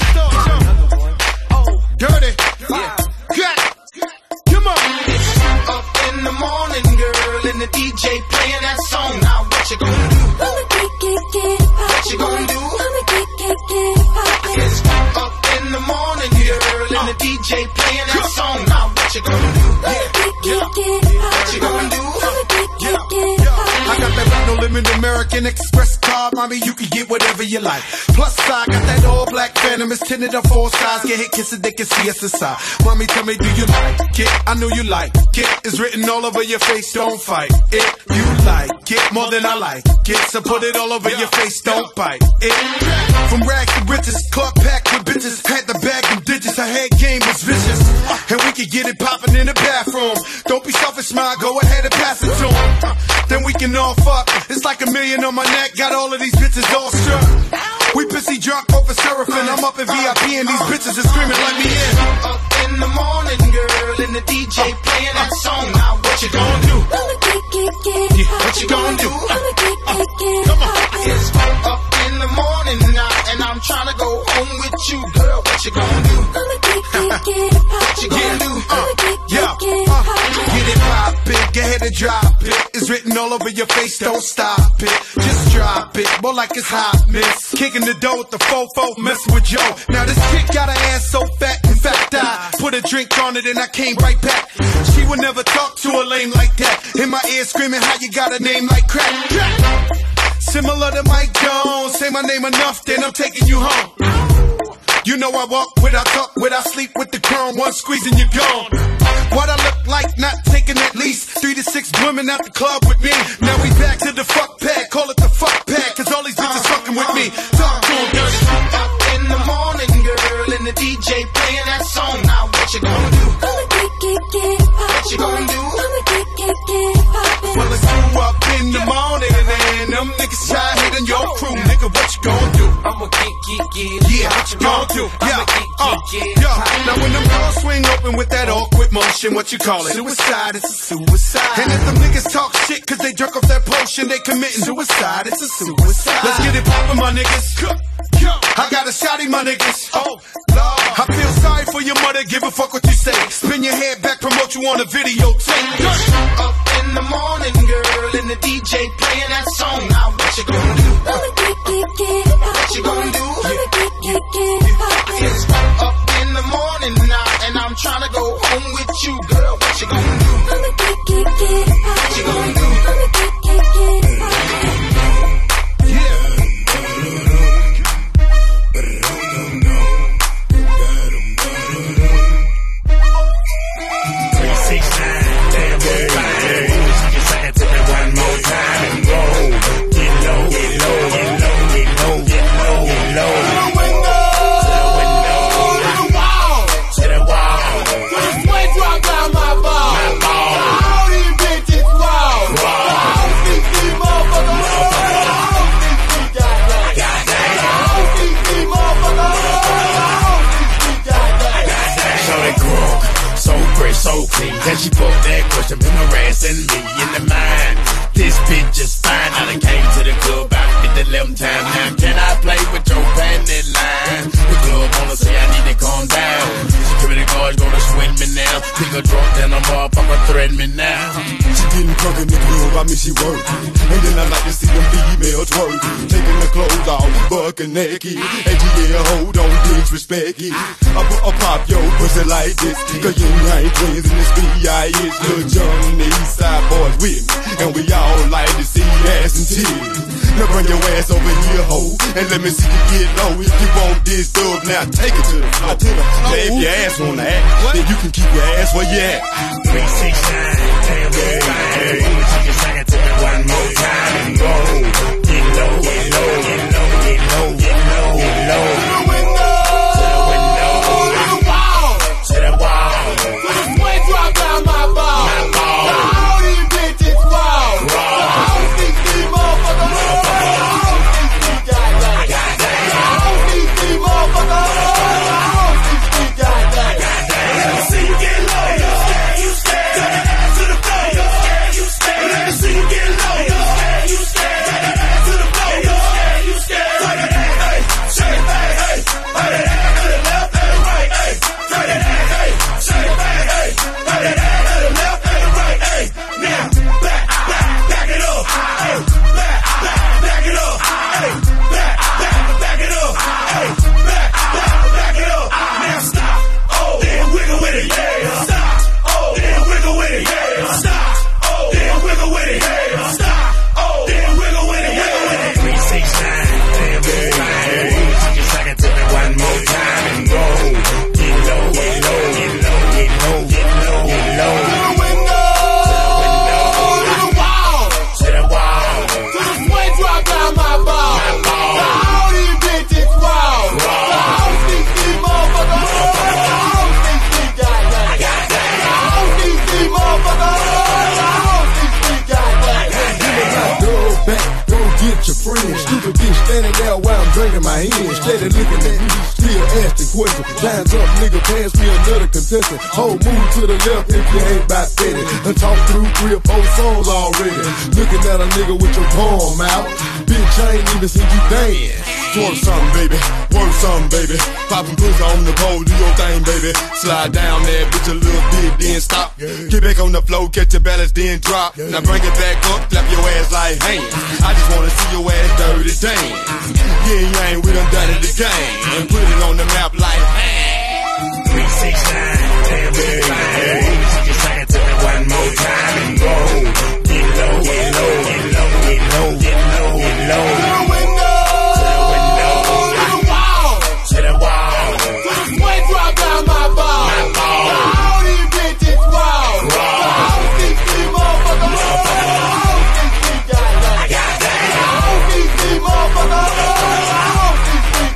L: Oh, dirty. Yeah. Cut. Come on.
G: Up in the morning, girl, and the D J playing that song. Now what you gonna do?
J: I'ma get, get, get it poppin'.
G: What you gonna do?
J: I'ma get, get, get it poppin'.
G: It's up in the morning, girl, and the D J playing that song. Now what you gonna do?
J: I'ma get, get, get it poppin'.
G: What you gonna do?
J: I'ma get, get, get it poppin'.
L: I got that right, no limit American Express card, mommy, you can get whatever you like. Plus, I got that all black Phantom, it's tinted on four sides. Get hit, kiss it, they can see us inside. Mommy, tell me, do you like it? I know you like it. It's written all over your face, don't fight it. You like it more than I like it, so put it all over your face, don't bite it. From rags to riches, club packed with bitches, had the bag and digits, her head game was vicious. And we could get it poppin' in the bathroom. Don't be selfish, smile, go ahead and pass it to him. Then we can all fuck. It's like a million on my neck, got all of these bitches all struck. We pissy drunk off of surfing, I'm up in V I P and these bitches are screaming, let me in.
G: Up in the morning, girl, and the D J playing that song. Now what you gonna do?
J: I'ma get, get, get it poppin'.
G: What you gonna do?
J: I'ma get, get, get it
G: Come on.
J: poppin'.
G: It's up in the morning now, and I'm trying to go home with you, girl. What you gonna do?
J: I'ma get, get, get it poppin'.
G: What you gonna do?
J: I'ma get, get,
L: Yeah,
J: get it
L: uh,
J: poppin'.
L: get it poppin', go ahead and drop it. It's written all over your face, don't stop it. Just drop it, more like it's hot, miss. Kicking the door with the fofo, messing with Joe. Now this chick got her ass so fat, in fact I put a drink on it and I came right back. She would never talk to a lame like that. In my ear screaming how you got a name like crack. Similar to Mike Jones, say my name enough, then I'm taking you home. You know I walk without talk, without sleep with the chrome, one squeeze and you're gone. What I look like, not taking at least three to six women out the club with me. Now we back to the fuck pad, call it the fuck pad, cause all these bitches fucking with me. Talk to them, dirty.
G: Up in the morning, girl, and the D J playing that song. Now what you gonna do?
J: I'ma get, get, get it poppin'.
G: What you gonna do?
J: I'ma get, get, get it poppin'.
L: Well, it's two up in the morning, and them niggas try hitting your crew. Nigga, what you gonna do?
G: I'ma get, get, get.
L: Yeah, what you gonna do? Yeah, uh, yeah. Now when them girls swing open with that awkward motion, what you call it? Suicide, it's a suicide. And if them niggas talk shit cause they drunk off that potion, they committing suicide, it's a suicide. Let's get it poppin', my niggas. Go, go. I got a shotty, my niggas. Oh, Lord. I feel sorry for your mother, give a fuck what you say. Spin your head back, promote you on a videotape.
S: Up in the morning, girl, and the D J playing that song. Now what you gonna do?
J: I'ma get, get, get it
S: What you gonna do?
J: I'ma get, get, get it poppin'.
S: It's up in the morning now, and I'm trying to go home with you, girl. What you gonna do?
J: I'ma get, get, get it poppin'.
S: What you gonna do?
J: I'ma get, get, get it poppin'.
B: So clean, then she put that question in her ass and me in the mind. This bitch is fine, I done came to the club about fifty eleven times. Now can I play with your panty line? The club wanna say I need to calm down. Security guards gonna swing me now. Nigga drunk, then I'm motherfucker threaten me now.
K: She getting crunk in the club, I mean she working. And then I like to see them females twerking. Taking the clothes off, bucking naked. And yeah, hold on, disrespect it. I put a pop your pussy like this. Cause you ain't twins in this B I S. Lil' John and the East Side boys with me. And we all like to see ass and titties. Now bring your ass over here, ho, and let me see you get low. If you want this dub, now take it to the floor. Now if your ass wanna act, then you can keep your ass where you at.
B: three six nine, damn good, hey. Just sing it to me one more time and go. Get low, get low, get low, get low, get low, get low. To the window, to the window, to the wall, to the wall.
S: To the sweat drop down my ball.
B: My ball.
S: All these bitches wild. All these these motherfuckers. All these these goddamn. All these these motherfuckers. All these these goddamn.
B: Let me see you get low, you scared, you scared. Turn that ass to the floor, you scared, you scared. Let me see you get low, you scared, you scared. Turn that ass to the floor, you scared, you scared. Turn that ass, hey, shake it back, hey. Turn that ass to the left and the right, hey. Turn that ass, hey, shake it back, hey. Turn that ass to the left and the right, hey. Now, back, back, back it up, hey. Back, back, back it up, hey. Back, back, back it up, hey. Back, back, back it up. Now stop, oh, then wiggle with it, yeah. Stop, oh, then wiggle with it, yeah. Stop, oh, then wiggle with it, yeah. Stop, oh, then wiggle with it, wiggle with it. three six nine, damn good, hey. Just sing it to me one more time and go. Get low, get low, get low, get low, get low, get low.
S: To the window, to the wall,
B: To the wall,
S: to the sweat drop down my ball.
B: my ball.
S: All these bitches wild. All these these motherfuckers. All these these goddamn. All these these motherfuckers. All these these goddamn.
K: Go back, go get your friend. Stupid bitch standing there while I'm drinking my hand. Steady looking at me, still asking questions. Lines up, nigga, pass me another contestant. Hold, move to the left if you ain't about steady. Done talk through three or four songs already. Looking at a nigga with your palm out. Bitch, I ain't even seen you dance. Twerk something, baby. Work something, baby. Poppin' pussy on the pole, do your thing, baby. Slide down there, bitch, a little bit, then stop. Get back on the floor, catch your balance, then drop. Now bring it back up, clap your ass like hands. I just wanna see your ass dirty dance. Yeah, you ain't, we done done it again. And put it on the map like, hey.
B: three six nine, damn good, hey. Just sing it to me one more time and go. Get low, get low, get low, get low, get low, get low.
S: To the window,
B: To the window,
S: to the wall,
B: to the wall.
S: to the sweat drop down my ball.
B: My ball.
S: All these bitches wild. All these these motherfuckers. All these these goddamn. All these these motherfuckers. All these these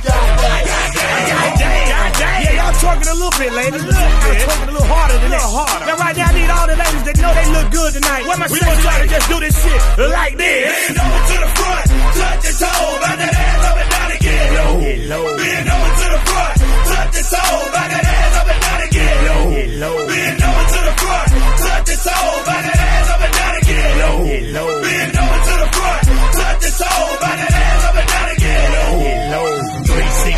S: goddamn.
M: Yeah, y'all twerking a little bit, ladies. A little bit. Twerking a little harder than that. Harder. Now, right now, I need all the ladies that know they look good tonight. What my we gonna try to just do this shit like this.
B: Bend over to the front, touch your toe, back that ass up and down again. Low, low. Bend over to the front, touch your toe, back that ass up and down again. Low, low. Bend over to the front, touch your toe, back that ass up and down again. Low, low. Bend over to the front, touch your toe, back that ass up and down again. Low, low. Three six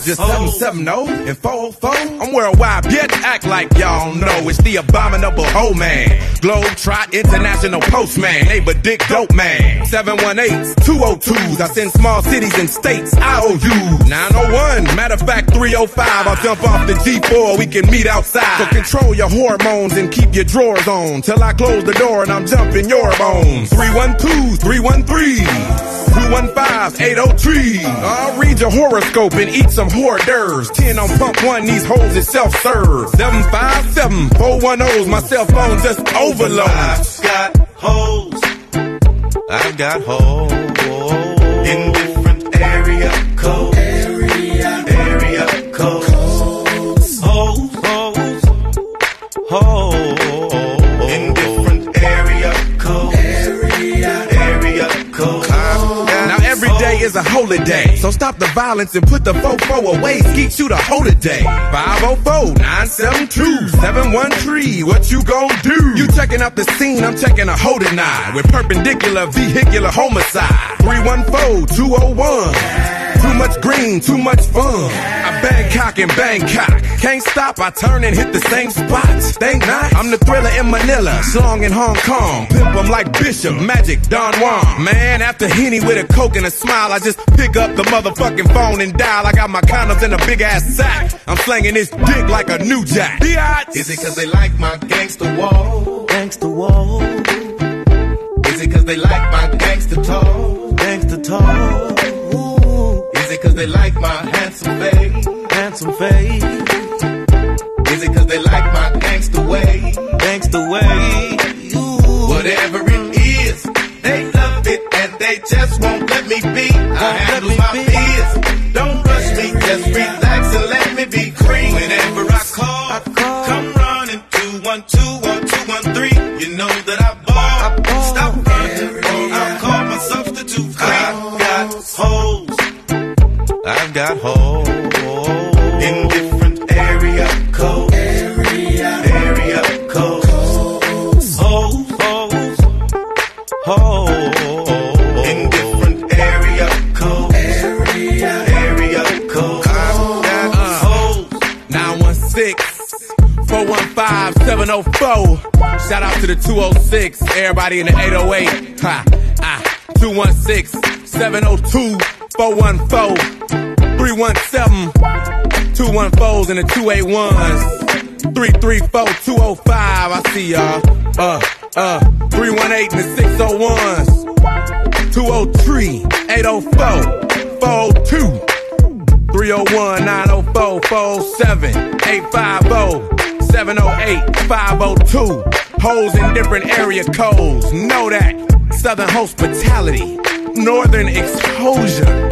F: it's just seven seven zero and four oh four. I'm worldwide, bitch, act like y'all know. It's the abominable hoe man. Globetrot International Postman. Neighbor Dick Dope Man. seven one eight, two oh twos. I send small cities and states I O U. nine oh one, matter of fact three oh five. I'll jump off the G four, we can meet outside. So control your hormones and keep your drawers on till I close the door and I'm jumping your bones. three one two, three one three, two one five, eight oh three. I'll read your horoscope and eat some hors d'oeuvres. ten on pump one, these hoes is self-serve. seven five seven, four one oh's, my cell phone just overload.
I: I've got hoes. I've got hoes in different area codes. Area, area codes. Hoes, hoes, hoes in different area codes. Area, area codes.
F: Now every day is a holiday, so stop the violence and put the fofo away. Skeet you the whole today. five oh four, nine seven two, seven one three. What you gon' do? You checking out the scene, I'm checking a hoe tonight with perpendicular vehicular homicide. three one four, two oh one. Too much green, too much fun. I Bangkok and Bangkok. Can't stop, I turn and hit the same spots. Think not, I'm the thriller in Manila, Slong in Hong Kong. Pimp 'em like Bishop, Magic, Don Juan. Man, after Henny with a coke and a smile, I just pick up the motherfucking phone and dial. I got my condoms in a big ass sack. I'm slanging this dick like a new jack. Biatch.
I: Is it cause they like my gangster wall?
F: Gangster wall.
I: Is it cause they like my gangster talk?
F: Gangster talk.
I: Is it cause they like my handsome face?
F: Handsome face.
I: Is it cause they like my gangster way?
F: Gangster way.
I: Whatever it is, they love it and they just won't let me be. I handle my peers. Don't rush me, just relax and let me be free. Whenever I call, I call. Come running two one two or two one three. You know that I ball. Stop running or I'll call my substitute. I've got hoes. I've got hoes in different area codes. Area, area codes. Hoes, hoes, hoes in different area codes. Area, area codes. I've got hoes.
F: nine one six, four one five, seven oh four. Shout out to the two oh six. Everybody in the eight oh eight. Ha, ah, two one six, seven oh two, four one four. three one seven, two one fours and the two eighty-ones. three three four, two oh five, I see y'all. Uh, uh, three one eight and the six oh ones. two oh three, eight oh four, four oh two. three oh one, nine oh four, four oh seven, eight five oh, seven oh eight, five oh two. Hoes in different area codes. Know that. Southern hospitality. Northern exposure.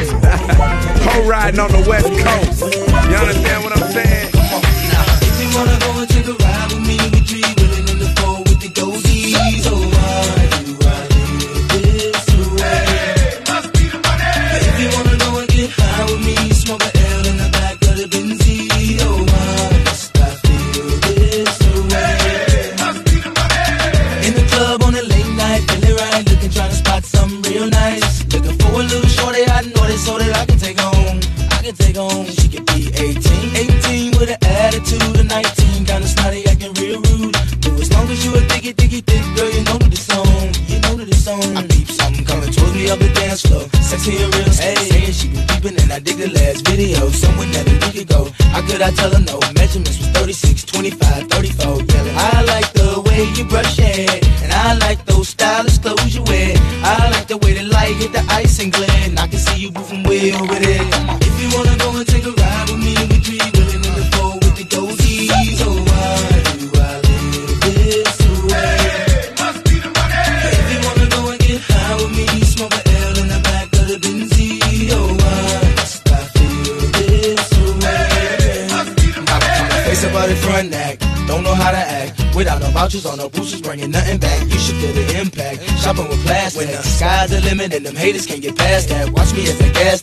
F: Hoe riding on the West Coast. You understand what I'm saying?
B: If you wanna go and take a ride with me, we three willing in the four with the goldies. Oh, why do I live this way? Must be the money. If you wanna go and get high with me, smoke a L in the back of the Benzie. Oh, why must I feel this way? Must be the money. In the club on a late night, feeling right, looking, trying to spot something real nice. Looking for a little shorty, I know this so that I can take home. I can take home. She could be eighteen, eighteen with an attitude of nineteen, kinda snotty, acting real rude. But as long as you a diggy, diggy, thick girl, you know that it's on. You know that it's on. I peep something coming towards me up the dance floor. Sexy and real, hey, saying she been peeping and I dig the last video. Someone that a week ago. How could I tell her no? Measurements was thirty-six, twenty-five, thirty-four. Yelling, I like the way you brush your hair, and I like those stylish clothes you wear. I like the way the light hit the ice and glare, and I can see you moving way over there. If you wanna go and take a ride with me, we three willing in the four with the goldies. Oh, why do I live this way? Must be the money. If you wanna go and get high with me, smoke a L in the back of the Benzie. Oh, why must I feel this way? Must be the money. Face about the front neck, don't know how to act. Without no vouchers or no boosters, bringing nothing back. You should feel the impact. Shopping with plastic. When the sky's the limit and them haters can't get past that. Watch me as I gas that. Four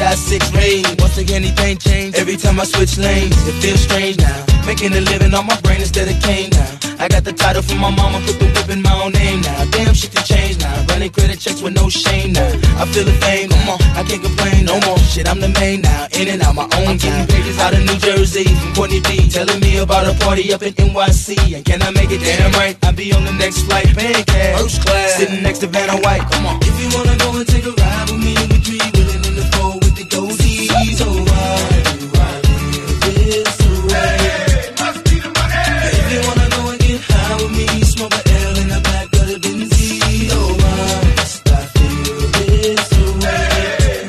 T: die six ways. Once again, anything changed every time I switch lanes. It feels strange now, making a living on my brain instead of cane now. I got the title from my mama, put the whip in my own name now. Damn, shit can change now. Running credit checks with no shame now. I feel the fame, come on, I can't complain no more. Shit, I'm the main now, in and out my own game. Pages out of New Jersey, from Courtney B, telling me about a party up in N Y C. And can I make it? Damn right, I'll be on the next flight, paying cash, first class, sitting next to Vanna White. Come on, if you wanna go and take a ride with me, we three willing in the four with the goldies. So why do I live this way? If you wanna go and get high with me, smoke a L in the back of the Benz. Oh, why must I feel this way?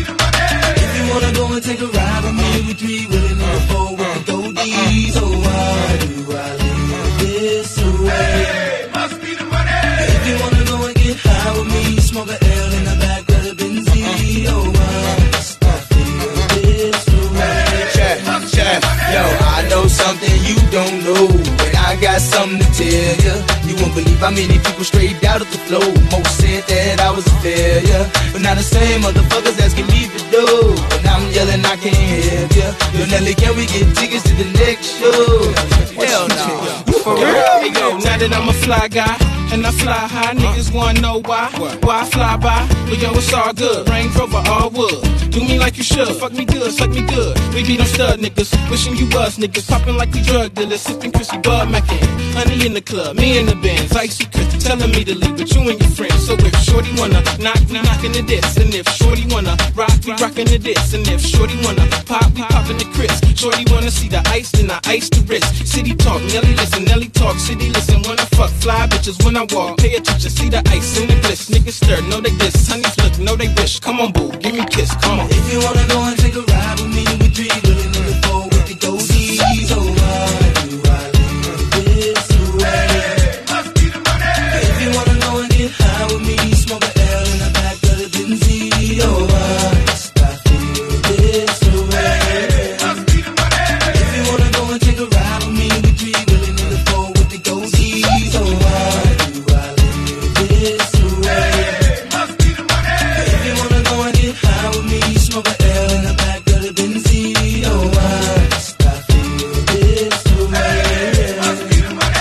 T: If you wanna go and take a ride with me, we three willing in the four with the goldies. Oh, why do I live this way? Must be the money. If you wanna go and get high with me, smoke a L in the back of the Benz. Oh, why must I feel this way? Check, check. Yo, I know something you don't know, and I got something to tell ya. You won't believe how many people straight out of the flow. Most said that I was a failure, but now the same motherfuckers asking me for dough. And I'm yelling I can't help ya. Yo, Nelly, can we get tickets to the next show? Hell no. For real? Hey, yo, now that I'm a fly guy and I fly high, niggas wanna know why. Why I fly by? But yo, it's all good. Range Rover, all wood. Do me like you should. Fuck me good, suck me good. We be them stud niggas. Wishing you was niggas. Popping like we drug dealers. Sipping Chrissy Bud Mackin. Honey in the club, me in the Benz. Icy Chris telling me to leave with you and your friends. So if Shorty wanna knock, we knockin' the diss. And if Shorty wanna rock, we rockin' the diss. And if Shorty wanna pop, we poppin' the Chris. Shorty wanna see the ice, then I ice the wrist. City talk, Nelly listen, Nelly talk. City listen when I fuck, fly bitches when I walk. Pay attention, see the ice in the bliss. Niggas stir, know they diss. Honeys look, know they wish. Come on, boo, give me a kiss, come on. If you wanna go and take a ride with me, we three willing in the four with the goldies. Oh, why do I live this way? Must be the money. If you wanna go and get high with me, smoke a L in the back of the Benz. Oh, why must I feel this way? Must be the money. If you wanna go and take a ride with me, we three willing in the four with the goldies. Oh, why do I live this way? Must be the money. If you wanna go and get high with me, smoke a L in the back of the Benz. Oh, why must I feel this way? Must be the money.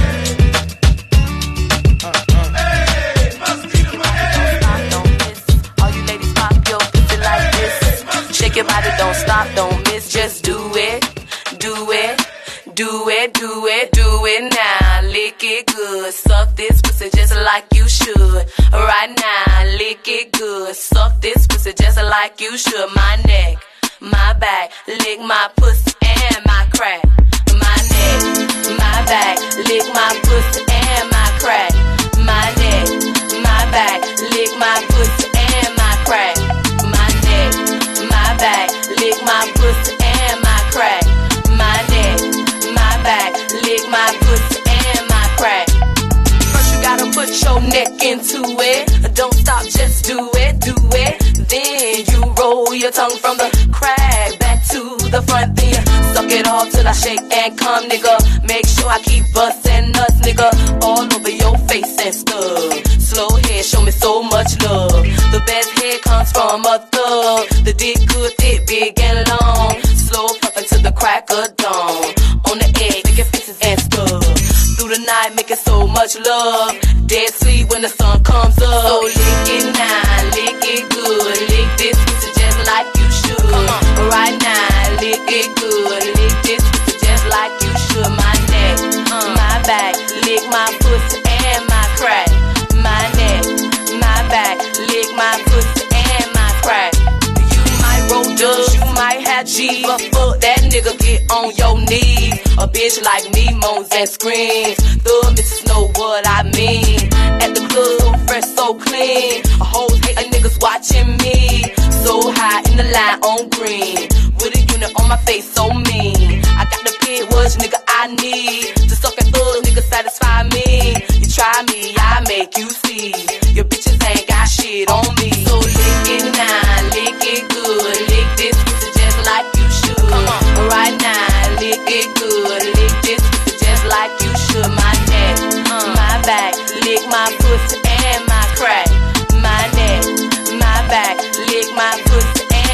T: Uh, uh. Hey, must be the money.
N: Don't miss. All you ladies pop your pussy like this. Shake your body, don't stop, don't miss. Just do it, do it, do it, do it, do it now. Lick it good, suck this pussy just like you should. Right now, lick it good, suck this pussy just like you should. My neck, my back, lick my pussy and my crack. My neck, my back, lick my pussy and my crack. My neck, my back, lick my pussy and my crack. My neck, my back, lick my pussy and my crack. My neck, my back, lick my pussy and my crack. First you gotta put your neck into it. Don't stop, just do it, do it. Then you roll your tongue from the crack back to the front. Then you suck it off till I shake and come, nigga. Make sure I keep bustin' nuts, nigga, all over your face and stuff. Slow head, show me so much love. The best head comes from a thug. The dick good, thick, big and long. Slow fuckin' to the crack of dawn. On the egg, making faces and stuff. Through the night, making so much love. Dead sleep when the sun comes up. So lick it now, lick it good. Lick this pussy just like you should. Come on, right now, lick it good. Lick this pussy just like you should. My neck, uh, my back, lick my pussy and my crack. My neck, my back, lick my pussy and my crack. You might roll dubs, you might have G, but fuck that nigga, get on your knees. A bitch like me moans and screams. The bitches know what I mean. At the club, so fresh, so clean. A hoes hate a niggas watching me. So high in the line on green. With a unit on my face, so mean. I got the pit, which nigga I need. To suck and thug, nigga satisfy me. You try me, I make you see. Your bitches ain't got shit on me. So lick it now, lick it good. Lick this pussy just like you should. Come on, right now, lick it good. Lick this pussy just like you should. My neck, uh, my back, lick my pussy and my crack. My neck, my back, lick my pussy and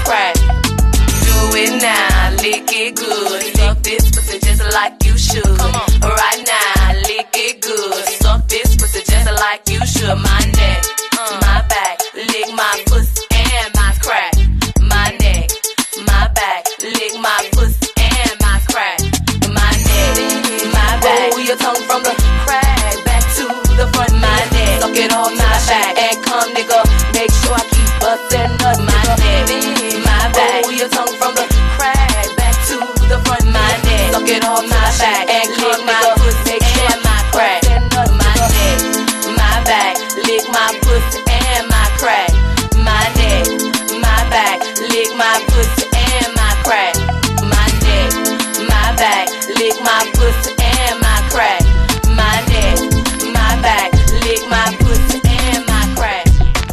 J: crack. Do it now, lick it good. Suck this pussy just like you should. Right now, lick it good. Suck this pussy just like you should. My neck, my back, lick my pussy and my crack. My neck, my back, lick my pussy and my crack. My neck, my back. Pull your tongue from the crack back to the front. My neck, suck it on my back and come, nigga. Make sure I keep bustin' up my neck, my back. Pull your tongue from the crack back to the front. My neck, suck it on my back and come, nigga. Make sure I my crack. My neck, my back, lick my pussy and my crack. My neck, my back, lick my pussy and my crack. My neck, my back, lick my pussy and my crack. My neck, my back, lick my pussy and my crack.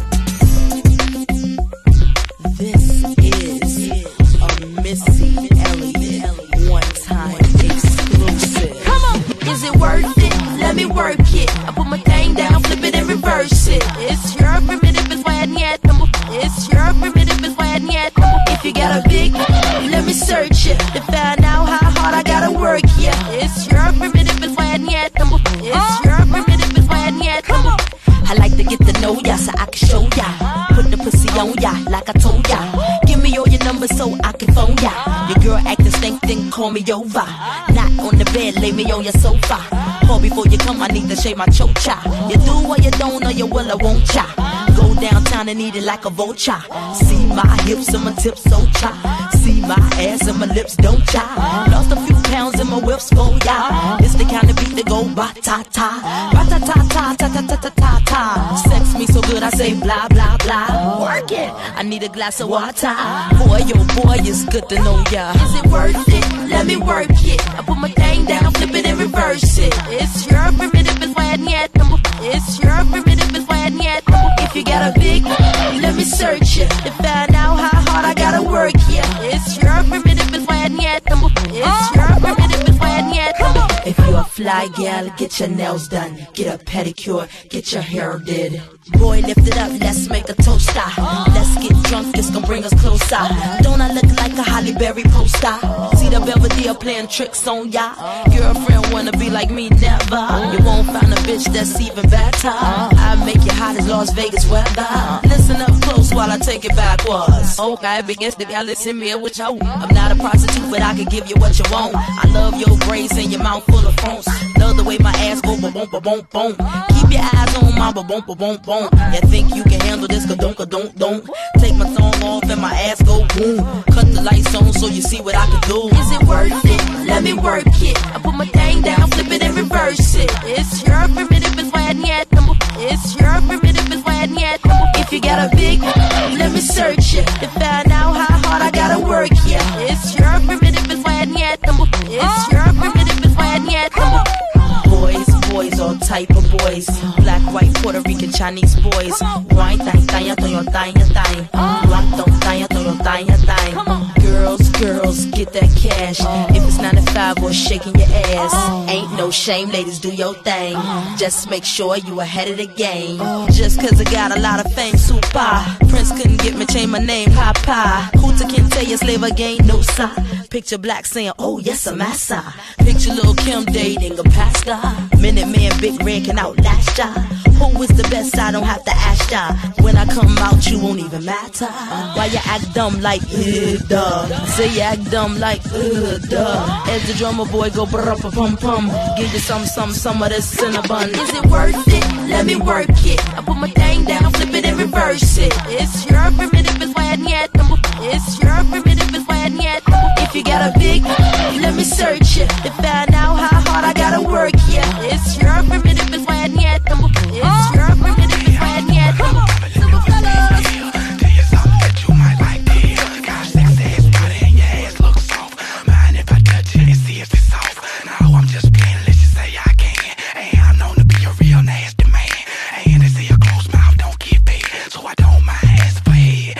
N: This is a Missy Elliott one-time exclusive.
J: Come on, is it worth it? Let me work it. I put my thing down, flip it and reverse it. It's your primitive, it's why I need them. It's your primitive, it's why I need them. If you got a big, let me search it to find out how hard I gotta work. Yeah, it's your primitive, it's why I need them. It's your primitive, it's why I need them.
N: I like to get to know ya so I can show ya. Put the pussy on ya like I told ya. Give me all your numbers so I can phone ya. Your girl acting stink, then call me over. Not on the bed, lay me on your sofa. Or before you come, I need to shave my chocha. You do or you don't, or you will or won't cha. Go downtown and eat it like a vulture. See my hips and my tips so cha. See my ass and my lips don't cha. Lost a few pounds in my whips for ya. It's the kind of beat that go ba-ta-ta. Ba-ta-ta-ta-ta-ta-ta-ta-ta. Sex me so good I say blah blah blah. Work it, I need a glass of water. Boy, yo boy, it's good to know ya.
J: Is it worth it? Let me work it. I put my thing down, flip it and reverse it. It's your primitive, it's why I need them. It's your primitive, it's why I need them. If you got a big, let me search it to find out how hard I gotta work. Yeah, it's your primitive, it's why I need them. It's your primitive, it's why I need them.
N: If you're a fly gal, get your nails done. Get a pedicure, get your hair did. Boy, lift it up, let's make a toaster. Let's get drunk, it's gonna bring us closer. Don't I look like a Halle Berry poster? See the Belvedere playing tricks on ya. Girlfriend wanna be like me, never. You won't find a bitch that's even better. I make you hot as Las Vegas weather. Listen up close while I take it backwards. Okay, begins to y'all listen me what you want. I'm not a prostitute, but I can give you what you want. I love your braids and your mouth full of phones. Love the way my ass go boom boom boom boom. Keep your eyes on my boom boom boom boom. You think you can handle this? Ka don't, ka don't, don't. Take my thong off and my ass go boom. Cut the lights on so you see what I can do.
J: Is it worth it? Let me work it. I put my thing down, flip it and reverse it. It's your primitive, it's why I need them. It's your primitive, it's why I need them. If you got a big, let me search it to find out how hard I gotta work. Yeah, it's your primitive, it's why I need them. It's your primitive, it's why I need them.
N: Boys, boys, all type of boys. Black, white, Puerto Rican, Chinese boys. Wine, thang, thang, thang, thang, thang. Rock, don't, thang, thang, thang, thang. Girls, girls, get that cash. If it's nine to five or shaking your ass, ain't no shame, ladies, do your thing. Just make sure you ahead of the game. Just cause I got a lot of fame, super. Prince couldn't get me, change my name, Papa. Hooter can tell you slave again, no sir. Picture Black saying, oh yes, I'm massa. Picture Lil' Kim dating a pastor. Minute Man, Big Red can outlast ya. Who is the best? I don't have to ask ya. When I come out, you won't even matter. Why you act dumb like, uh, duh. Say you act dumb like, uh, duh. As the drummer boy go brr pum pum. Give you some, some, some of this cinnabon.
J: Is it worth it? Let me work it. I put my thing down, flip it and reverse it. It's your primitive, it's why I need them. It's your primitive, it's why I need them. If you got a big, let me search it to find out how hard I gotta work. Yeah, it's your primitive, it's why I need them. It's your primitive, it's why I need them.
B: So I don't mind asking for head.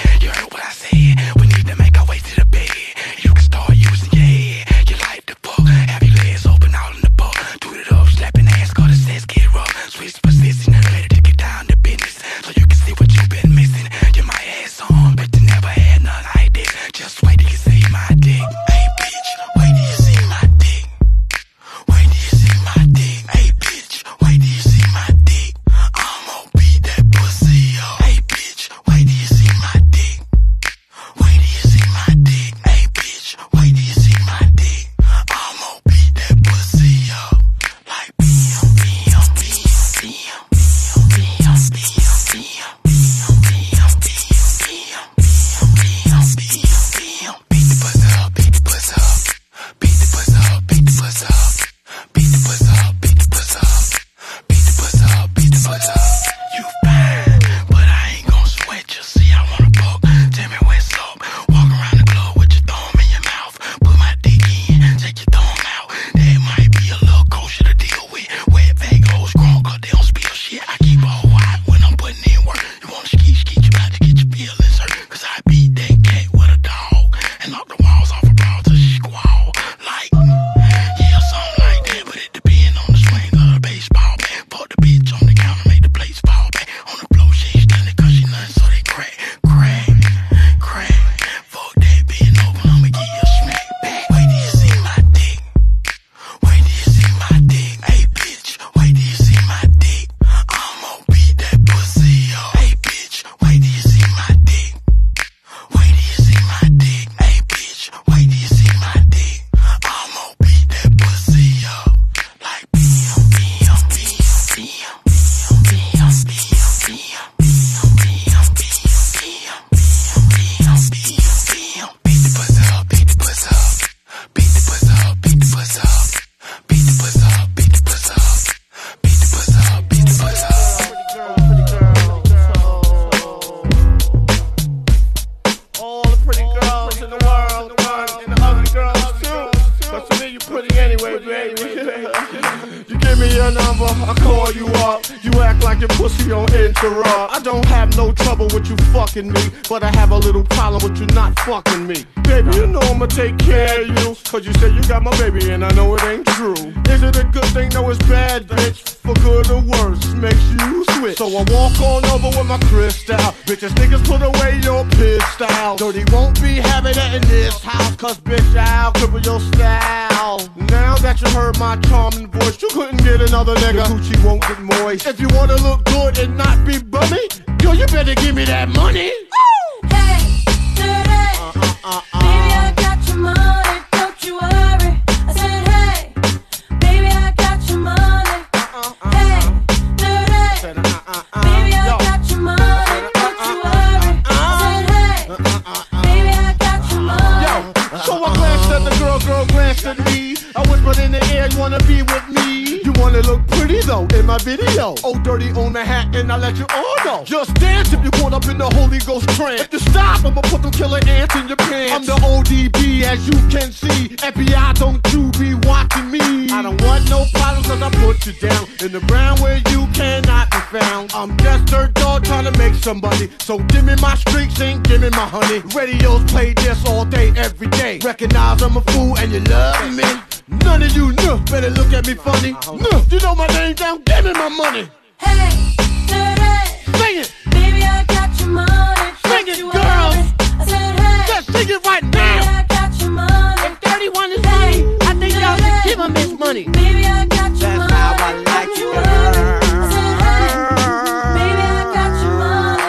L: Well, to me, you pretty anyway, baby. You give me your number, I call you up. You act like your pussy on interrupt. I don't have no trouble with you fucking me, but I have a little problem with you not fucking me. Baby, you know I'ma take care of you, cause you say you got my baby and I know it ain't true. Is it a good thing? No, it's bad, bitch. For good or worse, makes you switch. So I walk on over with my crystal. Bitches, niggas, put away your pistol. Dirty won't be having it in this house, cause bitch, I'll cripple your style. Now that you heard my charming voice, you couldn't get another nigga. The Gucci won't get moist. If you wanna look good and not be bummy, yo, you better give me that money.
J: Ooh. Hey, dirty. Uh, uh, uh, baby, I got your money, don't you worry. I said, hey, baby, I got your money. Uh, uh, hey, dirty. Said, uh, uh, uh, baby, I yo. got your money, don't you worry. I said, hey, uh, uh, uh, baby, I got your money.
L: Yo, so I glanced at the girl, girl glanced at me. I whispered in the air, you wanna be with me? You wanna look pretty though in my video. Oh, dirty on the hat, and I let you all know. Just dance if you caught up in the Holy Ghost trance. If you stop, I'ma put them killer ants in your pants. I'm the O D B, as you can see. F B I, don't you be watching me. I don't want no problems, cause I put you down in the ground where you cannot be found. I'm just dirt dog trying to make somebody. So give me my streaks and give me my honey. Radios play this all day, every day. Recognize I'm a fool and you love me. None of you know, better look at me funny. No, you know my name down, give me my money.
J: Hey, dirty.
L: Sing it.
J: Baby, I got your money.
L: Sing it, girls.
J: I said, hey.
L: Just sing it right now.
J: Baby, I got your money.
L: If Dirty wanna sing, I think y'all should give him his money.
J: Baby, I got your
L: That's
J: money.
L: how I like
J: Don't
L: it,
J: you
L: girl.
J: worry. I said, hey. Baby, I got your money.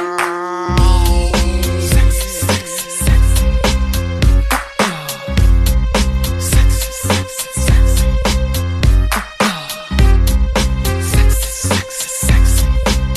T: Sexy, sexy, sexy. Sexy, sexy, sexy. Sexy, sexy, sexy.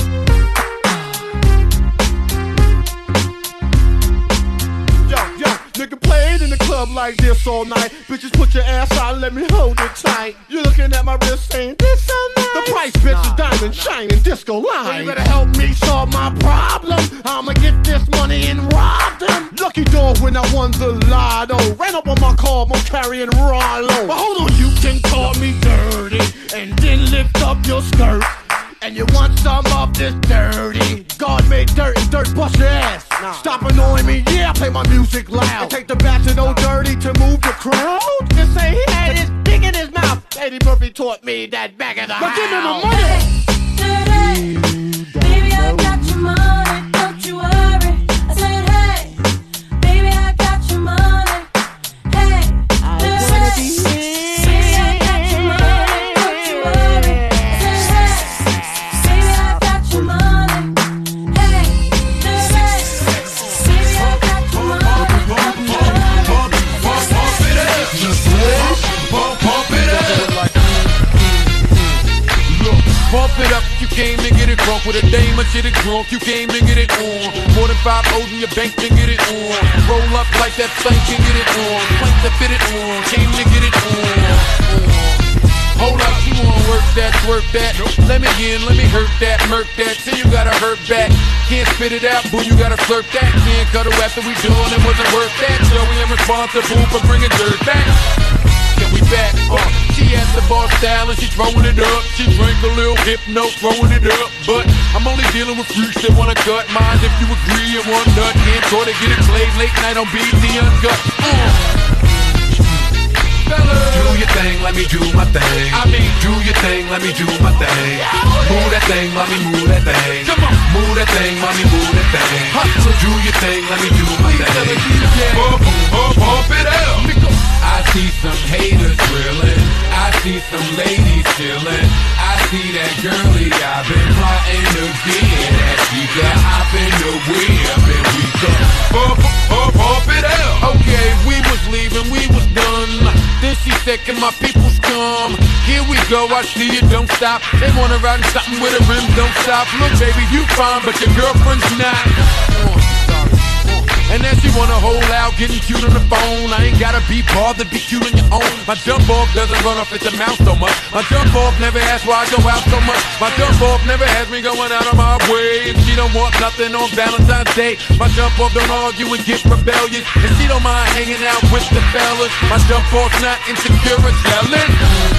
L: Yo, yo, nigga played in the club like this all night. Bitches, put your ass out, let me hold it tight. You looking at my wrist saying, this so nice. The price, bitch, is diamond shining disco line. Well, you better help me solve my problem. I'ma get this money and rob them. Lucky dog when I won the lotto. Ran up on my car, I'm carrying Rollo. But hold on, you can call me dirty and then lift up your skirt. And you want some of this dirty? God made dirt and dirt bust your ass. Nah. Stop annoying me, yeah, I play my music loud. And take the back to no dirty to move the crowd. Just say he had his dick in his mouth. Eddie Murphy taught me that back of the house. But give me my money.
J: Hey, dirty. Baby, I got your money. Don't you worry. I said, hey. Baby, I got your money. Hey, dirty. Baby, I got your money. Don't you worry. I said, hey. Baby, I got your money. Hey, dirty. Baby, I got your money. Don't you worry.
B: Pump it up. Just pump, pump it up.
F: Look, pump it up, you came to get it drunk. With a dame or shit it drunk, you came to get it on. More than five O's in your bank to get it on. Roll up like that thing can get it on. Plank to fit it on, came to get it on. Hold up, you wanna work that, work that. Let me in, let me hurt that, murk that. Till you gotta hurt back. Can't spit it out, boo, you gotta slurp that. Can't cuddle after we done, it wasn't worth that. So we ain't responsible for bringing dirt back. Can we back up? She at the bar style and she throwing it up. She drank a little hypno, throwing it up. But I'm only dealing with freaks that wanna cut mine. If you agree, and one nut can't try to get it played late night on B T Uncut. Uh.
B: Do your thing, let me do my thing. I mean, do your thing, let me do my thing. Move that thing, mommy, move that thing. Come on, move that thing, mommy, move that thing. So do your thing, let me do my thing. Pump, pump, pump it up.
F: I see some haters drilling. I see some ladies chilling. I see that girlie I've been plotting to get. That she could hop in the whip and we could
B: pump, pump, pump it up.
F: Okay, we was leaving, we was done. Then she said, can my peoples come? Here we go, I see you, don't stop. They wanna ride in something with a rim, don't stop. Look, baby, you fine, but your girlfriend's not. Uh, sorry. Uh. And then she wanna hold out, getting cute on the phone. I ain't gotta be bothered, be cute on your own. My jump off doesn't run off at the mouth so much. My jump off never asks why I go out so much. My jump off never has me going out of my way. And she don't want nothing on Valentine's Day. My jump off don't argue and get rebellious. And she don't mind hanging out with the fellas. My jump off's not insecure or jealous.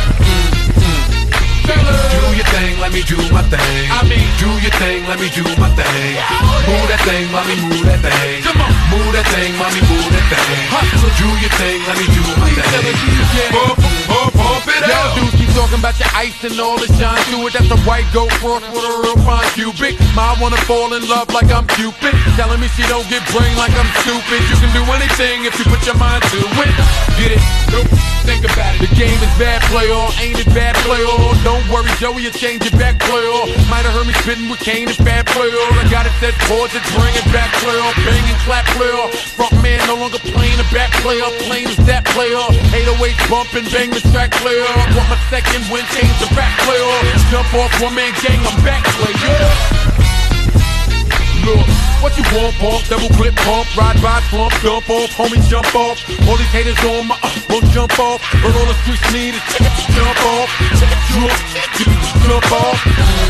F: Do your thing, let me do my thing. I mean, do your thing, let me do my thing. Move that thing, mommy, move that thing. Come on, move that thing, mommy, move that thing. Hustle, do your thing, let me do my thing. Pump, pump, pump it out. Yo, dudes keep talking about your ice and all the shine to it. That's a white gold cross with a real fine cubic. Ma wanna fall in love like I'm Cupid, telling me she don't get brain like I'm stupid. You can do anything if you put your mind to it. Get it? Nope. Think about it. The game is bad, play all. Ain't it bad, play all? Don't worry, Joey, you change it back, play all. Might have heard me spitting with Kane and bad, play all. I got it set towards it, bring it back, play all. Bang and clap, play all. Front man no longer playing the back, play all. Playing is that, play all. eight oh eight bump and bang the track, play all. Want my second win, change the back, play all. Jump off one man gang, I'm back, play all. Look, what you want, pump, double clip, pump, ride by, slump, jump off, homie, jump off. All these haters on my, uh, won't jump off. But all the streets need is jump off, jump, jump off.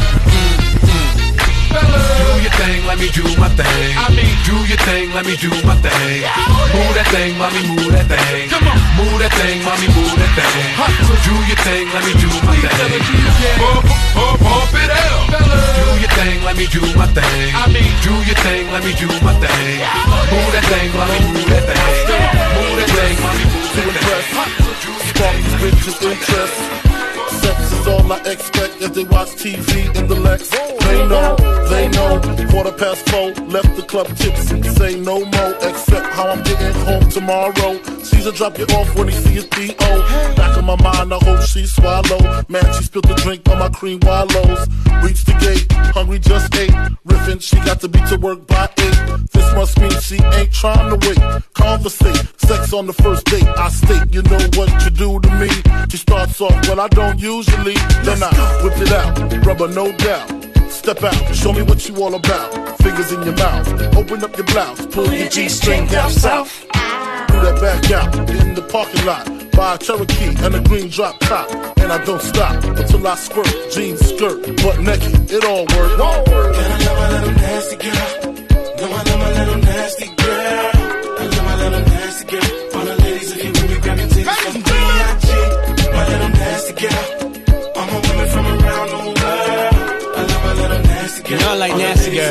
F: Do your thing, let me do my thing. I mean, do your thing, let me do my thing. Move that thing, mommy, move that thing. Come on, move that thing, mommy, move that thing. Do your thing, let me do my thing. Pump, pump, pump it out. Do your thing, let me do my thing. I mean, do your thing, let me do my thing. Move that thing, mommy, move that thing. Move that thing, mommy, move that thing.
C: Spark these bitches' interest. Sex is all I expect as they watch T V in the Lex. They know, they know. Quarter past four, left the club tipsy. Say no more, except how I'm getting home tomorrow. Caesar drop you off when he see his B O. Back in my mind, I hope she swallow. Man, she spilled the drink on my cream wallows. Reached the gate, hungry just ate. Riffin', she got to be to work by eight. This must mean she ain't trying to wait. Conversate, sex on the first date. I state, you know what you do to me. She starts off, well, I don't usually. Then I whip it out, rubber no doubt. Step out, show me what you all about. Fingers in your mouth, open up your blouse, pull your G-string down south. Do that back out in the parking lot. Buy a Cherokee and a green drop top. And I don't stop until I squirt. Jeans, skirt, butt naked, it all works.
S: Girl, I love my little nasty girl. Know I love my little nasty girl. I love my little nasty girl. All the ladies, if you with me, grab your titties from B I G. My little nasty girl. All my women from around the world. I love my little nasty girl.
T: You know I like nasty girl.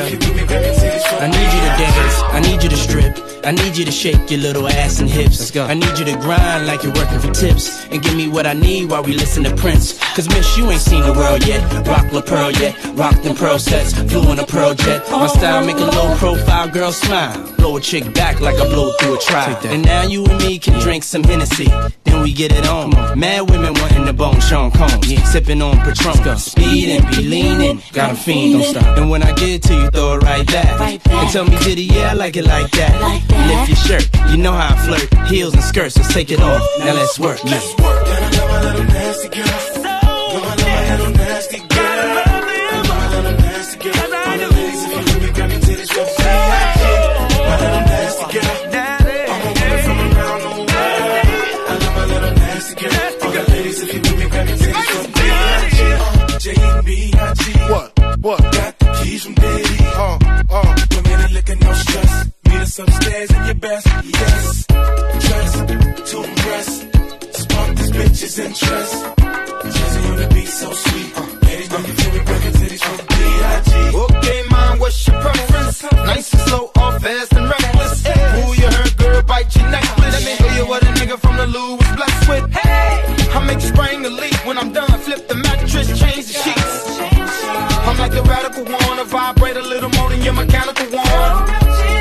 T: I need you to dance, I need you to strip, I need you to shake your little ass and hips. Let's go. I need you to grind like you're working for tips, and give me what I need while we listen to Prince. Cause miss, you ain't seen the world yet. Rock La Pearl yet, rock them pearl sets, flew in a pearl jet. My style make a low profile girl smile, blow a chick back like I blow through a trial. And now you and me can drink some Hennessy, then we get it on. Mad women wanting the bone Sean Combs, yeah. Sipping on Patron, speed and be leaning, got 'em fiending. And when I get to you, throw it right back, right back. And tell me, did he, yeah, I like it like that. Like that. Lift your shirt, you know how I flirt. Heels and skirts, let's take it off. Now let's work. Let's work.
S: Girl, I love my little nasty girl. Girl, I love my little nasty girl. I love my little nasty girl. All the ladies, if you with me, grab your titties from B I G. My little nasty girl. All my women from around the world. I love my little nasty girl. All the ladies, if you with me, grab your titties from B I G. J and B I G.
C: What? What?
S: Got the keys from Diddy.
C: Uh, uh.
S: Women ain't looking no stress. Meet us upstairs in your best. Yes. Dress to impress. Spark these bitches' interest. Jazzy on the beat, so sweet. Uh, ladies, know you feel me, breaking titties from B I G.
U: Okay, mom, what's your preference? Nice and slow, or fast and reckless? Who you heard, girl, bite your necklace? Let me hear you what a nigga from the Lou was blessed with. Hey, I make you spring the leak. When I'm done, flip the mattress, change the sheets. I'm like the radical one, I vibrate a little more than your mechanical one.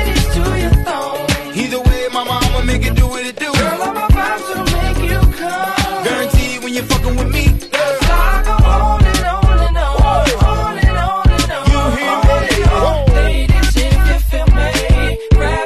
U: Either way, my mama make it do what it do. Girl, I'm about to make you come. Guaranteed when you're fucking with me, girl. I go on and on and on, on and on and on. You hear me? Ladies, if you feel me, grab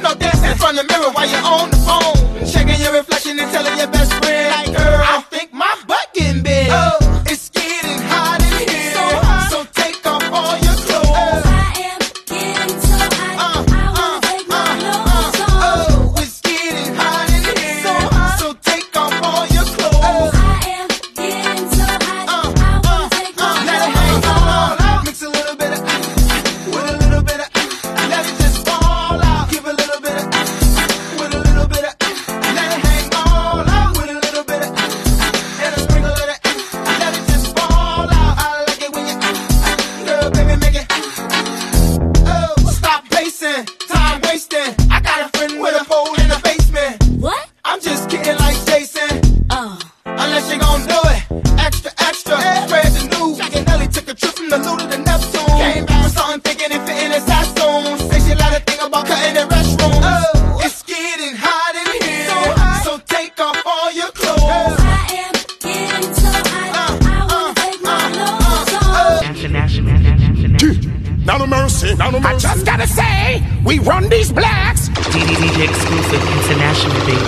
U: no dancing in front of the mirror while you're on the phone. Checking your reflection and telling your best friend, like, girl, I think my butt getting big. Oh, it's getting hot in here. So hot. So take off all your clothes. I am getting so hot. Uh, I wanna uh, take my clothes uh, off. Oh, it's getting hot in here. So hot. So take off all your clothes. I am getting so hot. Uh, I wanna uh, take my uh, clothes let it hang all out. Mix a little bit of uh, with a little bit of uh, let it just fall out. Give a little bit of uh, with a little bit of uh, let it hang all out. With a little bit of uh, and a sprinkle of that uh, let it just fall out. I like it when you uh, girl, baby, make it uh, oh, stop pacing, time wasting. I got a friend with a pole in the basement. What? I'm just kidding like Jason. Oh, unless you gon' do it extra, extra. Spread the news. Jack and Nelly took a trip from the Lou to the Neptune. Came back with something thinking it fit in his costume. Say she let her think about cutting the restroom. Oh, it's getting hot in here. So hot. So take off all your clothes. I am getting so hot. Uh, I wanna take my clothes off.
L: Now no mercy, now no mercy.
R: I just gotta say, we run these blacks.
V: D D J exclusive international, baby.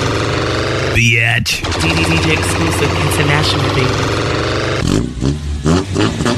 V: Bitch. D D J exclusive international, baby.